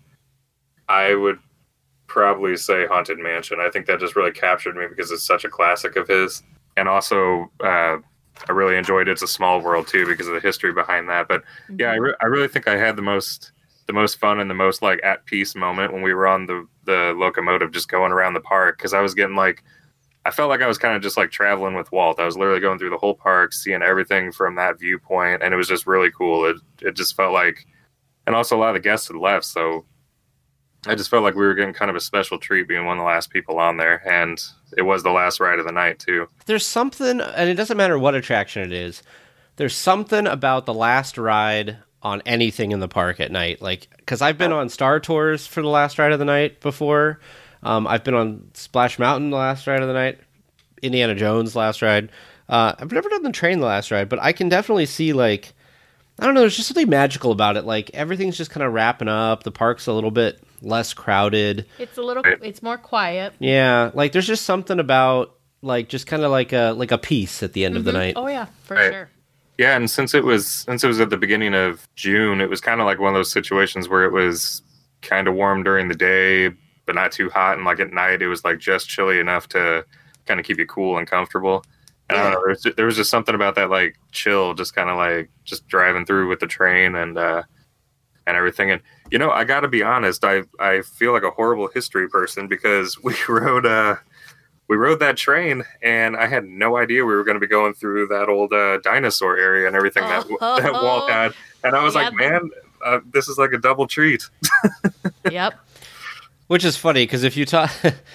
Speaker 5: I would probably say Haunted Mansion. I think that just really captured me because it's such a classic of his. And also, uh, I really enjoyed It's a Small World, too, because of the history behind that. But, yeah, I, re- I really think I had the most... the most fun and the most like at peace moment when we were on the, the locomotive just going around the park, because I was getting like, I felt like I was kind of just like traveling with Walt. I was literally going through the whole park, seeing everything from that viewpoint, and it was just really cool. It it just felt like, and also a lot of the guests had left, so I just felt like we were getting kind of a special treat being one of the last people on there, and it was the last ride of the night too.
Speaker 2: There's something, and it doesn't matter what attraction it is, there's something about the last ride on anything in the park at night. Like, because I've been on Star Tours for the last ride of the night before. Um, I've been on Splash Mountain the last ride of the night. Indiana Jones last ride. Uh, I've never done the train the last ride, but I can definitely see, like, I don't know, there's just something magical about it. Like, everything's just kind of wrapping up. The park's a little bit less crowded.
Speaker 1: It's a little, it's more quiet.
Speaker 2: Yeah, like, there's just something about, like, just kind of like a, like a peace at the end mm-hmm. of the night.
Speaker 1: Oh, yeah, for
Speaker 5: right.
Speaker 1: sure.
Speaker 5: Yeah, and since it was since it was at the beginning of June, it was kind of like one of those situations where it was kind of warm during the day, but not too hot, and like at night, it was like just chilly enough to kind of keep you cool and comfortable. And yeah. I don't know, there was, there was just something about that like chill, just kind of like just driving through with the train and uh, and everything. And you know, I got to be honest, I I feel like a horrible history person because we rode uh we rode that train, and I had no idea we were going to be going through that old uh, dinosaur area and everything that,
Speaker 1: oh,
Speaker 5: that Walt had. And I was yeah, like, man, uh, this is like a double treat.
Speaker 1: Yep.
Speaker 2: Which is funny, because if you talk,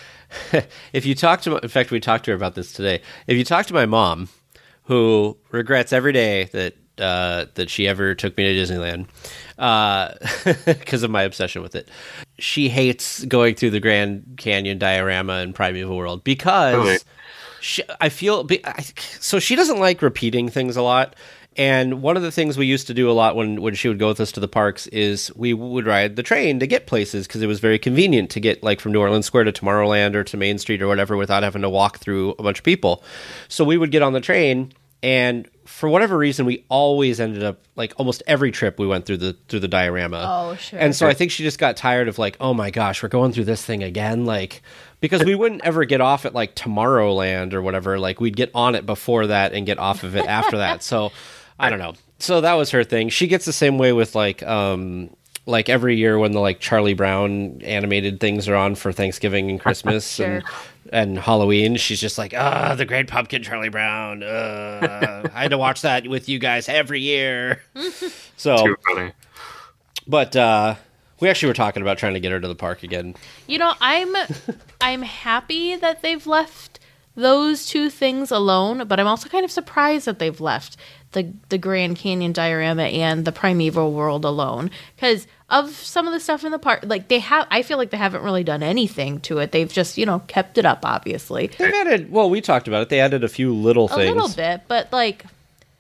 Speaker 2: if you talk to, in fact, we talked to her about this today. If you talk to my mom, who regrets every day that uh, that she ever took me to Disneyland, because uh, of my obsession with it, she hates going through the Grand Canyon diorama and Primeval World because really? she, I feel so she doesn't like repeating things a lot. And one of the things we used to do a lot when, when she would go with us to the parks is we would ride the train to get places because it was very convenient to get like from New Orleans Square to Tomorrowland or to Main Street or whatever without having to walk through a bunch of people. So we would get on the train, and for whatever reason, we always ended up, like, almost every trip we went through the through the diorama.
Speaker 1: Oh, sure.
Speaker 2: And so I think she just got tired of, like, oh my gosh, we're going through this thing again. Like, because we wouldn't ever get off at, like, Tomorrowland or whatever. Like, we'd get on it before that and get off of it after that. So, I don't know. So that was her thing. She gets the same way with, like, um, like every year when the, like, Charlie Brown animated things are on for Thanksgiving and Christmas
Speaker 1: sure.
Speaker 2: and and Halloween, she's just like, ah, oh, the Great Pumpkin, Charlie Brown. Uh, I had to watch that with you guys every year. So,
Speaker 5: too funny.
Speaker 2: But uh, we actually were talking about trying to get her to the park again.
Speaker 1: You know, I'm I'm happy that they've left those two things alone, but I'm also kind of surprised that they've left the the Grand Canyon diorama and the Primeval World alone, because of some of the stuff in the park, like they have, I feel like they haven't really done anything to it. They've just, you know, kept it up. Obviously,
Speaker 2: they've added. Well, we talked about it. They added a few little things,
Speaker 1: a little bit, but like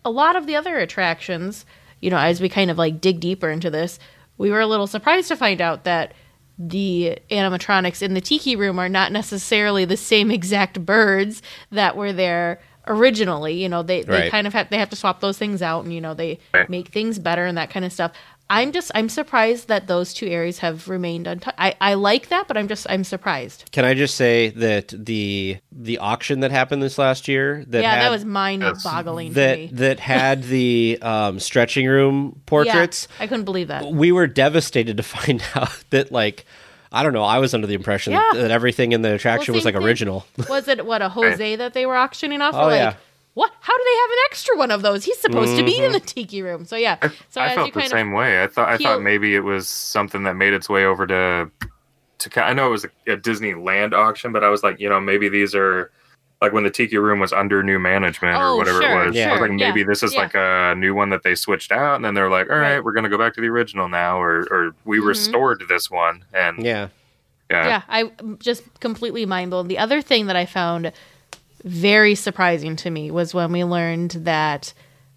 Speaker 1: a lot of the other attractions, you know, as we kind of like dig deeper into this, we were a little surprised to find out that the animatronics in the Tiki Room are not necessarily the same exact birds that were there originally. You know, they, they
Speaker 2: Right.
Speaker 1: kind of have, they have to swap those things out, and, you know, they
Speaker 5: Right.
Speaker 1: make things better and that kind of stuff. I'm just, I'm surprised that those two areas have remained untouched. I, I like that, but I'm just, I'm surprised.
Speaker 2: Can I just say that the the auction that happened this last year that
Speaker 1: yeah,
Speaker 2: had,
Speaker 1: that was mind-boggling to
Speaker 2: that
Speaker 1: me.
Speaker 2: that had the um, stretching room portraits,
Speaker 1: Yeah, I couldn't believe that.
Speaker 2: we were devastated to find out that, like, I don't know, I was under the impression
Speaker 1: Yeah.
Speaker 2: that everything in the attraction
Speaker 1: Well,
Speaker 2: was like
Speaker 1: same thing.
Speaker 2: original.
Speaker 1: Was it, what, a Jose that they were auctioning off?
Speaker 2: Oh,
Speaker 1: We're like,
Speaker 2: yeah.
Speaker 1: what? How do they have an extra one of those? He's supposed to be in the Tiki Room. So yeah. So
Speaker 5: I
Speaker 1: as
Speaker 5: felt
Speaker 1: you
Speaker 5: the
Speaker 1: kind
Speaker 5: same
Speaker 1: of,
Speaker 5: way. I thought I
Speaker 1: peel-
Speaker 5: thought maybe it was something that made its way over to to. ki- I know it was a, a Disneyland auction, but I was like, you know, maybe these are like when the Tiki Room was under new management
Speaker 1: Oh,
Speaker 5: or whatever
Speaker 1: sure,
Speaker 5: it was.
Speaker 2: Yeah.
Speaker 5: I was like,
Speaker 1: sure,
Speaker 5: maybe
Speaker 1: yeah,
Speaker 5: this is
Speaker 1: yeah.
Speaker 5: like a new one that they switched out, and then they're like, all right,
Speaker 1: Right.
Speaker 5: we're gonna go back to the original now, or or we
Speaker 1: Mhm.
Speaker 5: restored this one, and
Speaker 2: Yeah.
Speaker 5: yeah,
Speaker 1: yeah, I just completely mind blown. The other thing that I found very surprising to me was when we learned that,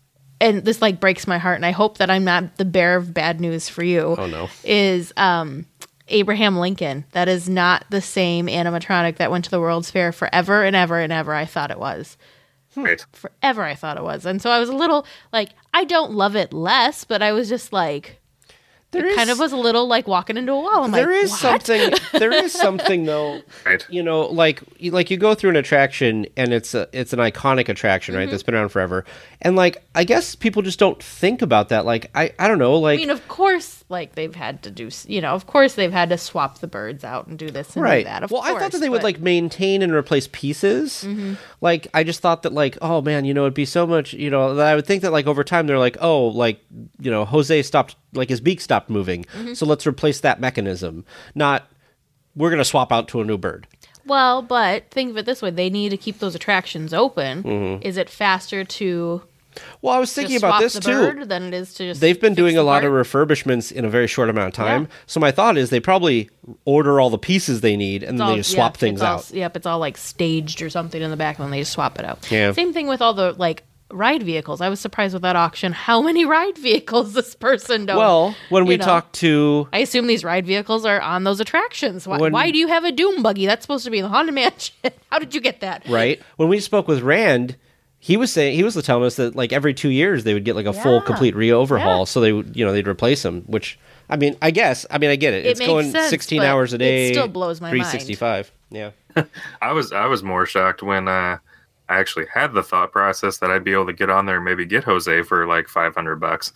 Speaker 1: and this like breaks my heart, and I hope that I'm not the bearer of bad news for you.
Speaker 2: Oh, no.
Speaker 1: Is um, Abraham Lincoln. That is not the same animatronic that went to the World's Fair forever and ever and ever. I thought it was.
Speaker 5: right.
Speaker 1: Forever I thought it was. And so I was a little like, I don't love it less, but I was just like,
Speaker 2: There
Speaker 1: it
Speaker 2: is-
Speaker 1: kind of was a little like walking into a wall. I'm
Speaker 2: There
Speaker 1: like,
Speaker 2: is
Speaker 1: what?
Speaker 2: something. There is something though.
Speaker 5: Right.
Speaker 2: You know, like you, like you go through an attraction and it's a it's an iconic attraction,
Speaker 1: Mm-hmm.
Speaker 2: right? That's been around forever, and like I guess people just don't think about that. Like I I don't know, like
Speaker 1: I mean, of course, like they've had to do, s- you know, of course they've had to swap the birds out and do this and
Speaker 2: right.
Speaker 1: do that. Of
Speaker 2: well,
Speaker 1: course,
Speaker 2: I thought that they would
Speaker 1: but-
Speaker 2: like maintain and replace pieces.
Speaker 1: Mm-hmm.
Speaker 2: Like I just thought that like oh man, you know, it'd be so much. You know, that I would think that like over time they're like oh like you know Jose stopped like his beak stopped moving,
Speaker 1: Mm-hmm.
Speaker 2: so let's replace that mechanism. Not we're gonna swap out to a new bird.
Speaker 1: Well, but think of it this way: they need to keep those attractions open.
Speaker 2: Mm-hmm.
Speaker 1: Is it faster to
Speaker 2: Well, I was thinking
Speaker 1: just
Speaker 2: about
Speaker 1: swap
Speaker 2: this
Speaker 1: the
Speaker 2: too.
Speaker 1: bird than it is to just?
Speaker 2: They've been
Speaker 1: fix
Speaker 2: doing
Speaker 1: the
Speaker 2: a lot
Speaker 1: part?
Speaker 2: of refurbishments in a very short amount of time.
Speaker 1: Yeah.
Speaker 2: So my thought is they probably order all the pieces they need and
Speaker 1: It's
Speaker 2: then
Speaker 1: all-
Speaker 2: they just swap
Speaker 1: yeah,
Speaker 2: things
Speaker 1: it's all-
Speaker 2: out.
Speaker 1: Yep, it's all like staged or something in the back, and then they just swap it out.
Speaker 2: Yeah.
Speaker 1: Same thing with all the like ride vehicles. I was surprised with that auction how many ride vehicles this person don't.
Speaker 2: Well, when
Speaker 1: you
Speaker 2: we
Speaker 1: know.
Speaker 2: talked to
Speaker 1: I assume these ride vehicles are on those attractions. Why,
Speaker 2: When-
Speaker 1: why do you have a Doom buggy? That's supposed to be in the Haunted Mansion. How did you get that?
Speaker 2: right when we spoke with Rand, he was saying he was telling us that like every two years they would get like a full
Speaker 1: Yeah.
Speaker 2: complete re-overhaul.
Speaker 1: Yeah.
Speaker 2: So they would you know they'd replace them. Which I mean I guess I mean I get it.
Speaker 1: It
Speaker 2: It's
Speaker 1: makes
Speaker 2: going
Speaker 1: sense,
Speaker 2: sixteen
Speaker 1: but
Speaker 2: hours a
Speaker 1: it
Speaker 2: day.
Speaker 1: still blows my mind.
Speaker 2: three sixty-five. Yeah.
Speaker 5: I was I was more shocked when uh, I actually had the thought process that I'd be able to get on there and maybe get Jose for like five hundred bucks.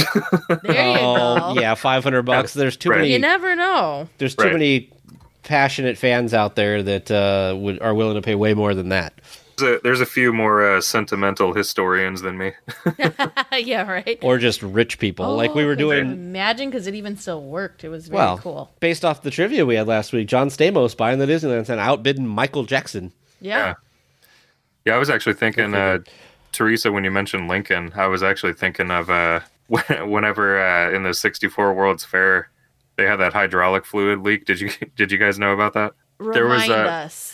Speaker 1: There you
Speaker 2: Oh
Speaker 1: go.
Speaker 2: yeah, five hundred bucks. There's too
Speaker 5: Right.
Speaker 2: many.
Speaker 1: You never know.
Speaker 2: There's too
Speaker 5: Right.
Speaker 2: many passionate fans out there that uh, would are willing to pay way more than that.
Speaker 5: There's a, there's a few more uh, sentimental historians than me.
Speaker 1: Yeah, right.
Speaker 2: Or just rich people, like we were
Speaker 1: Oh, could you
Speaker 2: doing.
Speaker 1: Imagine, because it even still worked. It was very
Speaker 2: Well,
Speaker 1: cool.
Speaker 2: based off the trivia we had last week, John Stamos buying the Disneyland Center outbidding Michael Jackson.
Speaker 1: Yeah.
Speaker 5: Yeah. Yeah, I was actually thinking,
Speaker 2: I
Speaker 5: uh,
Speaker 2: figured.
Speaker 5: Teresa, when you mentioned Lincoln, I was actually thinking of uh, whenever uh, in the sixty-four World's Fair they had that hydraulic fluid leak. Did you did you guys know about that? There was
Speaker 1: Remind
Speaker 5: a-
Speaker 1: us.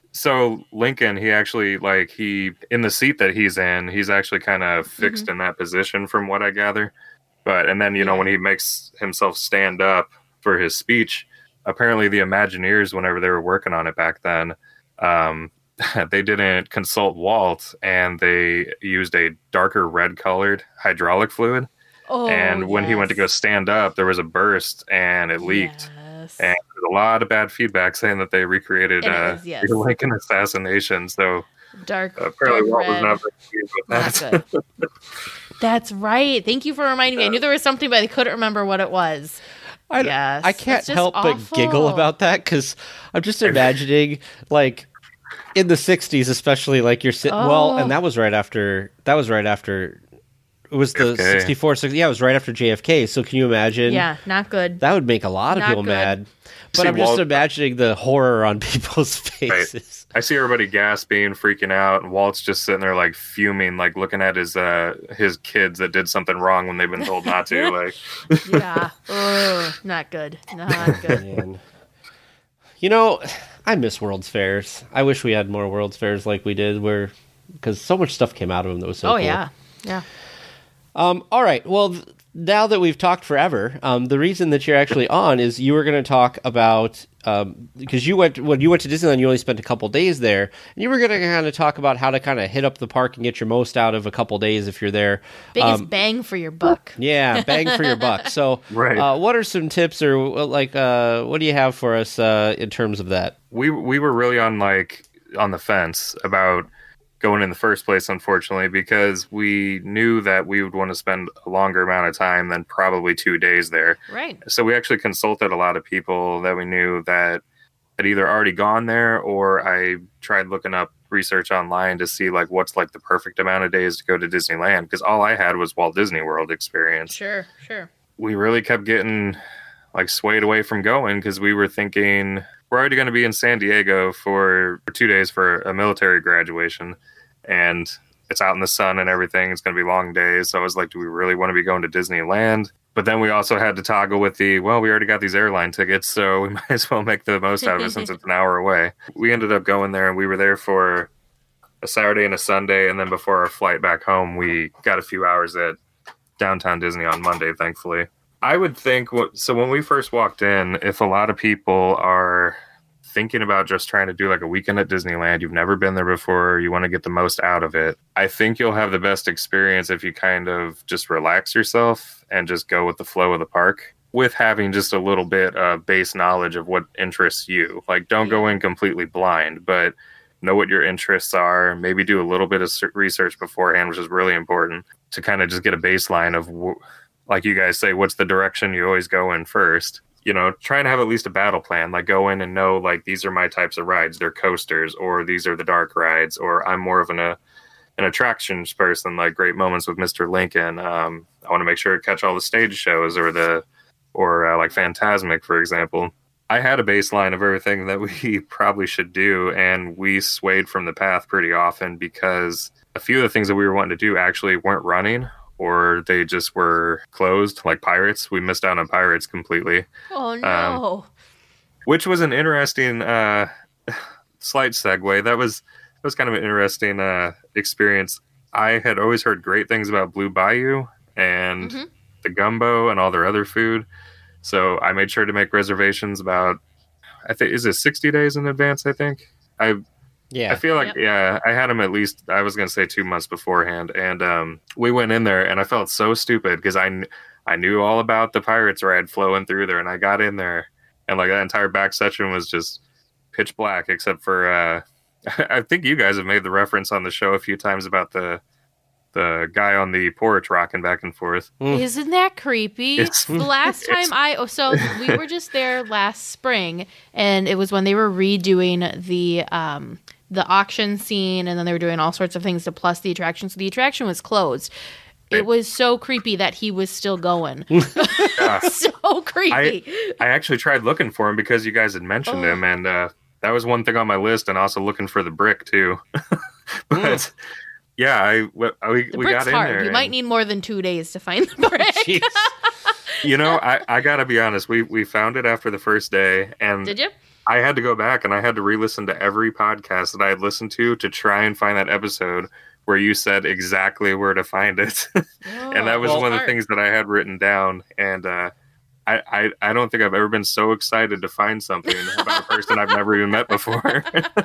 Speaker 5: So Lincoln, he actually like he in the seat that he's in, he's actually kind of fixed in that position from what I gather. But and then you know
Speaker 1: Yeah.
Speaker 5: when he makes himself stand up for his speech, apparently the Imagineers, whenever they were working on it back then, um, they didn't consult Walt and they used a darker red colored hydraulic fluid.
Speaker 1: Oh,
Speaker 5: and when he went to go
Speaker 1: yes.
Speaker 5: stand up, there was a burst and it leaked.
Speaker 1: Yes.
Speaker 5: And there's a lot of bad feedback saying that they recreated
Speaker 1: It
Speaker 5: uh,
Speaker 1: is, yes.
Speaker 5: the Lincoln assassination. So
Speaker 1: Dark.
Speaker 5: apparently,
Speaker 1: dark
Speaker 5: Walt was
Speaker 1: red.
Speaker 5: not very pleased with
Speaker 1: Not
Speaker 5: that.
Speaker 1: good. That's right. Thank you for reminding me. I knew there was something, but I couldn't remember what it was.
Speaker 2: I,
Speaker 1: Yes,
Speaker 2: I can't
Speaker 1: it's just
Speaker 2: help but giggle
Speaker 1: awful.
Speaker 2: about that because I'm just imagining like in the sixties, especially like you're sitting. Well,
Speaker 1: Oh.
Speaker 2: and that was right after. That was right after. It was the
Speaker 5: J F K.
Speaker 2: sixty-four. sixty, yeah, it was right after J F K. So can you imagine?
Speaker 1: Yeah, not good.
Speaker 2: That would make a lot of
Speaker 1: Not
Speaker 2: people
Speaker 1: good.
Speaker 2: mad. But
Speaker 5: See,
Speaker 2: I'm just
Speaker 5: Walt-
Speaker 2: imagining the horror on people's faces.
Speaker 5: I see everybody gasping, freaking out, and Walt's just sitting there like fuming, like looking at his uh, his kids that did something wrong when they've been told not to. Like,
Speaker 1: Yeah. Ugh, not good. Not good.
Speaker 2: Man. You know, I miss World's Fairs. I wish we had more World's Fairs like we did, where because so much stuff came out of them that was so
Speaker 1: Oh
Speaker 2: cool.
Speaker 1: yeah. Yeah.
Speaker 2: Um, all right. Well, th- now that we've talked forever, um, the reason that you're actually on is you were going to talk about um, because you went when you went to Disneyland, you only spent a couple days there, and you were going to kind of talk about how to kind of hit up the park and get your most out of a couple days if you're there.
Speaker 1: Biggest
Speaker 2: Um,
Speaker 1: bang for your buck.
Speaker 2: yeah, bang for your buck. So,
Speaker 5: Right.
Speaker 2: uh, what are some tips or like uh, what do you have for us uh, in terms of that?
Speaker 5: We we were really on like on the fence about going in the first place, unfortunately, because we knew that we would want to spend a longer amount of time than probably two days there.
Speaker 1: Right.
Speaker 5: So we actually consulted a lot of people that we knew that had either already gone there, or I tried looking up research online to see like what's like the perfect amount of days to go to Disneyland, because all I had was Walt Disney World experience.
Speaker 1: Sure, sure.
Speaker 5: We really kept getting like swayed away from going because we were thinking we're already going to be in San Diego for, for two days for a military graduation, and it's out in the sun and everything. It's going to be long days. So I was like, do we really want to be going to Disneyland? But then we also had to toggle with the, well, we already got these airline tickets, so we might as well make the most out of it since it's an hour away. We ended up going there, and we were there for a Saturday and a Sunday, and then before our flight back home, we got a few hours at Downtown Disney on Monday, thankfully. I would think, so when we first walked in, if a lot of people are thinking about just trying to do like a weekend at Disneyland, you've never been there before, you want to get the most out of it, I think you'll have the best experience if you kind of just relax yourself and just go with the flow of the park, with having just a little bit of base knowledge of what interests you. Like, don't go in completely blind, but know what your interests are. Maybe do a little bit of research beforehand, which is really important, to kind of just get a baseline of, like you guys say, what's the direction you always go in first. You know, trying to have at least a battle plan, like go in and know, like, these are my types of rides. They're coasters, or these are the dark rides, or I'm more of an, uh, an attractions person, like Great Moments with Mister Lincoln. Um, I want to make sure to catch all the stage shows, or the, or uh, like Fantasmic, for example. I had a baseline of everything that we probably should do, and we swayed from the path pretty often because a few of the things that we were wanting to do actually weren't running, or they just were closed, like Pirates. We missed out on Pirates completely.
Speaker 1: Oh, no.
Speaker 5: Um, which was an interesting uh, slight segue. That was that was kind of an interesting uh, experience. I had always heard great things about Blue Bayou and
Speaker 1: Mhm.
Speaker 5: the gumbo and all their other food. So I made sure to make reservations about, I think, is it sixty days in advance, I think? I
Speaker 2: Yeah.
Speaker 5: I feel like,
Speaker 1: Yep.
Speaker 5: yeah, I had them at least, I was going to say two months beforehand. And um, we went in there, and I felt so stupid because I, kn- I knew all about the Pirates ride flowing through there. And I got in there, and like that entire back section was just pitch black, except for, uh, I think you guys have made the reference on the show a few times about the the guy on the porch rocking back and forth.
Speaker 1: Isn't that creepy?
Speaker 5: It's-
Speaker 1: the last time I oh, so we were just there last spring, and it was when they were redoing the um the auction scene, and then they were doing all sorts of things to plus the attraction. So the attraction was closed. It was so creepy that he was still going.
Speaker 5: Yeah.
Speaker 1: So creepy.
Speaker 5: I actually tried looking for him because you guys had mentioned
Speaker 1: Oh.
Speaker 5: him, and uh, that was one thing on my list, and also looking for the brick too. But yeah, I we, we,
Speaker 1: the
Speaker 5: we
Speaker 1: brick's
Speaker 5: got in
Speaker 1: hard.
Speaker 5: there.
Speaker 1: You
Speaker 5: and,
Speaker 1: might need more than two days to find the brick.
Speaker 2: Jeez.
Speaker 5: you know, I, I gotta be honest. We we found it after the first day, and
Speaker 1: Did you?
Speaker 5: I had to go back and I had to re-listen to every podcast that I had listened to to try and find that episode where you said exactly where to find it. And that was
Speaker 1: Oh,
Speaker 5: one of the
Speaker 1: hard.
Speaker 5: things that I had written down. And uh, I, I I don't think I've ever been so excited to find something about a person I've never even met before.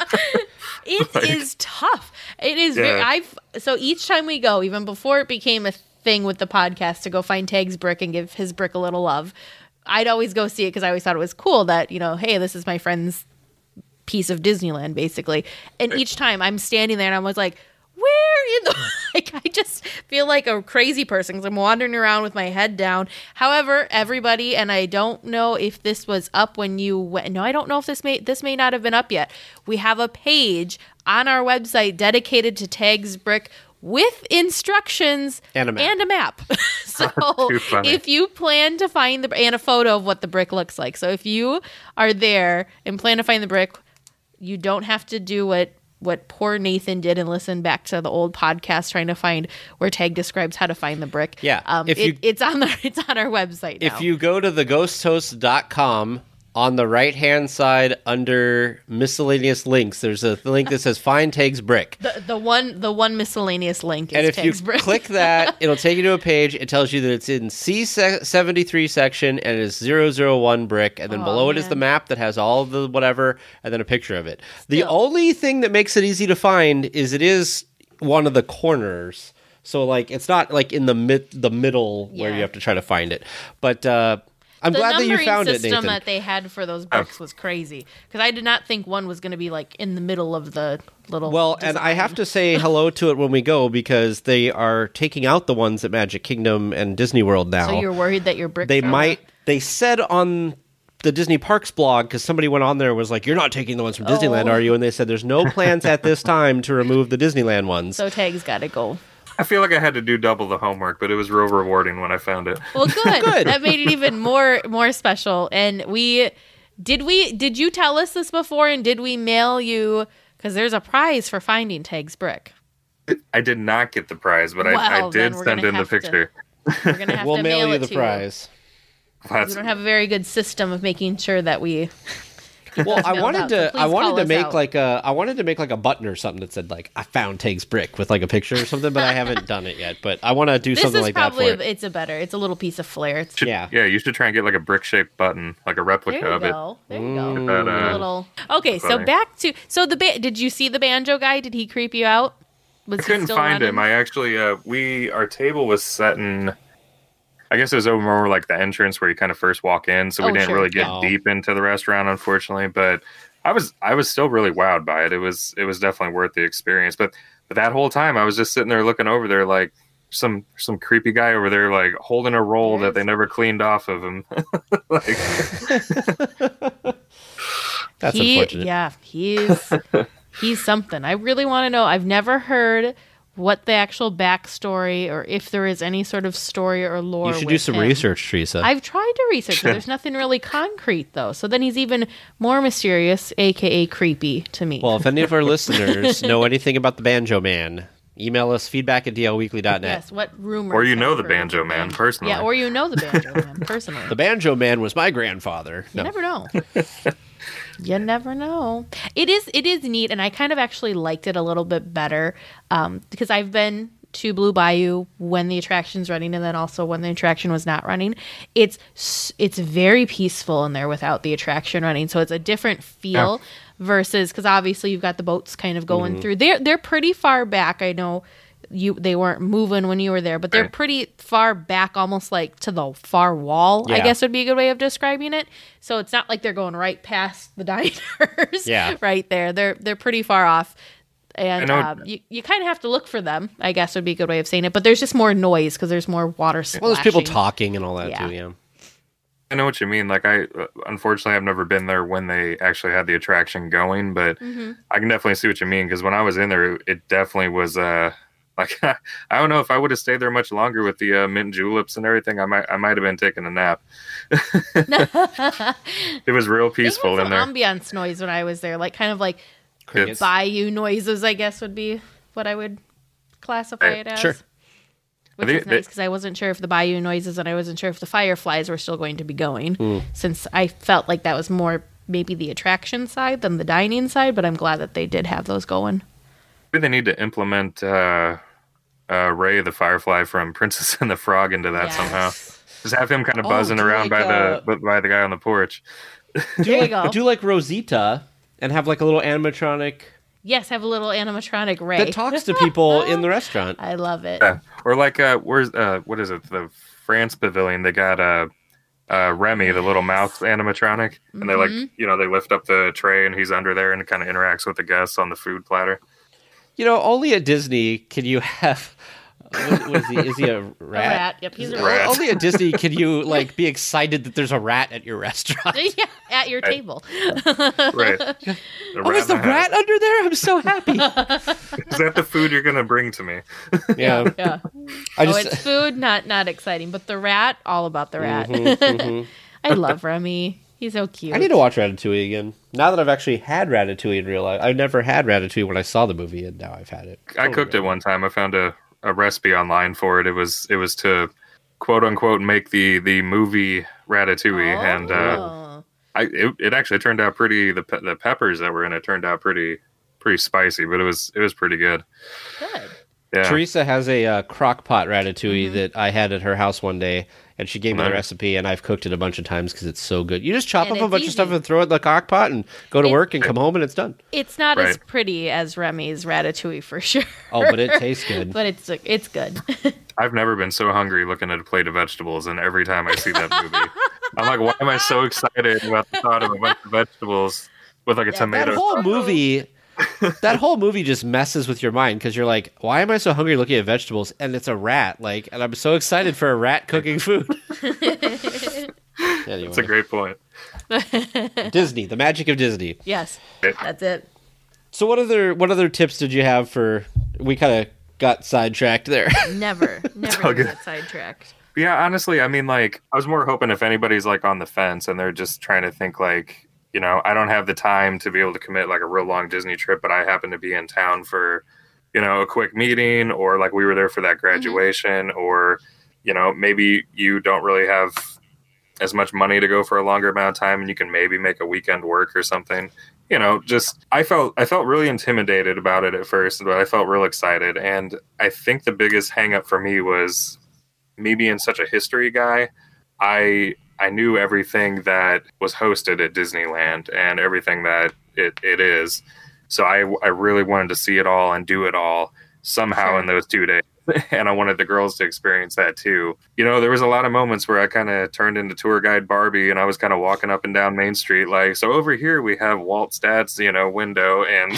Speaker 1: It
Speaker 5: Like-
Speaker 1: is tough. It is very.
Speaker 5: Yeah.
Speaker 1: I've so each time we go, even before it became a thing with the podcast to go find Tag's brick and give his brick a little love, I'd always go see it because I always thought it was cool that, you know, hey, this is my friend's piece of Disneyland, basically. And each time I'm standing there and I was like, where in the like I just feel like a crazy person because I'm wandering around with my head down. However, everybody, and I don't know if this was up when you went. No, I don't know if this may this may not have been up yet. We have a page on our website dedicated to Tag's brick with instructions
Speaker 2: And a map.
Speaker 1: And a map. So
Speaker 5: Too funny.
Speaker 1: if you plan to find the and a photo of what the brick looks like. So if you are there and plan to find the brick, you don't have to do what what poor Nathan did and listen back to the old podcast trying to find where Tag describes how to find the brick.
Speaker 2: Yeah,
Speaker 1: um,
Speaker 2: if
Speaker 1: it,
Speaker 2: you-
Speaker 1: it's on the it's on our website now.
Speaker 2: If you go to the ghost host dot com on the right-hand side under miscellaneous links, there's a link that says Find Tags Brick.
Speaker 1: The the one the one miscellaneous link is
Speaker 2: And if you
Speaker 1: Tags Brick.
Speaker 2: click that, it'll take you to a page. It tells you that it's in C seventy-three section and it's zero zero one brick. And then
Speaker 1: Oh,
Speaker 2: below it is
Speaker 1: man.
Speaker 2: the map that has all of the whatever and then a picture of it. The
Speaker 1: Still.
Speaker 2: only thing that makes it easy to find is it is one of the corners. So, like, it's not, like, in the mid the middle where
Speaker 1: Yeah.
Speaker 2: you have to try to find it. But uh, I'm
Speaker 1: the
Speaker 2: glad that you
Speaker 1: numbering
Speaker 2: found it,
Speaker 1: system
Speaker 2: Nathan.
Speaker 1: that they had for those bricks was crazy because I did not think one was going to be like in the middle of the little.
Speaker 2: Well, and I have to say hello to it when we go because they are taking out the ones at Magic Kingdom and Disney World now.
Speaker 1: So you're worried that your bricks.
Speaker 2: They
Speaker 1: are
Speaker 2: might. They said on the Disney Parks blog, because somebody went on there and was like, "You're not taking the ones from Disneyland,
Speaker 1: Oh.
Speaker 2: are you?" And they said, "There's no plans at this time to remove the Disneyland ones."
Speaker 1: So tags got to go.
Speaker 5: I feel like I had to do double the homework, but it was real rewarding when I found it.
Speaker 1: Well, good.
Speaker 2: Good.
Speaker 1: That made it even more more special. And we did we did you tell us this before? And did we mail you? Because there's a prize for finding Tags Brick.
Speaker 5: I did not get the prize, but I,
Speaker 1: Well,
Speaker 5: I
Speaker 1: then
Speaker 5: did
Speaker 1: we're
Speaker 5: send
Speaker 1: gonna
Speaker 5: in the
Speaker 1: have to-
Speaker 5: picture.
Speaker 1: We're gonna have
Speaker 2: we'll
Speaker 1: to
Speaker 2: mail,
Speaker 1: mail
Speaker 2: you
Speaker 1: it
Speaker 2: the
Speaker 1: to
Speaker 2: prize.
Speaker 1: You.
Speaker 5: That's-
Speaker 1: We don't have a very good system of making sure that we.
Speaker 2: Well, I
Speaker 1: mailed
Speaker 2: wanted
Speaker 1: out, so
Speaker 2: to.
Speaker 1: please
Speaker 2: I wanted
Speaker 1: call
Speaker 2: to
Speaker 1: us
Speaker 2: make
Speaker 1: out.
Speaker 2: like a. I wanted to make like a button or something that said like "I found Tags Brick" with like a picture or something, but I haven't done it yet. But I want to do
Speaker 1: This
Speaker 2: something
Speaker 1: is
Speaker 2: like that
Speaker 1: probably
Speaker 2: for it.
Speaker 1: it's a better. It's a little piece of flair. It's,
Speaker 5: Should-
Speaker 2: Yeah.
Speaker 5: yeah, you should try and get like a brick shaped button, like a replica
Speaker 1: there you
Speaker 5: of it.
Speaker 1: go. There you go.
Speaker 5: That,
Speaker 1: A
Speaker 5: uh,
Speaker 1: little. Okay, so
Speaker 5: funny.
Speaker 1: back to so the ba- did you see the banjo guy? Did he creep you out? Was
Speaker 5: I
Speaker 1: he
Speaker 5: couldn't
Speaker 1: still
Speaker 5: find
Speaker 1: running?
Speaker 5: him. I actually, uh, we our table was set in. I guess it was over more like the entrance where you kind of first walk in, so we
Speaker 1: Oh,
Speaker 5: didn't
Speaker 1: sure.
Speaker 5: really get
Speaker 2: Oh.
Speaker 5: deep into the restaurant, unfortunately. But I was, I was still really wowed by it. It was, it was definitely worth the experience. But, but that whole time, I was just sitting there looking over there, like some some creepy guy over there, like holding a roll
Speaker 1: Yes.
Speaker 5: that they never cleaned off of him. like,
Speaker 2: That's
Speaker 1: he,
Speaker 2: unfortunate.
Speaker 1: Yeah, he's he's something. I really want to know. I've never heard what the actual backstory or if there is any sort of story or lore.
Speaker 2: You should
Speaker 1: with
Speaker 2: do some
Speaker 1: him.
Speaker 2: research, Teresa.
Speaker 1: I've tried to research, but there's nothing really concrete though. So then he's even more mysterious, aka creepy to me.
Speaker 2: Well, if any of our listeners know anything about the Banjo Man, email us feedback at d l weekly dot net.
Speaker 1: yes, what rumors?
Speaker 5: Or you know
Speaker 1: have
Speaker 5: the
Speaker 1: heard
Speaker 5: Banjo
Speaker 1: of
Speaker 5: Man
Speaker 1: ban-
Speaker 5: personally.
Speaker 1: Yeah, or you know the Banjo Man personally.
Speaker 2: The Banjo Man was my grandfather.
Speaker 1: You
Speaker 2: No.
Speaker 1: never know. You never know. It is it is neat, and I kind of actually liked it a little bit better um, because I've been to Blue Bayou when the attraction's running, and then also when the attraction was not running. It's s- it's very peaceful in there without the attraction running, so it's a different feel versus because obviously you've got the boats kind of going through. They're they're pretty far back. I know you they weren't moving when you were there, but they're
Speaker 5: Right.
Speaker 1: pretty far back, almost like to the far wall. I
Speaker 2: Yeah.
Speaker 1: guess would be a good way of describing it. So it's not like they're going right past the diners.
Speaker 2: Yeah.
Speaker 1: right there. They're they're pretty far off,
Speaker 5: I
Speaker 1: and
Speaker 5: know-
Speaker 1: um, you you kind of have to look for them. I guess would be a good way of saying it. But there's just more noise because there's more water splashing.
Speaker 2: Well, there's people talking and all that
Speaker 1: Yeah.
Speaker 2: too. Yeah.
Speaker 5: I know what you mean. Like I, uh, unfortunately, I've never been there when they actually had the attraction going, but
Speaker 1: Mm-hmm.
Speaker 5: I can definitely see what you mean because when I was in there, it definitely was. Uh, like I don't know if I would have stayed there much longer with the uh, mint juleps and everything. I might, I might have been taking a nap. It was real
Speaker 1: They had
Speaker 5: peaceful
Speaker 1: some
Speaker 5: in there.
Speaker 1: ambiance noise when I was there, like kind of like
Speaker 2: Crickets.
Speaker 1: bayou noises. I guess would be what I would classify
Speaker 5: Right.
Speaker 1: it as.
Speaker 2: Sure.
Speaker 1: Which
Speaker 5: think
Speaker 1: is
Speaker 5: they-
Speaker 1: nice because I wasn't sure if the bayou noises and I wasn't sure if the fireflies were still going to be going,
Speaker 2: Hmm.
Speaker 1: since I felt like that was more maybe the attraction side than the dining side. But I'm glad that they did have those going.
Speaker 5: Maybe they need to implement uh, uh, Ray the Firefly from Princess and the Frog into that
Speaker 1: Yes.
Speaker 5: somehow. Just have him kind of
Speaker 2: Oh,
Speaker 5: buzzing
Speaker 2: do
Speaker 5: around
Speaker 2: like,
Speaker 5: by
Speaker 2: uh,
Speaker 5: the by the guy on the porch.
Speaker 2: Do
Speaker 1: There you
Speaker 2: like
Speaker 1: go.
Speaker 2: do like Rosita and have like a little animatronic
Speaker 1: Yes, have a little animatronic Ray.
Speaker 2: that talks to people in the restaurant.
Speaker 1: I love it.
Speaker 5: Yeah. Or like uh, where's uh, what is it? The France Pavilion. They got uh, uh, Remy, the little mouse animatronic, and they like
Speaker 1: Mm-hmm.
Speaker 5: you know they lift up the tray and he's under there and kind of interacts with the guests on the food platter.
Speaker 2: You know, only at Disney can you have. What, what is he? Is he a rat?
Speaker 1: A rat. Yep, he's a
Speaker 5: He's a
Speaker 1: rat.
Speaker 5: rat.
Speaker 2: Only at Disney can you like be excited that there's a rat at your restaurant.
Speaker 1: Yeah, at your table.
Speaker 5: Right.
Speaker 2: Oh, is the rat under there? I'm so happy.
Speaker 5: Is that the food you're gonna bring to me?
Speaker 2: Yeah,
Speaker 1: Yeah.
Speaker 2: I
Speaker 1: oh,
Speaker 2: just
Speaker 1: it's food, not not exciting, but the rat, all about the rat.
Speaker 2: Mm-hmm,
Speaker 1: I love Remy. He's so cute.
Speaker 2: I need to watch Ratatouille again. Now that I've actually had Ratatouille in real life, I never had Ratatouille when I saw the movie, and now I've had it.
Speaker 5: I cooked it one time. I found a, a recipe online for it. It was it was to quote unquote make the the movie Ratatouille, and uh,
Speaker 1: Oh.
Speaker 5: I it, it actually turned out pretty. The pe- the peppers that were in it turned out pretty pretty spicy, but it was it was pretty good.
Speaker 1: Good.
Speaker 5: Yeah.
Speaker 2: Teresa has a uh, crock pot ratatouille mm-hmm. that I had at her house one day, and she gave me nice. the recipe, and I've cooked it a bunch of times because it's so good. You just chop
Speaker 1: and
Speaker 2: up a bunch
Speaker 1: easy.
Speaker 2: of stuff and throw it in the crock pot and go to
Speaker 1: it,
Speaker 2: work and come home and it's done.
Speaker 1: It's not
Speaker 5: right.
Speaker 1: as pretty as Remy's ratatouille for sure.
Speaker 2: Oh, but it tastes good.
Speaker 1: But it's it's good.
Speaker 5: I've never been so hungry looking at a plate of vegetables, and every time I see that movie, I'm like, why am I so excited about the thought of a bunch of vegetables with like a
Speaker 1: Yeah,
Speaker 5: tomato?
Speaker 2: That whole movie... that whole movie just messes with your mind because you're like, why am I so hungry looking at vegetables? And it's a rat, like, and I'm so excited for a rat cooking food. Anyway.
Speaker 5: That's a great point.
Speaker 2: Disney, the magic of Disney.
Speaker 1: Yes, that's it.
Speaker 2: So what other what other tips did you have for? We kind of got sidetracked there.
Speaker 1: Never, never get sidetracked.
Speaker 5: Yeah, honestly, I mean, like, I was more hoping if anybody's like on the fence and they're just trying to think like, you know, I don't have the time to be able to commit like a real long Disney trip, but I happen to be in town for, you know, a quick meeting, or like we were there for that graduation, mm-hmm. or, you know, maybe you don't really have as much money to go for a longer amount of time and you can maybe make a weekend work or something. You know, just I felt I felt really intimidated about it at first, but I felt real excited. And I think the biggest hang up for me was me being such a history guy. I I knew everything that was hosted at Disneyland and everything that it, it is. So I, I really wanted to see it all and do it all somehow sure. in those two days. And I wanted the girls to experience that too. You know, there was a lot of moments where I kind of turned into tour guide Barbie and I was kind of walking up and down Main Street like, so over here we have Walt's dad's, you know, window and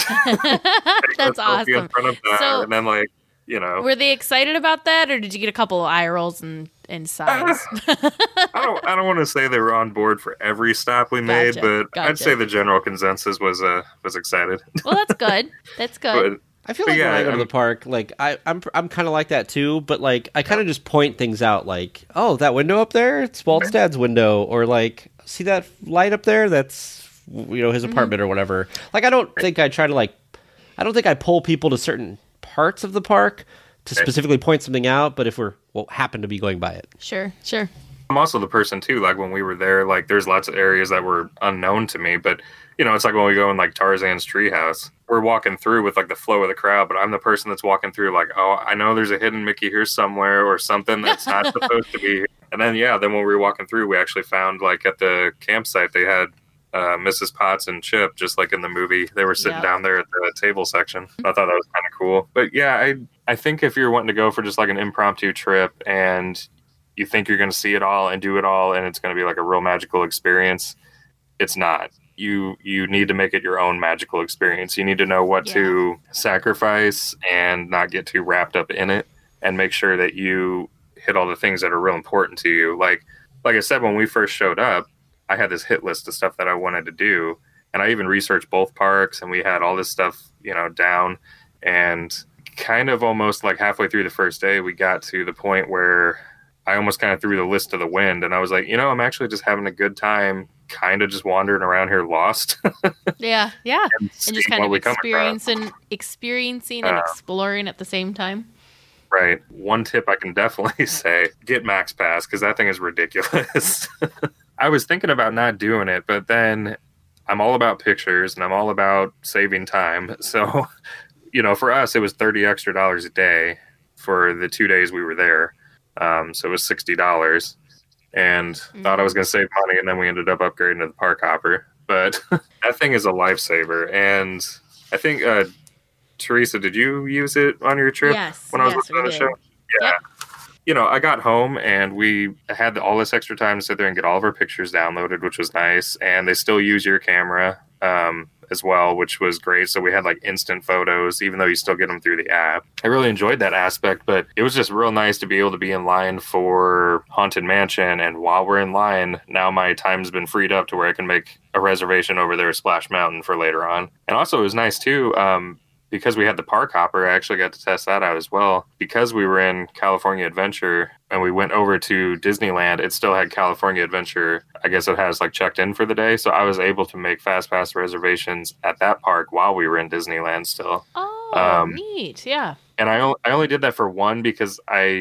Speaker 1: that's awesome.
Speaker 5: In front of that.
Speaker 1: So,
Speaker 5: and then like, you know.
Speaker 1: Were they excited about that or did you get a couple of eye rolls and, and sighs?
Speaker 5: I don't I don't want to say they were on board for every stop we made,
Speaker 1: gotcha,
Speaker 5: but
Speaker 1: gotcha.
Speaker 5: I'd say the general consensus was uh was excited.
Speaker 1: Well, that's good. That's good.
Speaker 5: But,
Speaker 2: I feel like
Speaker 5: yeah,
Speaker 2: when I go to
Speaker 5: I'm,
Speaker 2: the park, like I, I'm, I'm kind of like that too. But like, I kind of just point things out, like, oh, that window up there, it's Walt's dad's window, or like, see that light up there? That's you know his mm-hmm. apartment or whatever. Like, I don't think I try to like, I don't think I pull people to certain parts of the park to specifically point something out. But if we're well, happen to be going by it,
Speaker 1: sure, sure.
Speaker 5: I'm also the person too. Like when we were there, like there's lots of areas that were unknown to me, but. You know, it's like when we go in like Tarzan's treehouse, we're walking through with like the flow of the crowd, but I'm the person that's walking through like, oh, I know there's a hidden Mickey here somewhere or something that's not supposed to be here. And then, yeah, then when we were walking through, we actually found like at the campsite, they had uh, Missus Potts and Chip, just like in the movie. They were sitting yeah. down there at the table section. I thought that was kind of cool. But yeah, I, I think if you're wanting to go for just like an impromptu trip and you think you're going to see it all and do it all and it's going to be like a real magical experience, it's not. You you need to make it your own magical experience. You need to know what yeah. to sacrifice and not get too wrapped up in it and make sure that you hit all the things that are real important to you. Like like I said, when we first showed up, I had this hit list of stuff that I wanted to do. And I even researched both parks and we had all this stuff, you know, down. And kind of almost like halfway through the first day, we got to the point where I almost kind of threw the list to the wind. And I was like, you know, I'm actually just having a good time kind of just wandering around here lost.
Speaker 1: yeah, yeah.
Speaker 5: And,
Speaker 1: and just kind of experiencing, experiencing and uh, exploring at the same time.
Speaker 5: Right. One tip I can definitely say, get Max Pass, because that thing is ridiculous. I was thinking about not doing it, but then I'm all about pictures and I'm all about saving time. So, you know, for us, it was thirty extra dollars a day for the two days we were there. Um, so it was sixty dollars. And mm-hmm. thought I was going to save money, and then we ended up upgrading to the Park Hopper. But that thing is a lifesaver. And I think, uh, Teresa, did you use it on your trip?
Speaker 1: Yes.
Speaker 5: When I was
Speaker 1: yes,
Speaker 5: listening to the
Speaker 1: did.
Speaker 5: show? Yeah.
Speaker 1: Yep.
Speaker 5: You know, I got home, and we had all this extra time to sit there and get all of our pictures downloaded, which was nice. And they still use your camera um, as well, which was great. So we had like instant photos, even though you still get them through the app. I really enjoyed that aspect, but it was just real nice to be able to be in line for Haunted Mansion. And while we're in line, now my time's been freed up to where I can make a reservation over there at Splash Mountain for later on. And also it was nice too, um, because we had the Park Hopper, I actually got to test that out as well. Because we were in California Adventure and we went over to Disneyland, it still had California Adventure. I guess it has like checked in for the day. So I was able to make Fast Pass reservations at that park while we were in Disneyland still.
Speaker 1: Oh,
Speaker 5: um,
Speaker 1: neat. Yeah.
Speaker 5: And I, o- I only did that for one because I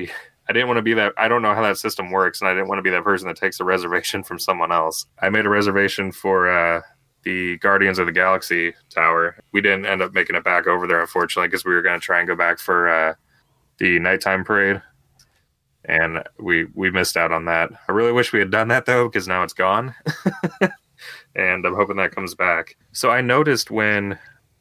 Speaker 5: I didn't want to be that. I don't know how that system works, and I didn't want to be that person that takes a reservation from someone else. I made a reservation for uh, the Guardians of the Galaxy Tower. We didn't end up making it back over there, unfortunately, because we were going to try and go back for uh, the nighttime parade, and we we missed out on that. I really wish we had done that, though, because now it's gone, and I'm hoping that comes back. So I noticed when,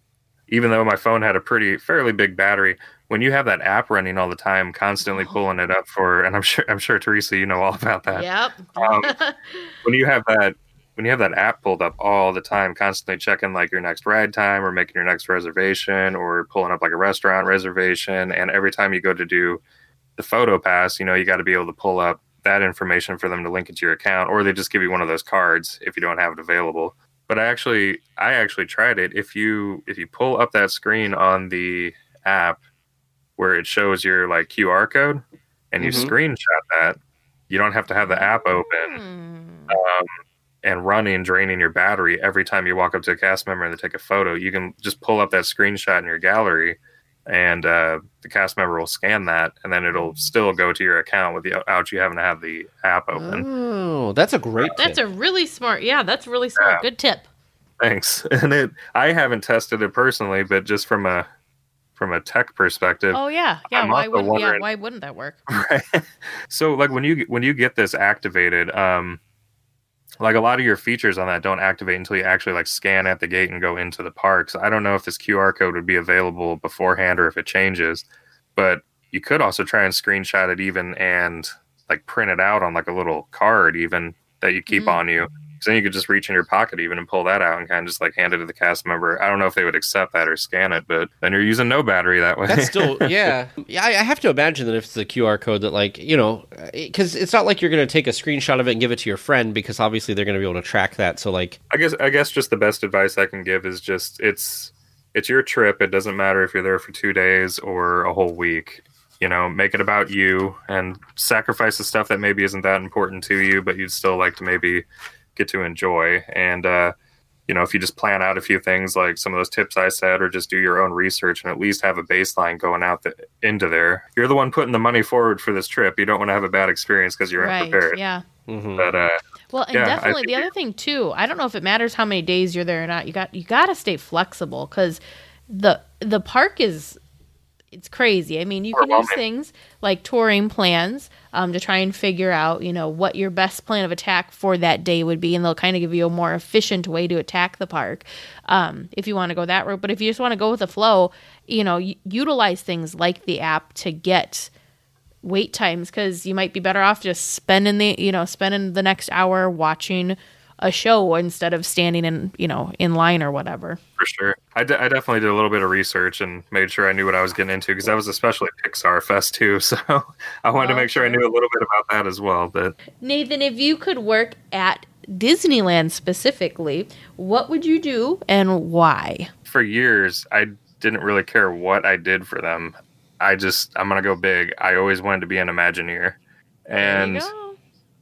Speaker 5: even though my phone had a pretty fairly big battery, when you have that app running all the time, constantly pulling it up for, and I'm sure, I'm sure Teresa, you know all about that.
Speaker 1: Yep.
Speaker 5: um, when you have that, when you have that app pulled up all the time, constantly checking like your next ride time or making your next reservation or pulling up like a restaurant reservation, and every time you go to do the photo pass, you know, you got to be able to pull up that information for them to link it to your account, or they just give you one of those cards if you don't have it available. But I actually, I actually tried it. If you, if you pull up that screen on the app, where it shows your like Q R code and you mm-hmm. screenshot that, you don't have to have the app open mm. um, and running, draining your battery every time you walk up to a cast member and they take a photo. You can just pull up that screenshot in your gallery, and uh, the cast member will scan that, and then it'll still go to your account without you having to have the app open.
Speaker 2: Oh, that's a great
Speaker 1: That's
Speaker 2: tip.
Speaker 1: a really smart, yeah, that's really smart. Yeah. Good tip.
Speaker 5: Thanks. And it, I haven't tested it personally, but just from a from a tech perspective.
Speaker 1: Oh yeah, yeah.
Speaker 5: I'm
Speaker 1: why wouldn't yeah, why wouldn't that work?
Speaker 5: Right. So like when you when you get this activated, um, like a lot of your features on that don't activate until you actually like scan at the gate and go into the park. So I don't know if this Q R code would be available beforehand or if it changes, but you could also try and screenshot it even and like print it out on like a little card even that you keep mm-hmm. on you. So then you could just reach in your pocket even and pull that out and kind of just like hand it to the cast member. I don't know if they would accept that or scan it, but then you're using no battery that way.
Speaker 2: That's still, yeah. Yeah, I have to imagine that if it's a Q R code that like, you know, because it's not like you're going to take a screenshot of it and give it to your friend, because obviously they're going to be able to track that. So like,
Speaker 5: I guess, I guess just the best advice I can give is just, it's, it's your trip. It doesn't matter if you're there for two days or a whole week. You know, make it about you and sacrifice the stuff that maybe isn't that important to you, but you'd still like to maybe get to enjoy. And uh you know, if you just plan out a few things like some of those tips I said, or just do your own research and at least have a baseline going out the, into there, you're the one putting the money forward for this trip. You don't want to have a bad experience because you're
Speaker 1: right,
Speaker 5: unprepared.
Speaker 1: Yeah.
Speaker 5: Mm-hmm. But uh
Speaker 1: well, and
Speaker 5: yeah,
Speaker 1: definitely the other thing too, I don't know if it matters how many days you're there or not, you got you got to stay flexible, because the the park is, it's crazy. I mean, you can use things like touring plans um, to try and figure out, you know, what your best plan of attack for that day would be, and they'll kind of give you a more efficient way to attack the park um, if you want to go that route. But if you just want to go with the flow, you know, y- utilize things like the app to get wait times, because you might be better off just spending the, you know, spending the next hour watching a show instead of standing in, you know, in line or whatever.
Speaker 5: For sure. I, d- I definitely did a little bit of research and made sure I knew what I was getting into, because that was especially Pixar Fest too. So I wanted okay. to make sure I knew a little bit about that as well. But
Speaker 1: Nathan, if you could work at Disneyland specifically, what would you do and why?
Speaker 5: For years, I didn't really care what I did for them. I just, I'm going to go big. I always wanted to be an Imagineer. And
Speaker 1: there you go.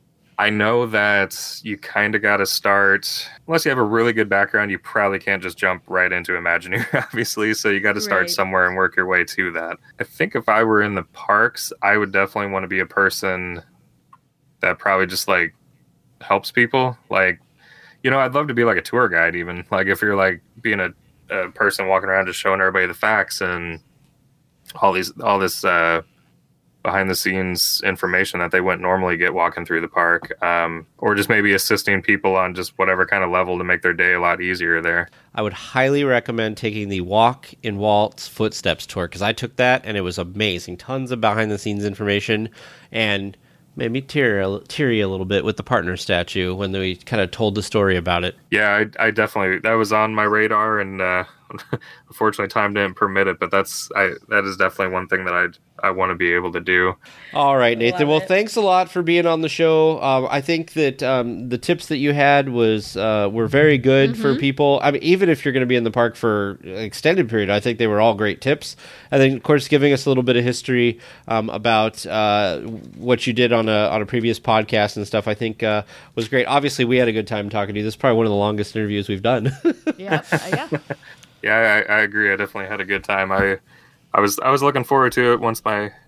Speaker 5: I know that you kind of got to start, unless you have a really good background, you probably can't just jump right into Imagineer, obviously. So you got to start right. somewhere and work your way to that. I think if I were in the parks, I would definitely want to be a person that probably just like helps people. Like, you know, I'd love to be like a tour guide even. Like if you're like being a, a person walking around just showing everybody the facts and all these, all this, uh, behind the scenes information that they wouldn't normally get walking through the park, um, or just maybe assisting people on just whatever kind of level to make their day a lot easier there.
Speaker 2: I would highly recommend taking the Walk in Walt's Footsteps tour, because I took that and it was amazing. Tons of behind the scenes information, and made me tear, teary a little bit with the partner statue when we kind of told the story about it.
Speaker 5: Yeah, I, I definitely, that was on my radar, and uh, unfortunately time didn't permit it, but that's I that is definitely one thing that I I want to be able to do.
Speaker 2: All right, Nathan. Well,
Speaker 1: it.
Speaker 2: thanks a lot for being on the show. Um, I think that um, the tips that you had was uh, were very good mm-hmm. for people. I mean, even if you're going to be in the park for an extended period, I think they were all great tips. And then, of course, giving us a little bit of history um, about uh, what you did on a on a previous podcast and stuff, I think uh, was great. Obviously, we had a good time talking to you. This is probably one of the longest interviews we've done.
Speaker 1: yeah, uh, yeah.
Speaker 5: Yeah, I, I agree. I definitely had a good time. I, I was, I was looking forward to it once my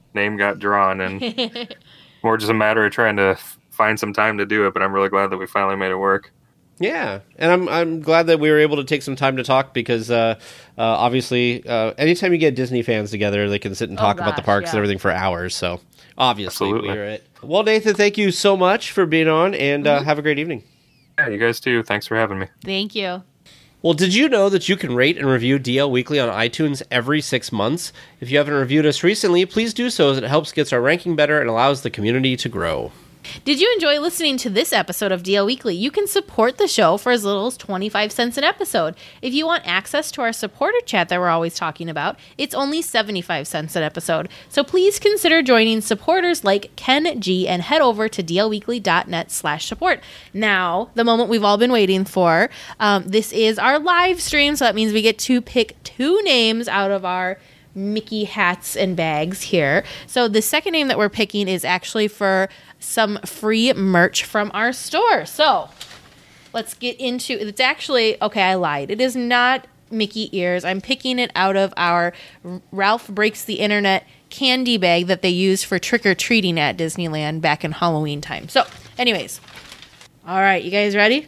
Speaker 5: name got drawn, and more just a matter of trying to f- find some time to do it. But I'm really glad that we finally made it work.
Speaker 2: Yeah, and I'm I'm glad that we were able to take some time to talk because uh, uh, obviously, uh, anytime you get Disney fans together, they can sit and talk
Speaker 1: Oh,
Speaker 2: about the
Speaker 1: gosh,
Speaker 2: parks
Speaker 1: yeah.
Speaker 2: and everything for hours. So obviously,
Speaker 5: Absolutely.
Speaker 2: we are it. Well, Nathan, thank you so much for being on, and uh, have a great evening.
Speaker 5: Yeah, you guys too. Thanks for having me.
Speaker 1: Thank you.
Speaker 2: Well, did you know that you can rate and review D L Weekly on iTunes every six months? If you haven't reviewed us recently, please do so as it helps gets our ranking better and allows the community to grow.
Speaker 1: Did you enjoy listening to this episode of D L Weekly? You can support the show for as little as twenty-five cents an episode. If you want access to our supporter chat that we're always talking about, it's only seventy-five cents an episode. So please consider joining supporters like Ken G and head over to dlweekly.net slash support. Now, the moment we've all been waiting for. Um, this is our live stream, so that means we get to pick two names out of our Mickey hats and bags here. So the second name that we're picking is actually for some free merch from our store. So let's get into it's actually okay, I lied. It is not Mickey ears. I'm picking it out of our Ralph Breaks the Internet candy bag that they used for trick-or-treating at Disneyland back in Halloween time. So anyways, all right, you guys ready?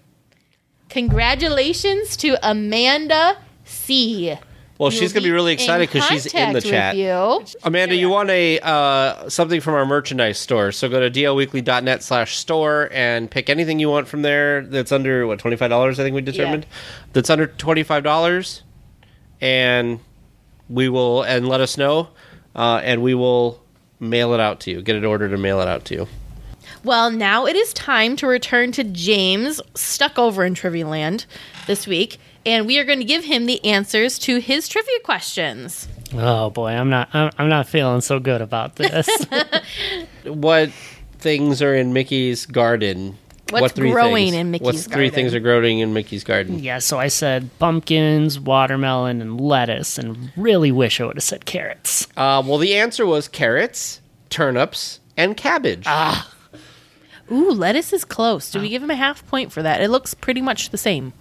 Speaker 1: Congratulations to Amanda C.
Speaker 2: Well,
Speaker 1: We
Speaker 2: she's
Speaker 1: will
Speaker 2: going to be really excited because she's in the
Speaker 1: contact
Speaker 2: chat.
Speaker 1: with you.
Speaker 2: Amanda, you want a uh, something from our merchandise store. So go to dlweekly.net slash store and pick anything you want from there that's under, what, twenty-five dollars I think we determined?
Speaker 1: Yeah.
Speaker 2: That's under twenty-five dollars. And we will, and let us know, uh, and we will mail it out to you. Get it ordered and mail it out to you.
Speaker 1: Well, now it is time to return to James, stuck over in Trivia Land this week, and we are going to give him the answers to his trivia questions.
Speaker 4: Oh boy, I'm not. I'm, I'm not feeling so good about this.
Speaker 2: What things are in Mickey's garden?
Speaker 1: What's
Speaker 2: what three
Speaker 1: growing
Speaker 2: things?
Speaker 1: in Mickey's
Speaker 2: What's three
Speaker 1: garden?
Speaker 2: things are growing in Mickey's garden?
Speaker 4: Yeah, so I said pumpkins, watermelon, and lettuce, and really wish I would have said carrots.
Speaker 2: Uh, well, the answer was carrots, turnips, and cabbage.
Speaker 1: Ah. Ooh, lettuce is close. Do we give him a half point for that? It looks pretty much the same.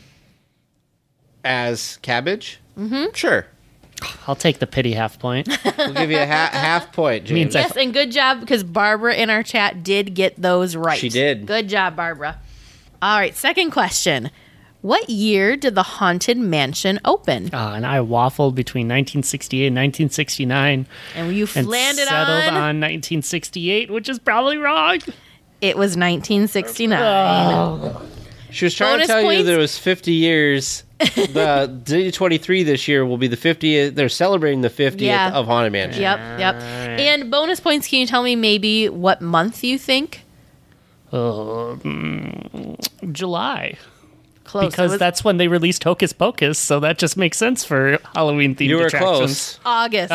Speaker 2: As cabbage? Mm-hmm. Sure.
Speaker 4: I'll take the pity half point.
Speaker 2: We'll give you a ha- half point, James.
Speaker 4: Means I-
Speaker 1: Yes, and good job because Barbara in our chat did get those right.
Speaker 2: She did.
Speaker 1: Good job, Barbara. All right, second question. What year did the Haunted Mansion open?
Speaker 4: Uh, and I waffled between nineteen sixty-eight and nineteen sixty-nine.
Speaker 1: And you
Speaker 4: And
Speaker 1: landed
Speaker 4: settled
Speaker 1: on,
Speaker 4: on nineteen sixty-eight, which is probably wrong.
Speaker 1: it was nineteen sixty-nine.
Speaker 2: She was trying
Speaker 1: Bonus
Speaker 2: to tell you
Speaker 1: points?
Speaker 2: there was fifty years. The D twenty-three this year will be the fiftieth. They're celebrating the fiftieth
Speaker 1: Yeah.
Speaker 2: of Haunted Mansion.
Speaker 1: Yep, yep. And bonus points, can you tell me maybe what month you think?
Speaker 4: Uh, mm, July.
Speaker 1: Close. It
Speaker 4: Because
Speaker 1: was
Speaker 4: that's when they released Hocus Pocus, so that just makes sense for Halloween themed
Speaker 2: You were
Speaker 4: attractions.
Speaker 2: close.
Speaker 1: August.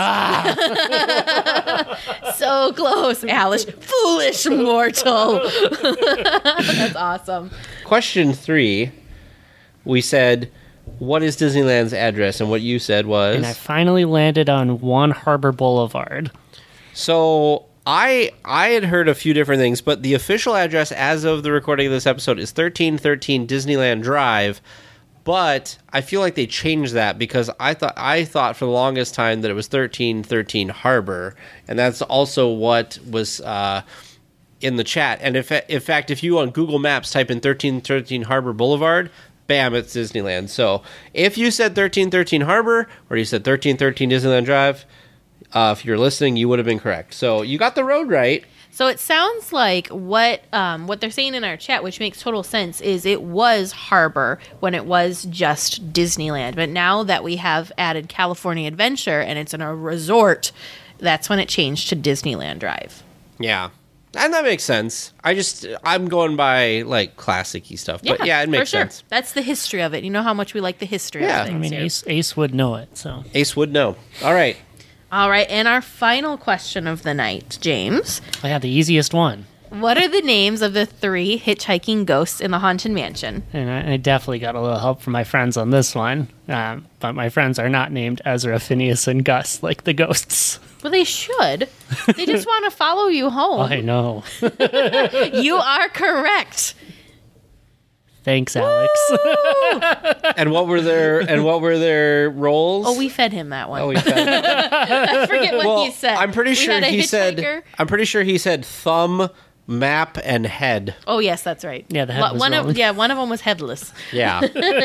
Speaker 1: So close, Alice. Foolish mortal. That's awesome.
Speaker 2: Question three, we said, what is Disneyland's address? And what you said was...
Speaker 4: And I finally landed on One Harbor Boulevard.
Speaker 2: So I I had heard a few different things, but the official address as of the recording of this episode is thirteen thirteen Disneyland Drive. But I feel like they changed that because I thought I thought for the longest time that it was thirteen thirteen Harbor, and that's also what was uh, in the chat. And if in fact, if you on Google Maps type in thirteen thirteen Harbor Boulevard, bam, it's Disneyland. So if you said thirteen thirteen Harbor or you said thirteen thirteen Disneyland Drive, uh, if you're listening, you would have been correct. So you got the road right.
Speaker 1: So it sounds like what um, what they're saying in our chat, which makes total sense, is it was Harbor when it was just Disneyland. But now that we have added California Adventure and it's in a resort, that's when it changed to Disneyland Drive.
Speaker 2: Yeah. And that makes sense. I just, I'm going by, like, classic-y stuff. But, yeah, it makes
Speaker 1: for sure.
Speaker 2: sense.
Speaker 1: That's the history of it. You know how much we like the history
Speaker 2: Yeah.
Speaker 1: of
Speaker 4: I
Speaker 1: things
Speaker 4: mean,
Speaker 1: here.
Speaker 4: Ace, Ace would know it, so.
Speaker 2: Ace would know. All right.
Speaker 1: All right, and our final question of the night, James.
Speaker 4: I had the easiest one.
Speaker 1: What are the names of the three hitchhiking ghosts in the Haunted Mansion?
Speaker 4: And I, I definitely got a little help from my friends on this one. Um, but my friends are not named Ezra, Phineas, and Gus like the ghosts.
Speaker 1: Well, they should. They just want to follow you home.
Speaker 4: I know.
Speaker 1: You are correct.
Speaker 4: Thanks, Alex.
Speaker 2: And what were their and what were their roles?
Speaker 1: Oh, we fed him that one.
Speaker 2: Oh, we fed him.
Speaker 1: I forget what
Speaker 2: well,
Speaker 1: he said.
Speaker 2: I'm pretty
Speaker 1: We
Speaker 2: sure
Speaker 1: had a
Speaker 2: he
Speaker 1: hitchhiker.
Speaker 2: said. I'm pretty sure he said thumb, map, and head.
Speaker 1: Oh yes, that's right.
Speaker 4: Yeah, the head
Speaker 1: One-
Speaker 4: was
Speaker 1: one
Speaker 4: wrong.
Speaker 1: of yeah, one of them was headless.
Speaker 2: Yeah.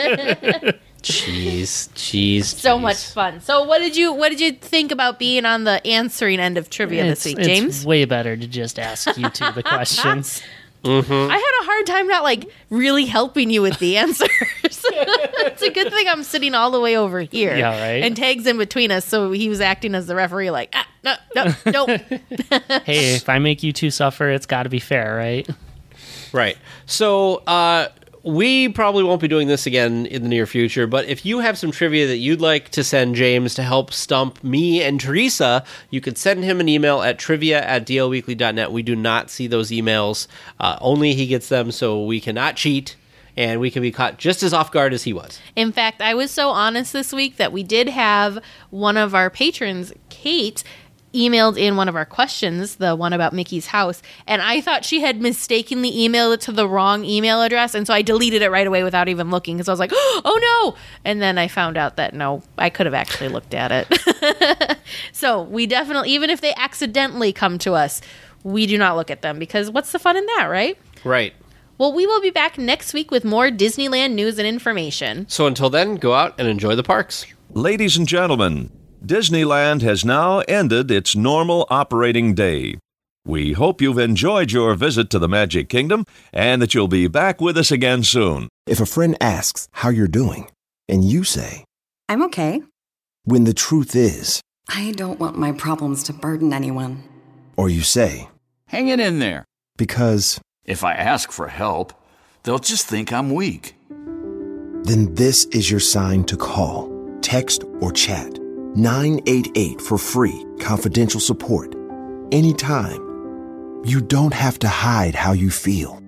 Speaker 2: Jeez, jeez.
Speaker 1: So
Speaker 2: jeez.
Speaker 1: much fun. So what did you what did you think about being on the answering end of trivia
Speaker 4: It's,
Speaker 1: this week,
Speaker 4: it's
Speaker 1: James?
Speaker 4: way better to just ask you two the questions.
Speaker 2: Mm-hmm.
Speaker 1: I had a hard time not like really helping you with the answers. It's a good thing I'm sitting all the way over here.
Speaker 4: Yeah, right.
Speaker 1: And Tag's in between us, so he was acting as the referee, like, ah, no, no, no.
Speaker 4: Hey, if I make you two suffer, it's got to be fair, right?
Speaker 2: Right. So uh, we probably won't be doing this again in the near future, but if you have some trivia that you'd like to send James to help stump me and Teresa, you could send him an email at trivia at d l weekly dot net. We do not see those emails. Uh, only he gets them, so we cannot cheat, and we can be caught just as off guard as he was.
Speaker 1: In fact, I was so honest this week that we did have one of our patrons, Kate, emailed in one of our questions, the one about Mickey's house, and I thought she had mistakenly emailed it to the wrong email address, and so I deleted it right away without even looking, because I was like, oh no! And then I found out that no, I could have actually looked at it. So we definitely, even if they accidentally come to us, we do not look at them, because what's the fun in that, right?
Speaker 2: Right.
Speaker 1: Well, we will be back next week with more Disneyland news and information.
Speaker 2: So until then, go out and enjoy the parks.
Speaker 6: Ladies and gentlemen, Disneyland has now ended its normal operating day. We hope you've enjoyed your visit to the Magic Kingdom and that you'll be back with us again soon.
Speaker 7: If a friend asks how you're doing, and you say,
Speaker 8: I'm okay.
Speaker 7: when the truth is,
Speaker 8: I don't want my problems to burden anyone.
Speaker 7: or you say,
Speaker 9: Hang it in there.
Speaker 7: because,
Speaker 9: If I ask for help, they'll just think I'm weak.
Speaker 7: then this is your sign to call, text, or chat nine eight eight for free, confidential support. Anytime. You don't have to hide how you feel.